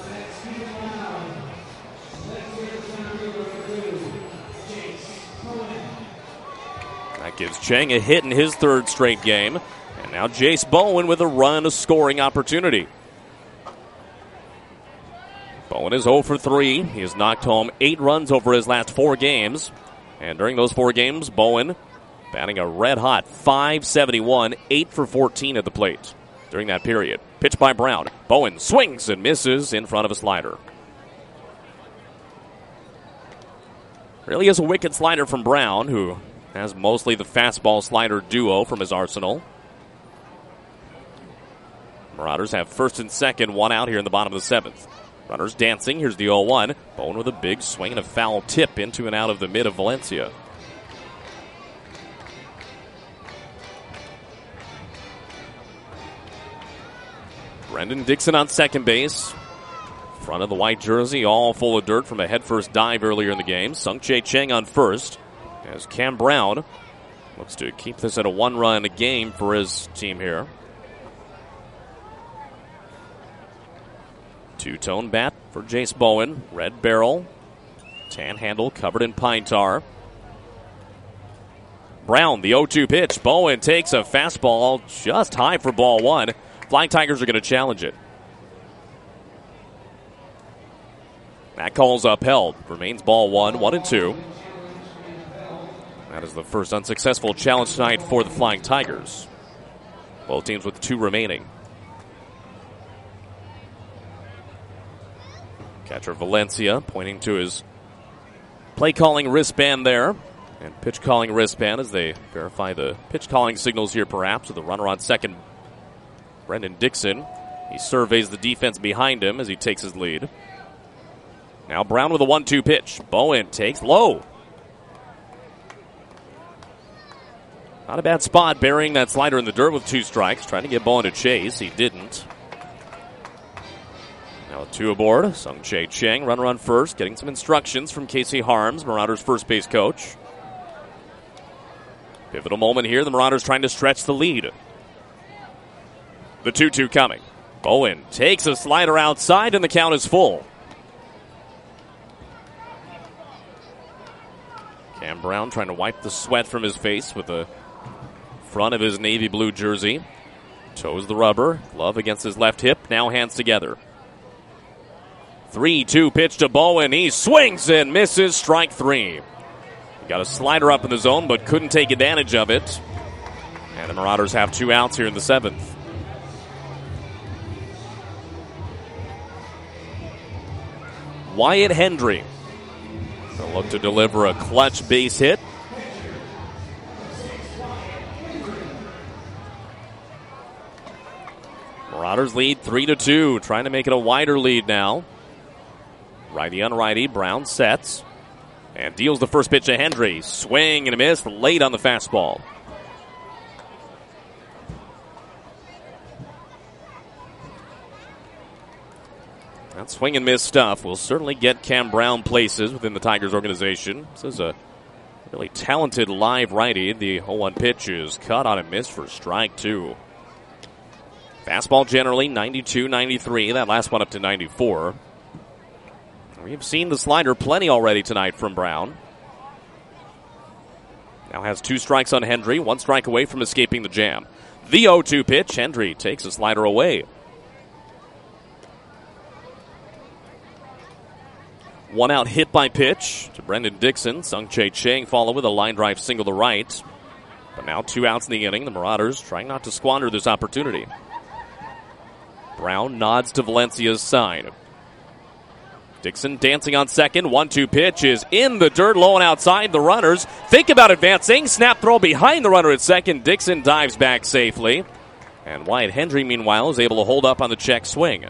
That gives Chang a hit in his 3rd straight game. And now Jace Bowen with a run scoring opportunity. Bowen is 0 for 3. He has knocked home 8 runs over his last 4 games. And during those 4 games, Bowen batting a red-hot .571, 8 for 14 at the plate during that period. Pitch by Brown. Bowen swings and misses in front of a slider. Really is a wicked slider from Brown, who has mostly the fastball-slider duo from his arsenal. Marauders have 1st and 2nd, 1 out here in the bottom of the 7th. Runners dancing. Here's the 0-1. Bowen with a big swing and a foul tip into and out of the mid of Valencia. Brendan Dixon on second base. Front of the white jersey, all full of dirt from a headfirst dive earlier in the game. Sung-Chae Chang on first, as Cam Brown looks to keep this at a 1-run game for his team here. Two-tone bat for Jace Bowen. Red barrel. Tan handle covered in pine tar. Brown, the 0-2 pitch. Bowen takes a fastball just high for ball 1. Flying Tigers are going to challenge it. That call's upheld. Remains ball 1, 1-2. That is the first unsuccessful challenge tonight for the Flying Tigers. Both teams with 2 remaining. Catcher Valencia pointing to his play-calling wristband there. And pitch-calling wristband as they verify the pitch-calling signals here perhaps with a runner on second. Brendan Dixon. He surveys the defense behind him as he takes his lead. Now Brown with a 1-2 pitch. Bowen takes low. Not a bad spot burying that slider in the dirt with 2 strikes. Trying to get Bowen to chase. He didn't. Now 2 aboard. Sung-Chae Chang, runner on first, getting some instructions from Casey Harms, Marauders' first base coach. Pivotal moment here. The Marauders trying to stretch the lead. The 2-2 coming. Bowen takes a slider outside, and the count is full. Cam Brown trying to wipe the sweat from his face with a front of his navy blue jersey. Toes the rubber, glove against his left hip, now hands together. 3-2 pitch to Bowen. He swings and misses, strike 3. Got a slider up in the zone, but couldn't take advantage of it. And the Marauders have 2 outs here in the 7th. Wyatt Hendry will look to deliver a clutch base hit. Marauders lead 3-2, trying to make it a wider lead now. Righty on righty, Brown sets and deals the first pitch to Hendry. Swing and a miss late on the fastball. That swing and miss stuff will certainly get Cam Brown places within the Tigers organization. This is a really talented live righty. The 0-1 pitch is cut on a miss for strike 2. Fastball generally 92, 93. That last one up to 94. We've seen the slider plenty already tonight from Brown. Now has 2 strikes on Hendry, 1 strike away from escaping the jam. The 0-2 pitch, Hendry takes a slider away. 1 out hit by pitch to Brendan Dixon. Sung-Chae Chang follow with a line drive single to right. But now 2 outs in the inning. The Marauders trying not to squander this opportunity. Brown nods to Valencia's side. Dixon dancing on second. 1-2 pitch is in the dirt, low and outside. The runners think about advancing. Snap throw behind the runner at second. Dixon dives back safely. And Wyatt Hendry, meanwhile, is able to hold up on the check swing.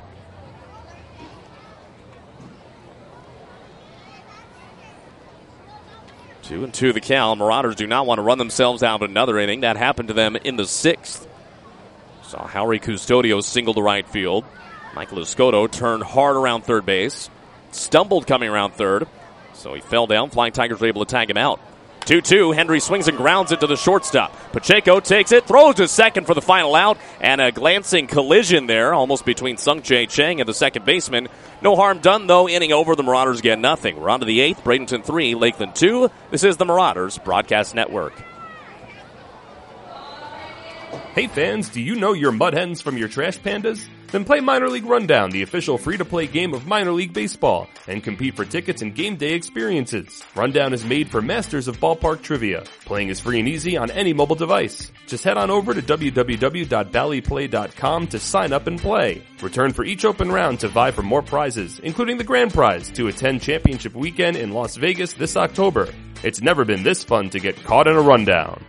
2-2 the count. Marauders do not want to run themselves out of another inning. That happened to them in the 6th. Saw Howery Custodio single to right field. Michael Escoto turned hard around third base. Stumbled coming around third. So he fell down. Flying Tigers were able to tag him out. 2-2. Hendry swings and grounds it to the shortstop. Pacheco takes it, throws to second for the final out, and a glancing collision there, almost between Sung-Chae Chang and the second baseman. No harm done, though. Inning over. The Marauders get nothing. We're on to the 8th. Bradenton 3, Lakeland 2. This is the Marauders Broadcast Network. Hey fans, do you know your mud hens from your trash pandas? Then play Minor League Rundown, the official free-to-play game of minor league baseball, and compete for tickets and game day experiences. Rundown is made for masters of ballpark trivia. Playing is free and easy on any mobile device. Just head on over to www.valleyplay.com to sign up and play. Return for each open round to vie for more prizes, including the grand prize to attend Championship Weekend in Las Vegas this October. It's never been this fun to get caught in a rundown.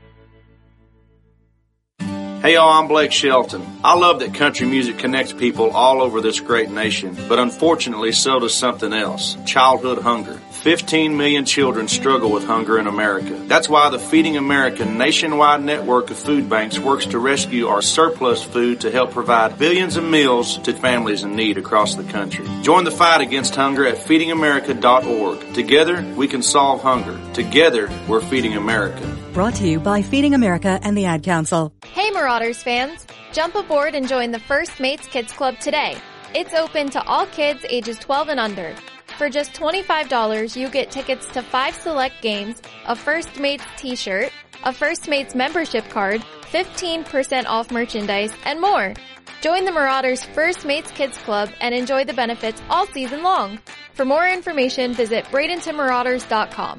Hey y'all, I'm Blake Shelton. I love that country music connects people all over this great nation, but unfortunately so does something else, childhood hunger. 15 million children struggle with hunger in America. That's why the Feeding America nationwide network of food banks works to rescue our surplus food to help provide billions of meals to families in need across the country. Join the fight against hunger at feedingamerica.org. Together, we can solve hunger. Together, we're Feeding America. Brought to you by Feeding America and the Ad Council. Hey Marauders fans, jump aboard and join the First Mates Kids Club today. It's open to all kids ages 12 and under. For just $25, you get tickets to 5 select games, a First Mates t-shirt, a First Mates membership card, 15% off merchandise, and more. Join the Marauders First Mates Kids Club and enjoy the benefits all season long. For more information, visit BradentonMarauders.com.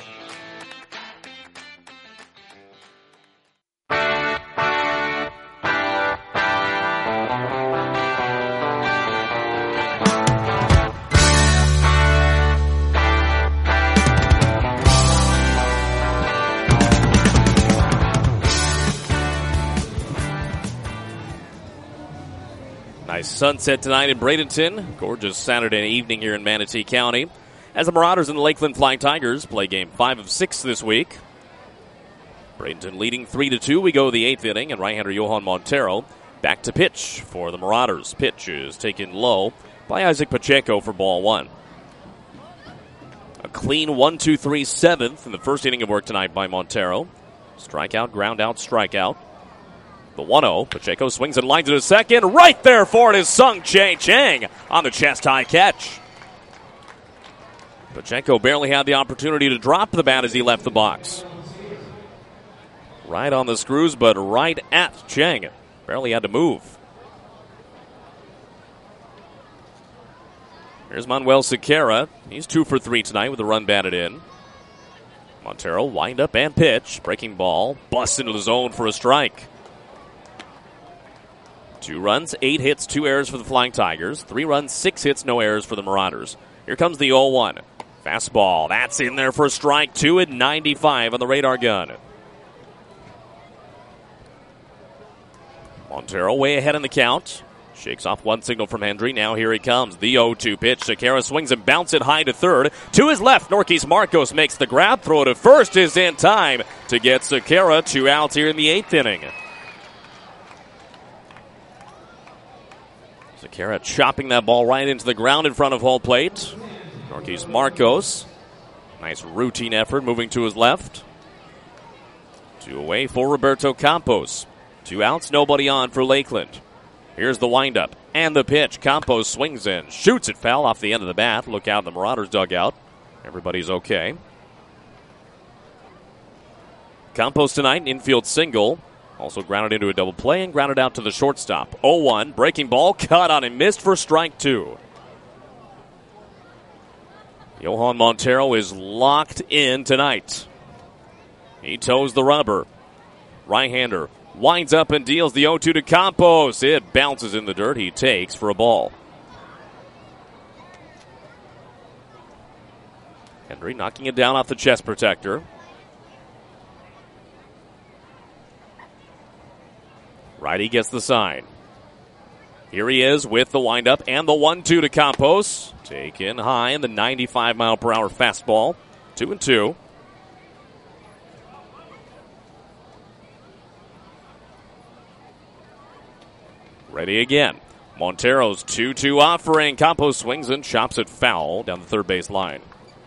Nice sunset tonight in Bradenton. Gorgeous Saturday evening here in Manatee County. As the Marauders and the Lakeland Flying Tigers play game 5 of 6 this week. Bradenton leading 3-2. We go to the 8th inning, and right-hander Johan Montero back to pitch for the Marauders. Pitch is taken low by Isaac Pacheco for ball 1. A clean 1-2-3 7th in the first inning of work tonight by Montero. Strikeout, ground out, strikeout. The 1-0. Pacheco swings and lines it to second. Right there for it is Sung-Chae Chang on the chest-high catch. Pacheco barely had the opportunity to drop the bat as he left the box. Right on the screws, but right at Cheng. Barely had to move. Here's Manuel Sequeira. He's 2 for 3 tonight with a run batted in. Montero, wind up and pitch. Breaking ball. Busts into the zone for a strike. 2 runs, 8 hits, 2 errors for the Flying Tigers. 3 runs, 6 hits, no errors for the Marauders. Here comes the 0-1. Fastball. That's in there for a strike. 2-95 on the radar gun. Montero way ahead in the count. Shakes off one signal from Hendry. Now here he comes. The 0-2 pitch. Sequeira swings and bounces it high to third. To his left, Norquis Marcos makes the grab. Throw to first is in time to get Sequeira 2 outs here in the 8th inning. Sequeira chopping that ball right into the ground in front of home plate. Norquis Marcos. Nice routine effort moving to his left. 2 away for Roberto Campos. 2 outs, nobody on for Lakeland. Here's the windup and the pitch. Campos swings in, shoots it foul off the end of the bat. Look out in the Marauders dugout. Everybody's okay. Campos tonight, infield single. Also grounded into a double play and grounded out to the shortstop. 0-1, breaking ball, cut on and missed for strike 2. Yohan Montero is locked in tonight. He toes the rubber. Right-hander winds up and deals the 0-2 to Campos. It bounces in the dirt. He takes for a ball. Hendry knocking it down off the chest protector. Righty gets the sign. Here he is with the windup and the 1-2 to Campos. Taken high in the 95-mile-per-hour fastball. 2-2. Ready again. Montero's 2-2 offering. Campos swings and chops it foul down the third base line.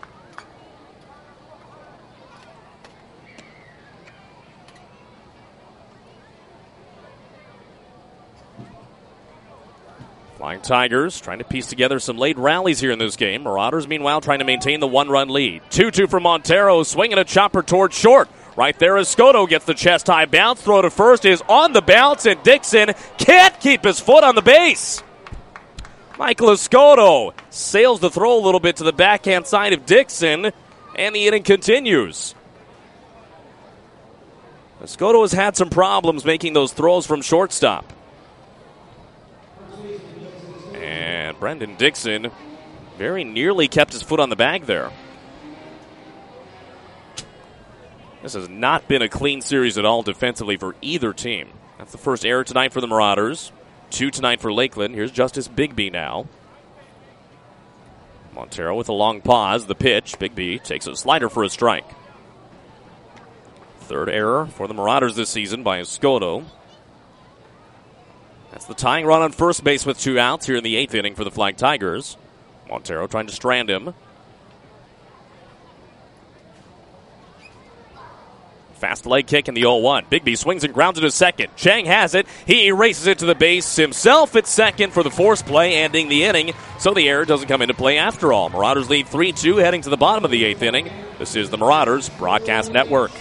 Flying Tigers trying to piece together some late rallies here in this game. Marauders, meanwhile, trying to maintain the 1-run lead. 2-2 for Montero, swinging a chopper towards short. Right there as Escoto gets the chest-high bounce. Throw to first is on the bounce, and Dixon can't keep his foot on the base. Michael Escoto sails the throw a little bit to the backhand side of Dixon, and the inning continues. Escoto has had some problems making those throws from shortstop. And Brendan Dixon very nearly kept his foot on the bag there. This has not been a clean series at all defensively for either team. That's the first error tonight for the Marauders. 2 tonight for Lakeland. Here's Justice Bigby now. Montero with a long pause. The pitch. Bigby takes a slider for a strike. Third error for the Marauders this season by Escoto. That's the tying run on first base with 2 outs here in the 8th inning for the Flying Tigers. Montero trying to strand him. Fast leg kick in the 0-1. Bigby swings and grounds it to second. Cheng has it. He erases it to the base himself at second for the force play, ending the inning. So the error doesn't come into play after all. Marauders lead 3-2 heading to the bottom of the 8th inning. This is the Marauders Broadcast Network.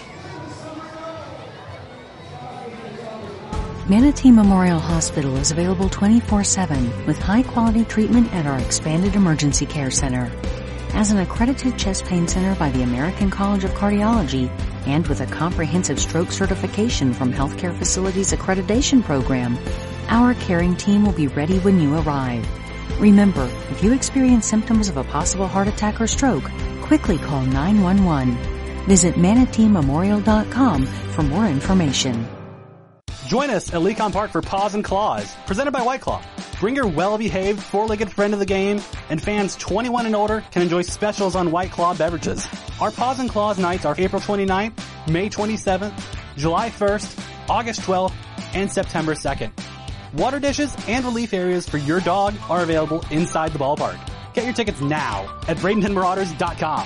Manatee Memorial Hospital is available 24/7 with high-quality treatment at our expanded emergency care center. As an accredited chest pain center by the American College of Cardiology and with a comprehensive stroke certification from Healthcare Facilities Accreditation Program, our caring team will be ready when you arrive. Remember, if you experience symptoms of a possible heart attack or stroke, quickly call 911. Visit ManateeMemorial.com for more information. Join us at Lecon Park for Paws and Claws, presented by White Claw. Bring your well-behaved, four-legged friend to the game, and fans 21 and older can enjoy specials on White Claw beverages. Our Paws and Claws nights are April 29th, May 27th, July 1st, August 12th, and September 2nd. Water dishes and relief areas for your dog are available inside the ballpark. Get your tickets now at BradentonMarauders.com.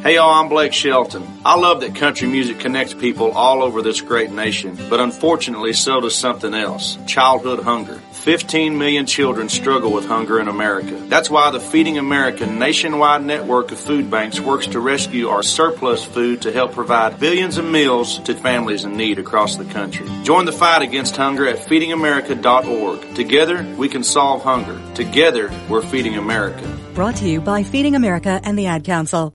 Hey y'all, I'm Blake Shelton. I love that country music connects people all over this great nation, but unfortunately so does something else, childhood hunger. 15 million children struggle with hunger in America. That's why the Feeding America nationwide network of food banks works to rescue our surplus food to help provide billions of meals to families in need across the country. Join the fight against hunger at feedingamerica.org. Together, we can solve hunger. Together, we're Feeding America. Brought to you by Feeding America and the Ad Council.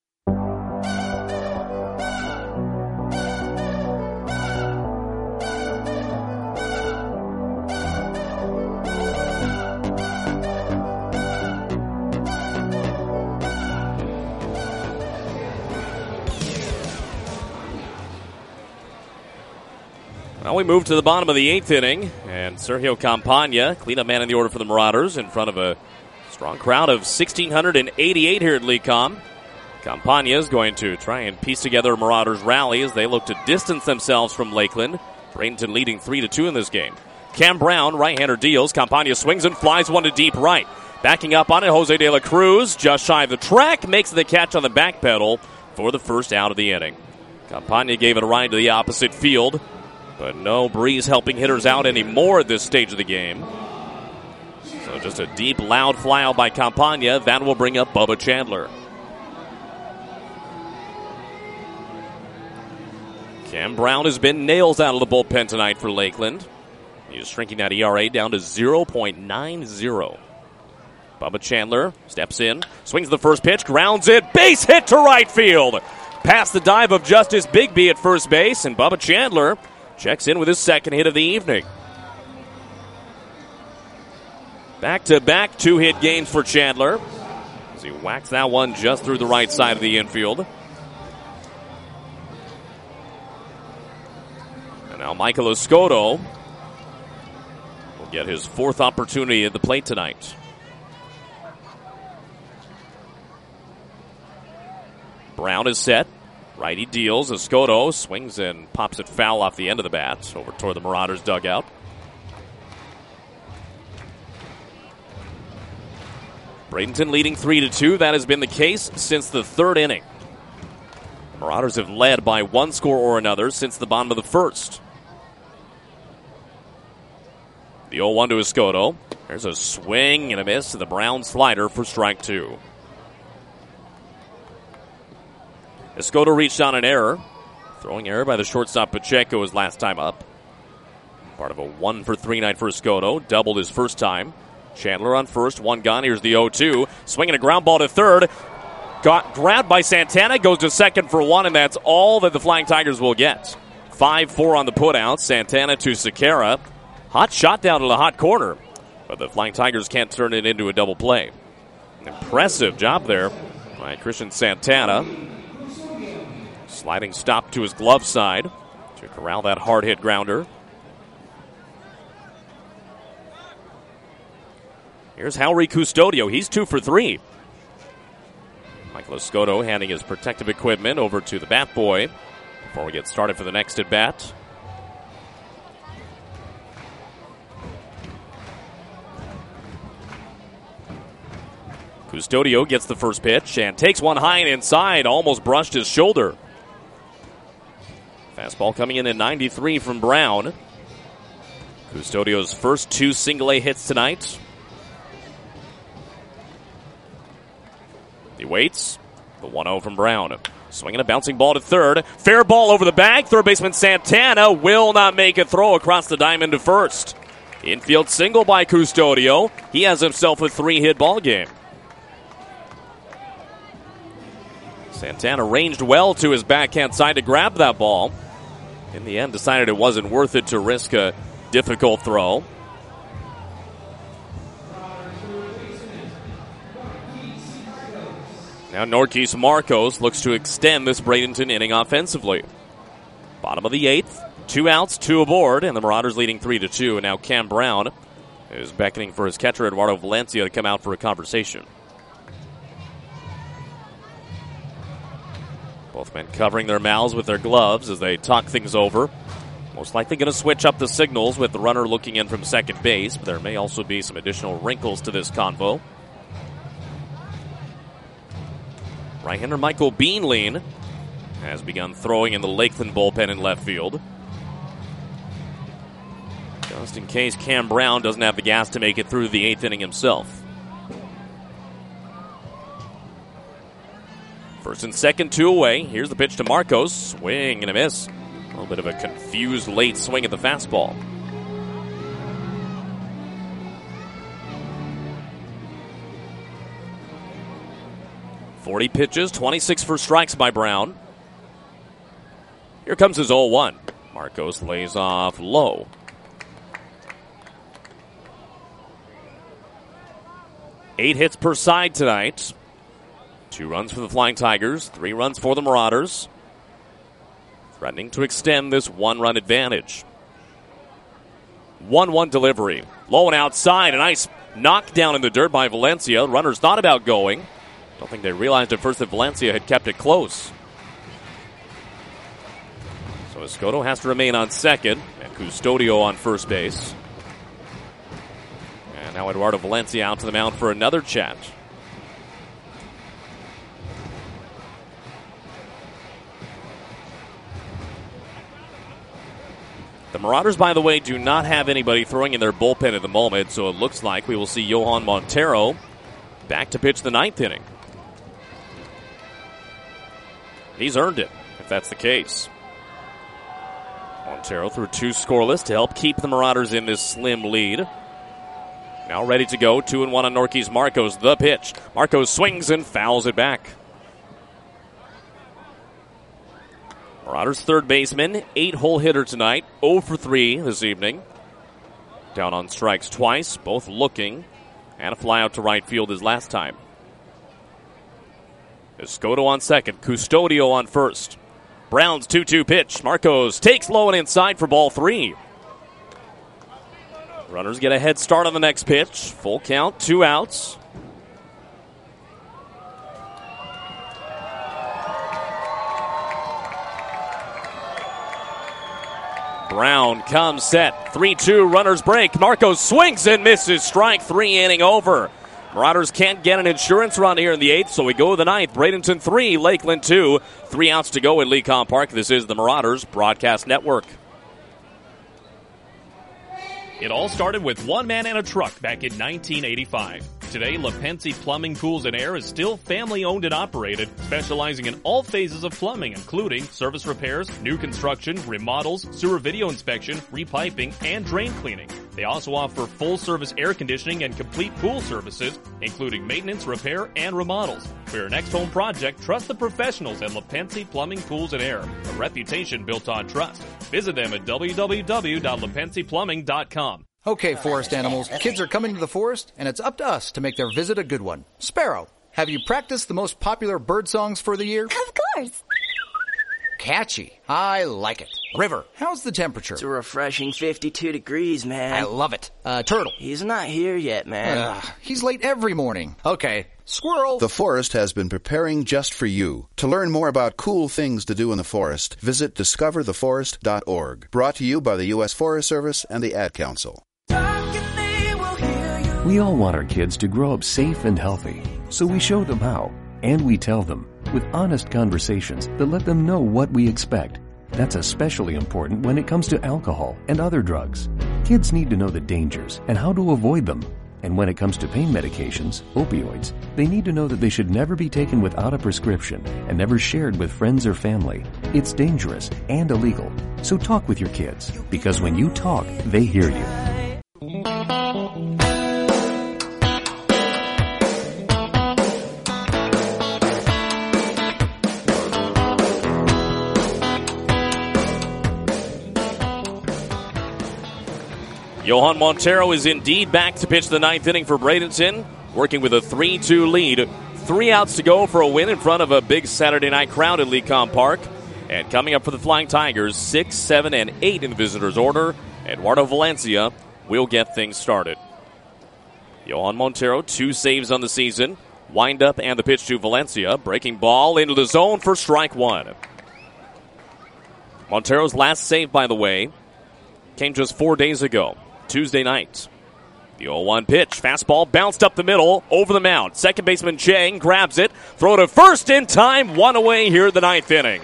Well, we move to the bottom of the 8th inning, and Sergio Campagna, cleanup man in the order for the Marauders, in front of a strong crowd of 1,688 here at Lecom. Campagna is going to try and piece together a Marauders rally as they look to distance themselves from Lakeland. Bradenton leading 3-2 in this game. Cam Brown, right-hander deals. Campagna swings and flies one to deep right. Backing up on it, Jose de la Cruz, just shy of the track, makes the catch on the back pedal for the first out of the inning. Campagna gave it a ride to the opposite field, but no breeze helping hitters out anymore at this stage of the game. So just a deep, loud fly out by Campagna. That will bring up Bubba Chandler. Cam Brown has been nails out of the bullpen tonight for Lakeland. He's shrinking that ERA down to 0.90. Bubba Chandler steps in, swings the first pitch, grounds it, base hit to right field. Past the dive of Justice Bigby at first base, and Bubba Chandler checks in with his second hit of the evening. Back-to-back two-hit games for Chandler as he whacks that one just through the right side of the infield. And now Michael Escoto will get his fourth opportunity at the plate tonight. Brown is set. Righty deals. Escoto swings and pops it foul off the end of the bat over toward the Marauders dugout. Bradenton leading 3-2. That has been the case since the third inning. The Marauders have led by one score or another since the bottom of the first. The 0-1 to Escoto. There's a swing and a miss to the Brown slider for strike two. Escoto reached on an error. Throwing error by the shortstop Pacheco his last time up. Part of a 1-for-3 night for Escoto. Doubled his first time. Chandler on first, one gone. Here's the 0-2. Swinging a ground ball to third. Got grabbed by Santana. Goes to second for one, and that's all that the Flying Tigers will get. 5-4 on the putout. Santana to Sequeira. Hot shot down to the hot corner. But the Flying Tigers can't turn it into a double play. Impressive job there by Christian Santana. Sliding stop to his glove side to corral that hard-hit grounder. Here's Howry Custodio. He's 2 for 3. Michael Escoto handing his protective equipment over to the bat boy before we get started for the next at-bat. Custodio gets the first pitch and takes one high and inside. Almost brushed his shoulder. Fastball coming in at 93 from Brown. Custodio's first 2 single-A hits tonight. He waits. The 1-0 from Brown. Swinging a bouncing ball to third. Fair ball over the bag. Third baseman Santana will not make a throw across the diamond to first. Infield single by Custodio. He has himself a 3-hit ball game. Santana ranged well to his backhand side to grab that ball. In the end, decided it wasn't worth it to risk a difficult throw. Now Norquise Marcos looks to extend this Bradenton inning offensively. Bottom of the 8th, 2 outs, 2 aboard, and the Marauders leading 3-2. And now Cam Brown is beckoning for his catcher Eduardo Valencia to come out for a conversation. Both men covering their mouths with their gloves as they talk things over. Most likely going to switch up the signals with the runner looking in from second base, but there may also be some additional wrinkles to this convo. Right-hander Michael Beanlein has begun throwing in the Lakeland bullpen in left field. Just in case Cam Brown doesn't have the gas to make it through the 8th inning himself. First and second, 2 away. Here's the pitch to Marcos. Swing and a miss. A little bit of a confused late swing at the fastball. .40 pitches, 26 for strikes by Brown. Here comes his 0-1. Marcos lays off low. Eight hits per side tonight. 2 runs for the Flying Tigers, 3 runs for the Marauders. Threatening to extend this 1-run advantage. 1-1 delivery. Low and outside. A nice knockdown in the dirt by Valencia. Runners thought about going. Don't think they realized at first that Valencia had kept it close. So Escoto has to remain on second, and Custodio on first base. And now Eduardo Valencia out to the mound for another chat. The Marauders, by the way, do not have anybody throwing in their bullpen at the moment, so it looks like we will see Yohan Montero back to pitch the 9th inning. He's earned it, if that's the case. Montero threw 2 scoreless to help keep the Marauders in this slim lead. Now ready to go, 2-1 on Norquis Marcos. The pitch. Marcos swings and fouls it back. Marauders third baseman, 8-hole hitter tonight, 0 for 3 this evening. Down on strikes twice, both looking, and a fly out to right field his last time. Escoto on second, Custodio on first. Brown's 2-2 pitch. Marcos takes low and inside for ball 3. Runners get a head start on the next pitch. Full count, 2 outs. Brown comes set. 3-2, runners break. Marcos swings and misses. Strike 3, inning over. Marauders can't get an insurance run here in the 8th, so we go to the 9th. Bradenton 3, Lakeland 2. 3 outs to go at Lecom Park. This is the Marauders Broadcast Network. It all started with one man and a truck back in 1985. Today, LaPensi Plumbing, Pools, and Air is still family-owned and operated, specializing in all phases of plumbing, including service repairs, new construction, remodels, sewer video inspection, repiping, and drain cleaning. They also offer full-service air conditioning and complete pool services, including maintenance, repair, and remodels. For your next home project, trust the professionals at LaPensi Plumbing, Pools, and Air, a reputation built on trust. Visit them at www.lapensiplumbing.com. Okay, forest animals, kids are coming to the forest, and it's up to us to make their visit a good one. Sparrow, have you practiced the most popular bird songs for the year? Of course. Catchy. I like it. River, how's the temperature? It's a refreshing 52 degrees, man. I love it. Turtle. He's not here yet, man. He's late every morning. Okay. Squirrel. The forest has been preparing just for you. To learn more about cool things to do in the forest, visit discovertheforest.org. Brought to you by the U.S. Forest Service and the Ad Council. We all want our kids to grow up safe and healthy, so we show them how, and we tell them, with honest conversations that let them know what we expect. That's especially important when it comes to alcohol and other drugs. Kids need to know the dangers and how to avoid them. And when it comes to pain medications, opioids, they need to know that they should never be taken without a prescription and never shared with friends or family. It's dangerous and illegal. So talk with your kids, because when you talk, they hear you. Yohan Montero is indeed back to pitch the 9th inning for Bradenton, working with a 3-2 lead. 3 outs to go for a win in front of a big Saturday night crowd at Lecom Park. And coming up for the Flying Tigers, 6, 7, and 8 in the visitors' order. Eduardo Valencia will get things started. Yohan Montero, 2 saves on the season. Wind up and the pitch to Valencia. Breaking ball into the zone for strike 1. Montero's last save, by the way, came just 4 days ago. Tuesday night. The 0-1 pitch. Fastball bounced up the middle, over the mound. Second baseman Chang grabs it. Throw to first in time. One away here in the ninth inning.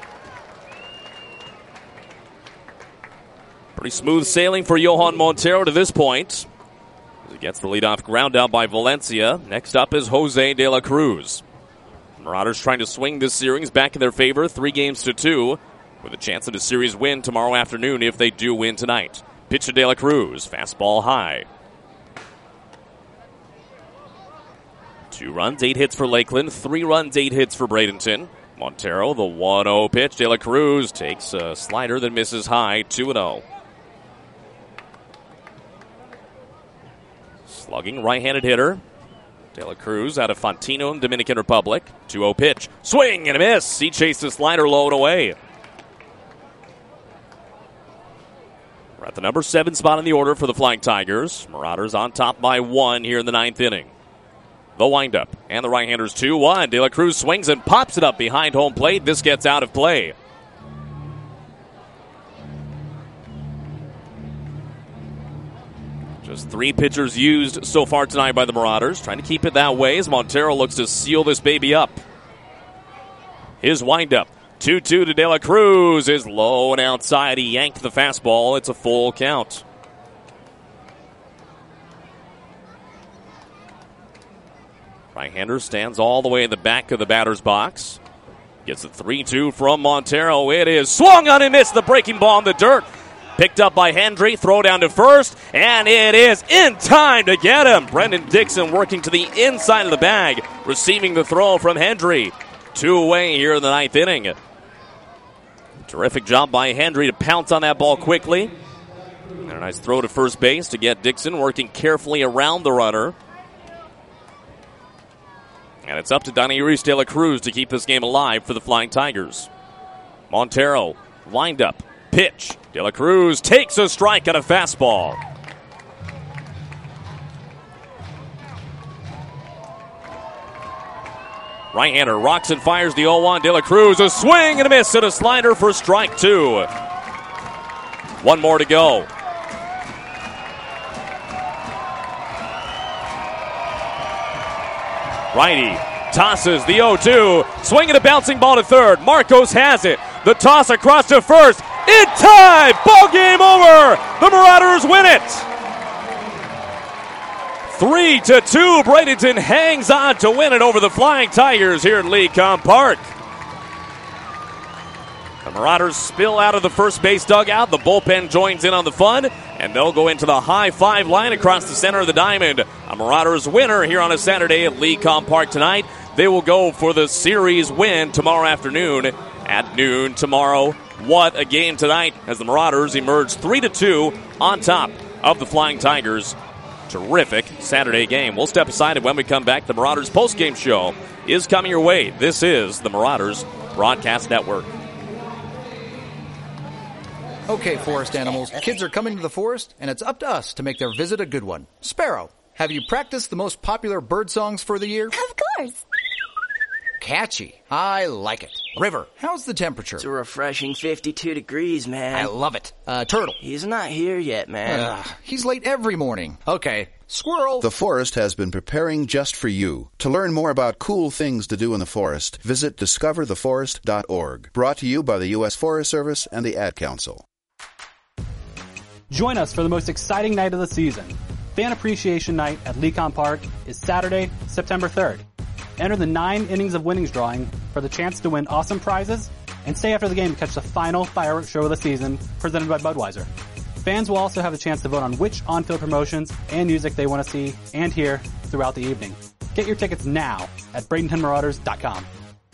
Pretty smooth sailing for Yohan Montero to this point. He gets the leadoff ground out by Valencia. Next up is Jose De La Cruz. Marauders trying to swing this series back in their favor, 3-2, with a chance of a series win tomorrow afternoon if they do win tonight. Pitch to De La Cruz. Fastball high. 2 runs, 8 hits for Lakeland. 3 runs, 8 hits for Bradenton. Montero, the 1-0 pitch. De La Cruz takes a slider that misses high. 2-0. Slugging right-handed hitter. De La Cruz out of Fontino, Dominican Republic. 2-0 pitch. Swing and a miss. He chased the slider low and away. We're at the number 7 spot in the order for the Flying Tigers. Marauders on top by 1 here in the ninth inning. The windup, and the right-handers 2-1. De La Cruz swings and pops it up behind home plate. This gets out of play. Just 3 pitchers used so far tonight by the Marauders. Trying to keep it that way as Montero looks to seal this baby up. His windup. 2-2 to De La Cruz is low and outside. He yanked the fastball. It's a full count. Right-hander stands all the way in the back of the batter's box. Gets a 3-2 from Montero. It is swung on and missed. The breaking ball in the dirt. Picked up by Hendry. Throw down to first. And it is in time to get him. Brendan Dixon working to the inside of the bag. Receiving the throw from Hendry. 2 away here in the ninth inning. Terrific job by Hendry to pounce on that ball quickly. And a nice throw to first base to get Dixon working carefully around the runner. And it's up to Donairis De La Cruz to keep this game alive for the Flying Tigers. Montero, wind up, pitch. De La Cruz takes a strike on a fastball. Right-hander rocks and fires the 0-1. De La Cruz, a swing and a miss and a slider for strike 2. 1 more to go. Righty tosses the 0-2. Swinging a bouncing ball to third. Marcos has it. The toss across to first. In time! Ball game over! The Marauders win it! 3-2. Bradenton hangs on to win it over the Flying Tigers here in Lecom Park. The Marauders spill out of the first base dugout. The bullpen joins in on the fun, and they'll go into the high five line across the center of the diamond. A Marauders winner here on a Saturday at Lecom Park tonight. They will go for the series win tomorrow afternoon at noon tomorrow. What a game tonight as the Marauders emerge 3-2 on top of the Flying Tigers. Terrific Saturday game. We'll step aside, and when we come back, the Marauders postgame show is coming your way. This is the Marauders Broadcast Network. Okay, forest animals, kids are coming to the forest, and it's up to us to make their visit a good one. Sparrow, have you practiced the most popular bird songs for the year? Of course. Catchy. I like it. River, how's the temperature? It's a refreshing 52 degrees, man. I love it. Turtle. He's not here yet, man. He's late every morning. Okay. Squirrel. The forest has been preparing just for you. To learn more about cool things to do in the forest, visit discovertheforest.org. Brought to you by the U.S. Forest Service and the Ad Council. Join us for the most exciting night of the season. Fan Appreciation Night at Lecom Park is Saturday, September 3rd. Enter the 9 innings of winnings drawing for the chance to win awesome prizes, and stay after the game to catch the final fireworks show of the season presented by Budweiser. Fans will also have a chance to vote on which on-field promotions and music they want to see and hear throughout the evening. Get your tickets now at BradentonMarauders.com.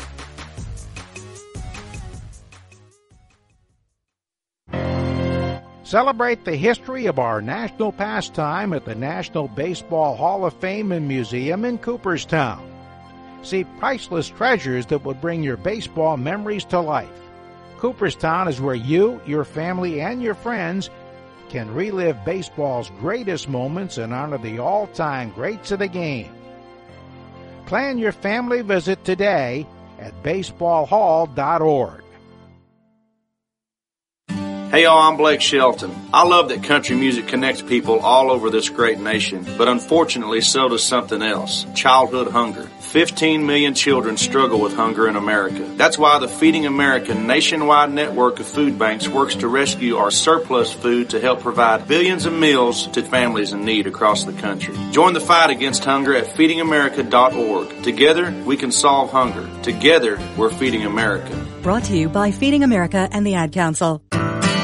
Celebrate the history of our national pastime at the National Baseball Hall of Fame and Museum in Cooperstown. See priceless treasures that will bring your baseball memories to life. Cooperstown is where you, your family, and your friends can relive baseball's greatest moments and honor the all-time greats of the game. Plan your family visit today at baseballhall.org. Hey y'all, I'm Blake Shelton. I love that country music connects people all over this great nation, but unfortunately so does something else, childhood hunger. 15 million children struggle with hunger in America. That's why the Feeding America nationwide network of food banks works to rescue our surplus food to help provide billions of meals to families in need across the country. Join the fight against hunger at feedingamerica.org. Together, we can solve hunger. Together, we're Feeding America. Brought to you by Feeding America and the Ad Council. You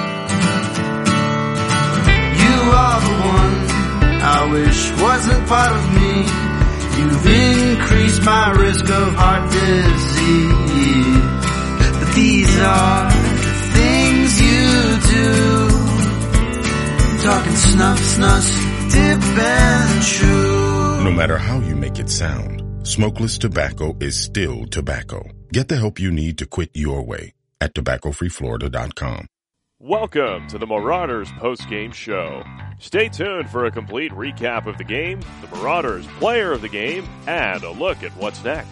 are the one I wish wasn't part of me. You've increased my risk of heart disease. But these are things you do. Talking snuff, dip and chew. No matter how you make it sound, smokeless tobacco is still tobacco. Get the help you need to quit your way at tobaccofreeflorida.com. Welcome to the Marauders post-game show. Stay tuned for a complete recap of the game, the Marauders player of the game, and a look at what's next.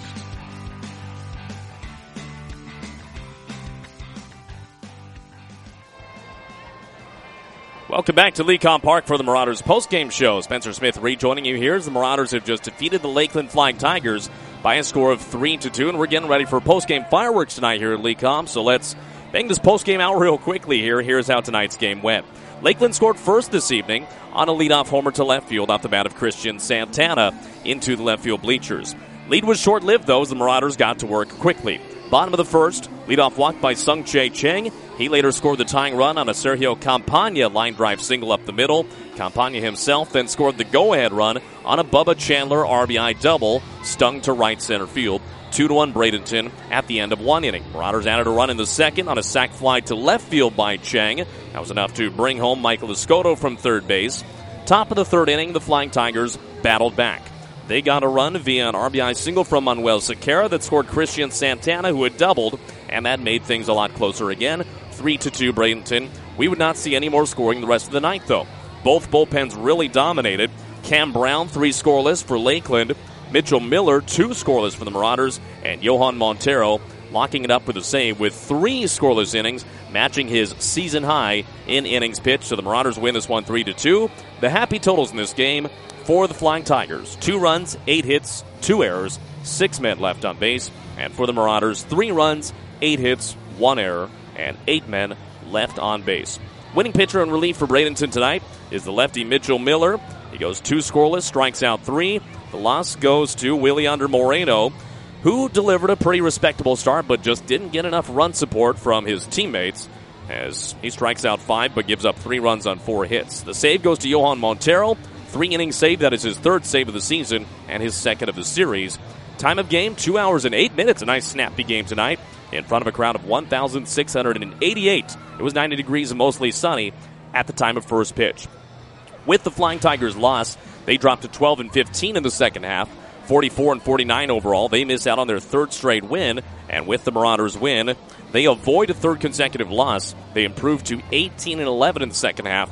Welcome back to Lecom Park for the Marauders post-game show. Spencer Smith rejoining you here as the Marauders have just defeated the Lakeland Flying Tigers by a score of 3-2, and we're getting ready for post-game fireworks tonight here at Lecom, so let's bang this post-game out real quickly here. Here's how tonight's game went. Lakeland scored first this evening on a leadoff homer to left field off the bat of Christian Santana into the left field bleachers. Lead was short-lived, though, as the Marauders got to work quickly. Bottom of the first, leadoff walk by Sung Chae Cheng. He later scored the tying run on a Sergio Campagna line drive single up the middle. Campagna himself then scored the go-ahead run on a Bubba Chandler RBI double, stung to right center field. 2-1 Bradenton at the end of one inning. Marauders added a run in the second on a sac fly to left field by Cheng. That was enough to bring home Michael Escoto from third base. Top of the third inning, the Flying Tigers battled back. They got a run via an RBI single from Manuel Sequeira that scored Christian Santana, who had doubled, and that made things a lot closer again. 3-2 Bradenton. We would not see any more scoring the rest of the night, though. Both bullpens really dominated. Cam Brown, 3 scoreless for Lakeland. Mitchell Miller, 2 scoreless for the Marauders. And Johan Montero locking it up with a save with 3 scoreless innings, matching his season high in innings pitched. So the Marauders win this one 3-2. The happy totals in this game for the Flying Tigers: 2 runs, 8 hits, 2 errors, 6 men left on base. And for the Marauders, 3 runs, 8 hits, 1 error, and 8 men left on base. Winning pitcher in relief for Bradenton tonight is the lefty Mitchell Miller. He goes 2 scoreless, strikes out 3. The loss goes to Williander Moreno, who delivered a pretty respectable start but just didn't get enough run support from his teammates as he strikes out 5 but gives up 3 runs on 4 hits. The save goes to Johan Montero. 3-inning save, that is his 3rd save of the season and his 2nd of the series. Time of game, 2 hours and 8 minutes. A nice snappy game tonight in front of a crowd of 1,688. It was 90 degrees and mostly sunny at the time of first pitch. With the Flying Tigers' loss, they dropped to 12-15 in the second half, 44-49 overall. They miss out on their 3rd straight win, and with the Marauders' win, they avoid a 3rd consecutive loss. They improve to 18-11 in the second half,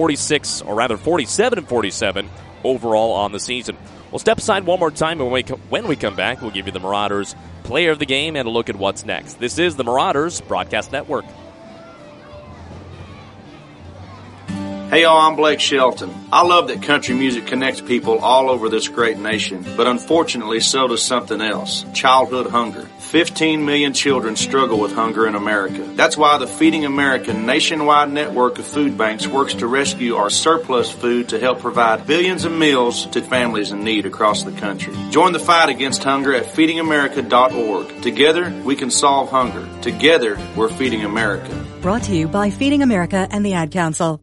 47-47 overall on the season. We'll step aside one more time, and when we come back, we'll give you the Marauders player of the game and a look at what's next. This is the Marauders Broadcast Network. Hey y'all, I'm Blake Shelton. I love that country music connects people all over this great nation, but unfortunately so does something else, childhood hunger. 15 million children struggle with hunger in America. That's why the Feeding America nationwide network of food banks works to rescue our surplus food to help provide billions of meals to families in need across the country. Join the fight against hunger at feedingamerica.org. Together, we can solve hunger. Together, we're Feeding America. Brought to you by Feeding America and the Ad Council.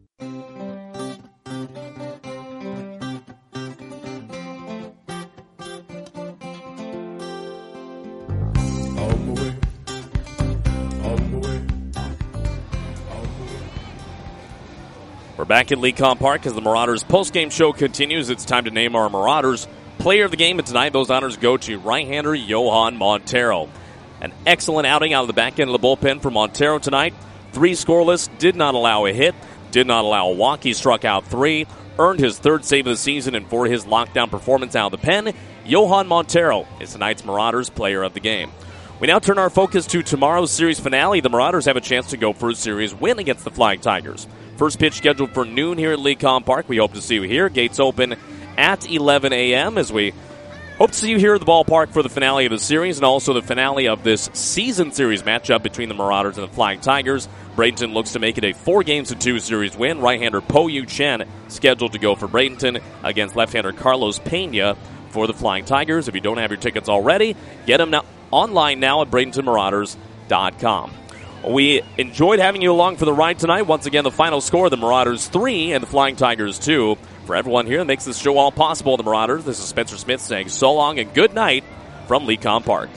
We're back at Lecom Park as the Marauders post-game show continues. It's time to name our Marauders player of the game, and tonight those honors go to right-hander Johan Montero. An excellent outing out of the back end of the bullpen for Montero tonight. 3 scoreless, did not allow a hit, did not allow a walk. He struck out 3, earned his 3rd save of the season, and for his lockdown performance out of the pen, Johan Montero is tonight's Marauders player of the game. We now turn our focus to tomorrow's series finale. The Marauders have a chance to go for a series win against the Flying Tigers. First pitch scheduled for noon here at Lecom Park. We hope to see you here. Gates open at 11 a.m. as we hope to see you here at the ballpark for the finale of the series and also the finale of this season series matchup between the Marauders and the Flying Tigers. Bradenton looks to make it a 4-2 series win. Right-hander Po Yu Chen scheduled to go for Bradenton against left-hander Carlos Pena for the Flying Tigers. If you don't have your tickets already, get them now online now at BradentonMarauders.com. We enjoyed having you along for the ride tonight. Once again, the final score, the Marauders 3 and the Flying Tigers 2. For everyone here that makes this show all possible, the Marauders, this is Spencer Smith saying so long and good night from Lecom Park.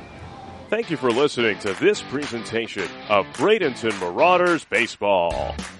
Thank you for listening to this presentation of Bradenton Marauders Baseball.